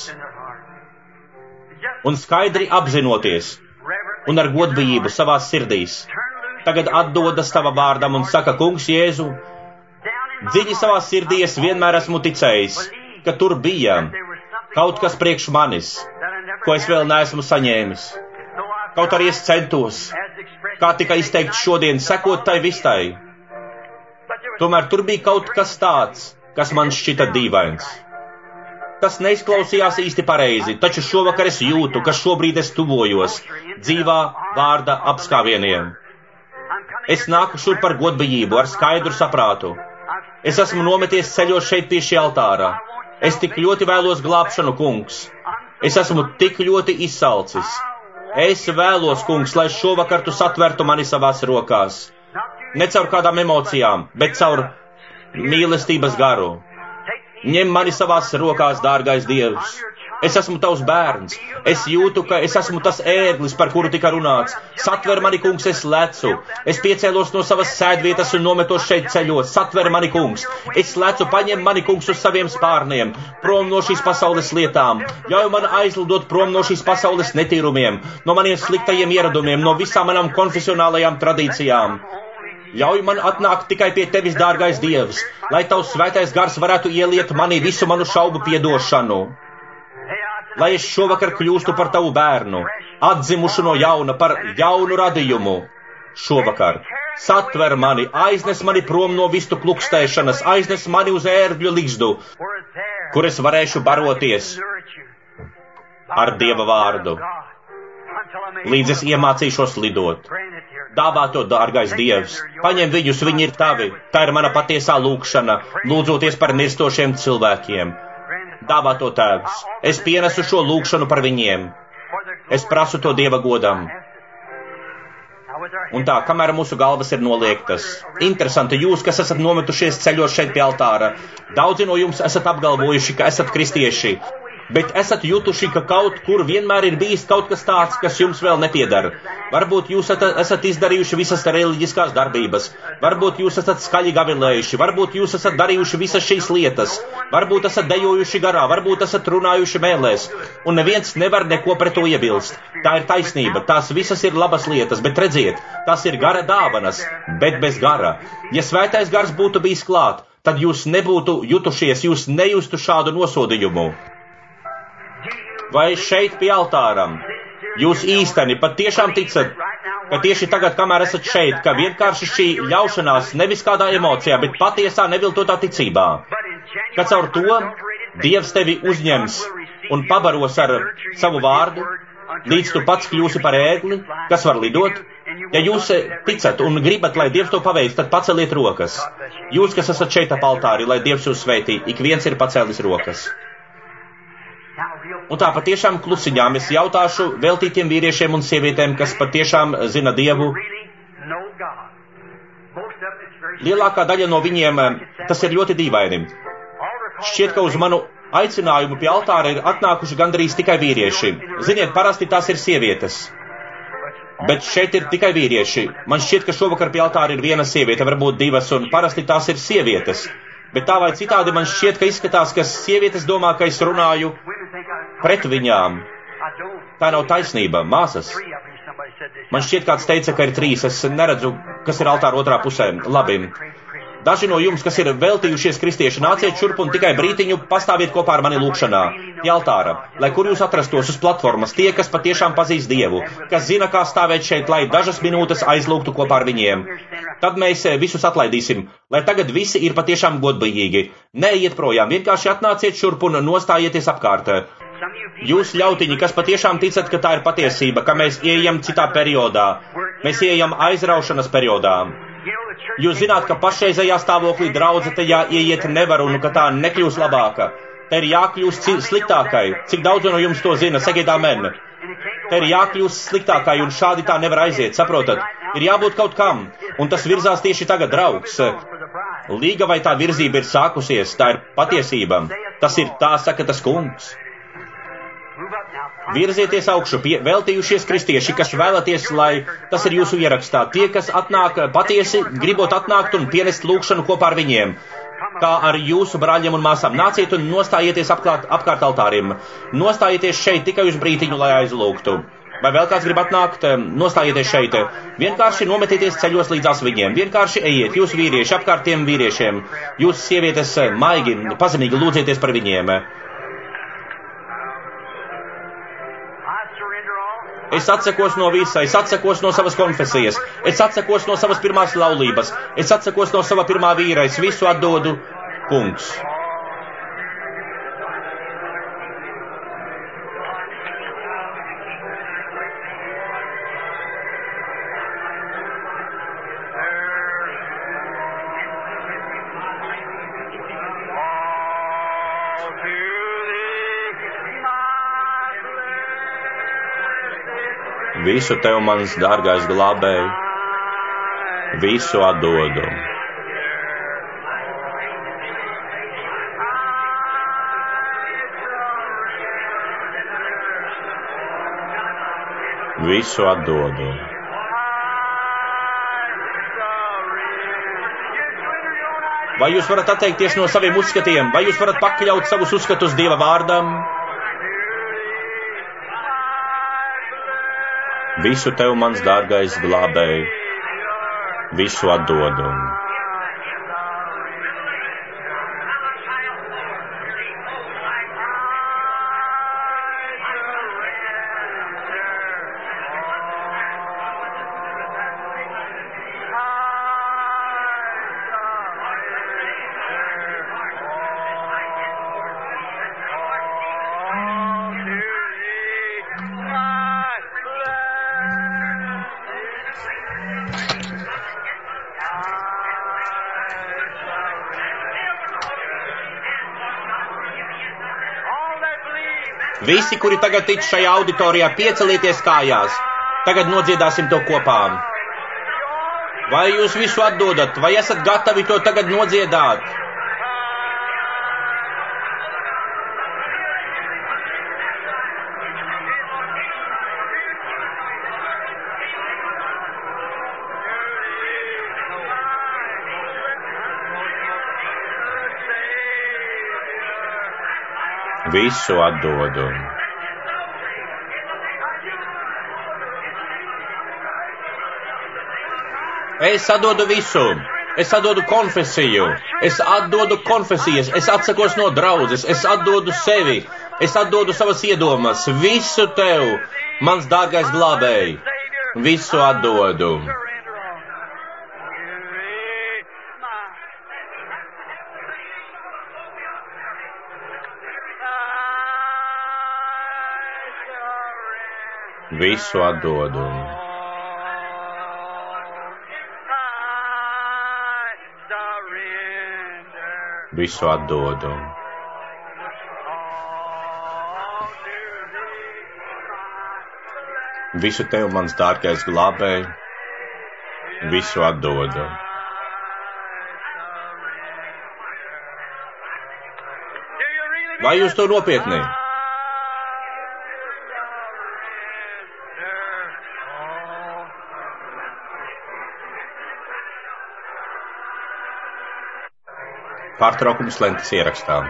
Speaker 1: Un skaidri apzinoties un ar godbijību savās sirdīs, tagad atdodas tava vārdam un saka, kungs Jēzu, dziļi savā sirdī es vienmēr esmu ticējis, ka tur bija kaut kas priekš manis, ko es vēl neesmu saņēmis. Kaut arī es centos, kā tika izteikt šodien, sekot tai vistai. Tomēr tur bija kaut kas tāds, kas man šķita dīvains. Tas neizklausījās īsti pareizi, taču šovakar es jūtu, ka šobrīd es tuvojos dzīvā vārda apskāvieniem. Es nāku šur par godbijību, ar skaidru saprātu. Es esmu nometies ceļos šeit pie šī altāra. Es tik ļoti vēlos glābšanu, kungs. Es esmu tik ļoti izsalcis. Es vēlos, kungs, lai šovakar tu satvertu mani savās rokās. Ne caur kādām emocijām, bet caur mīlestības garu. Ņem mani savās rokās, dārgais Dievs. Es esmu tavs bērns. Es jūtu, ka es esmu tas ērglis, par kuru tika runāts. Satver mani, kungs, es lecu. Es piecēlos no savas sēdvietas un nometos šeit ceļos. Satver mani, kungs. Es lecu, paņem mani, kungs, uz saviem spārniem. Prom no šīs pasaules lietām. Ļauj man aizlidot prom no šīs pasaules netīrumiem, no maniem sliktajiem ieradumiem, no visām manām konfesionālajām tradīcijām. Ļauj man atnākt tikai pie tevis, dārgais Dievs, lai tavs svētais gars varētu ieliet manī visu manu šaubu piedošanu. Lai es šovakar kļūstu par tavu bērnu, atzimušu no jauna, par jaunu radījumu. Šovakar satver mani, aiznes mani prom no vistu klukstēšanas, aiznes mani uz ērgļu ligzdu, kur es varēšu baroties ar Dieva vārdu, līdz es iemācīšos lidot. Dāvā to, dārgais Dievs, paņem viņus, viņi ir tavi, tā ir mana patiesā lūkšana, lūdzoties par mirstošiem cilvēkiem. Dāvā to, tēvs, es pienesu šo lūkšanu par viņiem. Es prasu to Dieva godam. Un tā, kamēr mūsu galvas ir noliektas, interesanti, jūs, kas esat nometušies ceļos šeit pie altāra, daudzi no jums esat apgalvojuši, ka esat kristieši, bet esat jutuši, ka kaut kur vienmēr ir bijis kaut kas tāds, kas jums vēl nepiedara. Varbūt jūs esat izdarījuši visas reliģiskās darbības, varbūt jūs esat skaļi gavilējuši, varbūt jūs esat darījuši visas šīs lietas, varbūt esat dejojuši garā, varbūt esat runājuši mēlēs, un neviens nevar neko pret to iebilst. Tā ir taisnība, tās visas ir labas lietas, bet redziet, tās ir gara dāvanas, bet bez gara. Ja svētais gars būtu bijis klāt, tad jūs nebūtu jutušies, jūs nejustu šādu nosodījumu. Vai šeit pie altāram jūs īsteni pat tiešām ticat, ka tieši tagad, kamēr esat šeit, ka vienkārši šī ļaušanās nevis kādā emocijā, bet patiesā neviltotā ticībā, ka caur to Dievs tevi uzņems un pabaros ar savu vārdu, līdz tu pats kļūsi par ērgli, kas var lidot? Ja jūs ticat un gribat, lai Dievs to paveic, tad paceliet rokas. Jūs, kas esat šeit ap altāri, lai Dievs jūs sveitī, ik viens ir pacēlis rokas. Un tā patiešām klusiņām es jautāšu veltītiem vīriešiem un sievietēm, kas patiešām zina Dievu. Lielākā daļa no viņiem tas ir ļoti dīvaini. Šķiet, ka uz manu aicinājumu pie altāra ir atnākuši gandrīz tikai vīrieši. Ziniet, parasti tās ir sievietes. Bet šeit ir tikai vīrieši. Man šķiet, ka šovakar pie altāra ir viena sieviete, varbūt divas, un parasti tās ir sievietes. Bet tā vai citādi man šķiet, ka izskatās, ka sievietes domā, ka es runāju pret viņām. Tā nav taisnība, māsas. Man šķiet, kāds teica, ka ir 3. Es neredzu, kas ir altāra otrā pusē. Labi. Daži no jums, kas ir veltījušies kristieši, nāciet šurp un tikai brītiņu pastāviet kopā ar mani lūkšanā, pie altāra, lai kur jūs atrastos uz platformas, tie, kas patiešām pazīst Dievu, kas zina, kā stāvēt šeit, lai dažas minūtes aizlūgtu kopā ar viņiem. Tad mēs visus atlaidīsim, lai tagad visi ir patiešām godbijīgi. Neiet projām, vienkārši atnāciet šurp un nostājieties apkārt. Jūs ļautiņi, kas patiešām ticat, ka tā ir patiesība, ka mēs ieejam citā periodā, mēs ieejam aizraušanas periodā. Jūs zināt, ka pašreizējā stāvoklī draudze tajā ieiet nevar un ka tā nekļūs labāka. Te ir jākļūst sliktākai. Cik daudz no jums to zina? Sakiet amen. Te ir jākļūst sliktākai un šādi tā nevar aiziet, saprotat? Ir jābūt kaut kam. Un tas virzās tieši tagad, draugs. Līga vai tā virzība ir sākusies, tā ir patiesība. Tas ir tā, saka tas kungs. Virzieties augšu, veltījušies kristieši, kas vēlaties, lai tas ir jūsu ierakstā. Tie, kas atnāk patiesi, gribot atnākt un pienest lūkšanu kopā ar viņiem, kā ar jūsu brāļiem un māsām. Nāciet un nostājieties apkārt altāriem. Nostājieties šeit tikai uz brītiņu, lai aizlūgtu. Vai vēl kāds grib atnākt? Nostājieties šeit. Vienkārši nometieties ceļos līdzās viņiem. Vienkārši ejiet, jūs vīrieši, apkārt tiem vīriešiem. Jūs sievietes maigi, pazemīgi lūdzieties par viņiem. Es atsakos no visa, es atsakos no savas konfesijas, es atsakos no savas pirmās laulības, es atsakos no sava pirmā vīra, es visu atdodu, kungs. Visu tev, mans dārgais glābēj, visu atdodu. Visu atdodu. Vai jūs varat atteikties no saviem uzskatiem? Vai jūs varat pakļaut savus uzskatus Dieva vārdam? Visu tev, mans dārgais glābēj, visu atdodu. Visi, kuri tagad tic šajā auditorijā, piecelieties kājās. Tagad nodziedāsim to kopā. Vai jūs visu atdodat? Vai esat gatavi to tagad nodziedāt? Visu atdodu. Es atdodu visu. Es atdodu konfesiju. Es atdodu konfesijas. Es atsakos no draudzes. Es atdodu sevi. Es atdodu savas iedomas. Visu tev, mans dārgais glābēj. Visu atdodu. Visu atdodu. Visu atdodu. Visu tev, mans dārgais glābēj, visu atdodu. Vai jūs to nopietni? Pārtraukums lentes ierakstām.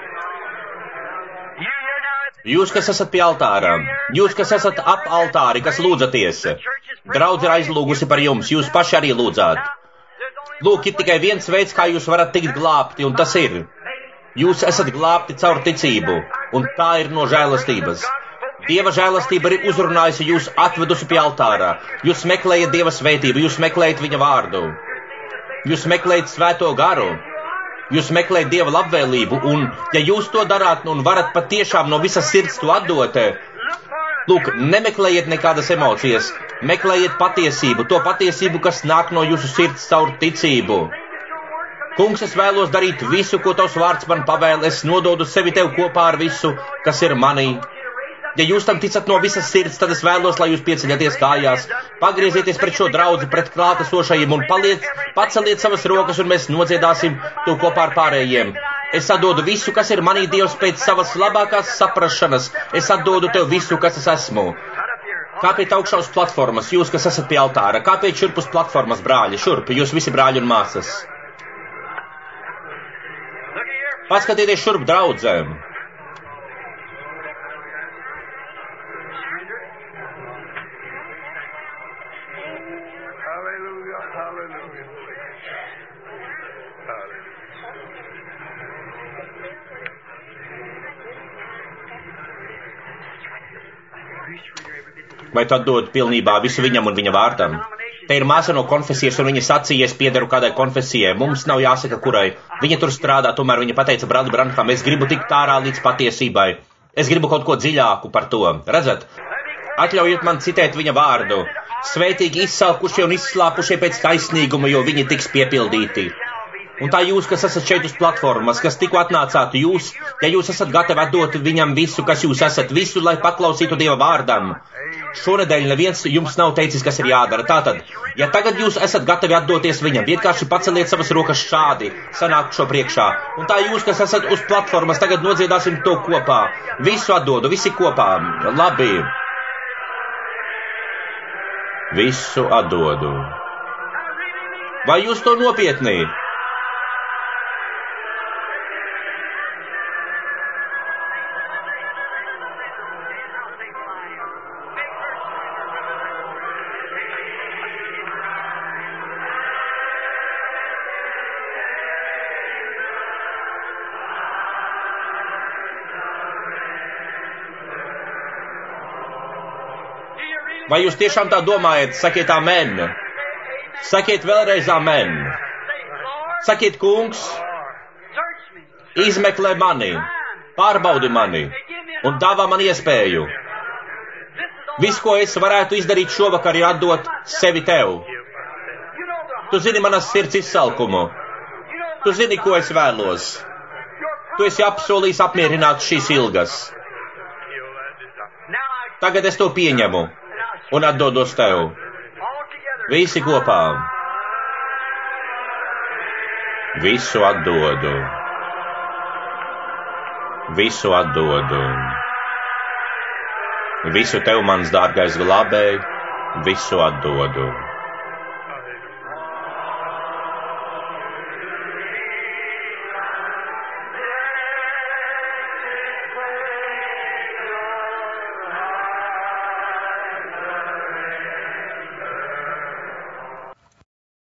Speaker 1: Jūs, kas esat pie altāra, jūs, kas esat ap altāri, kas lūdzaties, draudze ir aizlūgusi par jums, jūs paši arī lūdzāt. Lūk, ir tikai viens veids, kā jūs varat tikt glābti, un tas ir: jūs esat glābti caur ticību, un tā ir no žēlastības. Dieva žēlastība ir uzrunājusi jūs, atvedusi pie altārā. Jūs meklējat Dieva svētību, jūs meklējat viņa vārdu, jūs meklējat svēto garu. Jūs meklējat Dieva labvēlību, un ja jūs to darāt un varat patiešām no visas sirds to atdot, lūk, nemeklējiet nekādas emocijas, meklējiet patiesību, to patiesību, kas nāk no jūsu sirds caur ticību. Kungs, es vēlos darīt visu, ko tavs vārds man pavēl, es nododu sevi tev kopā ar visu, kas ir manī. Ja jūs tam ticat no visas sirds, tad es vēlos, lai jūs pieceļaties kājās, pagriezieties pret šo draudzi, pret klātesošajiem un paceliet savas rokas, un mēs nodziedāsim to kopā ar pārējiem. Es atdodu visu, kas ir manī, Dievs, pēc savas labākās saprašanas. Es atdodu tev visu, kas es esmu. Kāpiet augšā uz platformas, jūs, kas esat pie altāra. Kāpiet šurp uz platformas, brāļi, šurp, jūs visi brāļi un māsas. Paskatieties šurp draudzēm. Vai tu atdod pilnībā visu viņam un viņa vārdam? Te ir māsa no konfesijas, un viņa sacīja, es piederu kādai konfesijai. Mums nav jāsaka, kurai. Viņa tur strādā, tomēr viņa pateica, brāli Branham, es gribu tikt ārā līdz patiesībai. Es gribu kaut ko dziļāku par to. Redzat? Atļaujiet man citēt viņa vārdu. Svētīgi izsalkušie un izslāpušie pēc taisnīguma, jo viņi tiks piepildīti. Un tā jūs, kas esat šeit uz platformas, kas tikko atnācāt, jūs, ja jūs esat gatavi atdot viņam visu, kas jūs esat, visu, lai paklausītu Dieva vārdam. Šonedēļ neviens jums nav teicis, kas ir jādara. Tātad, ja tagad jūs esat gatavi atdoties viņam, vienkārši paceliet savas rokas šādi, sanāk šo priekšā. Un tā jūs, kas esat uz platformas, tagad nodziedāsim to kopā. Visu atdodu, visi kopā. Labi. Visu atdodu. Vai jūs to nopietni? Vai jūs tiešām tā domājat? Sakiet amen. Sakiet vēlreiz amen. Sakiet, kungs, izmeklē mani, pārbaudi mani un dāvā man iespēju. Viss, ko es varētu izdarīt šovakar, ir atdot sevi tev. Tu zini manas sirds izsalkumu. Tu zini, ko es vēlos. Tu esi apsolījis apmierināt šīs ilgas. Tagad es to pieņemu un atdodos tev. Visi kopā. Visu atdodu. Visu atdodu. Visu tev, mans dārgais glābēj, visu atdodu.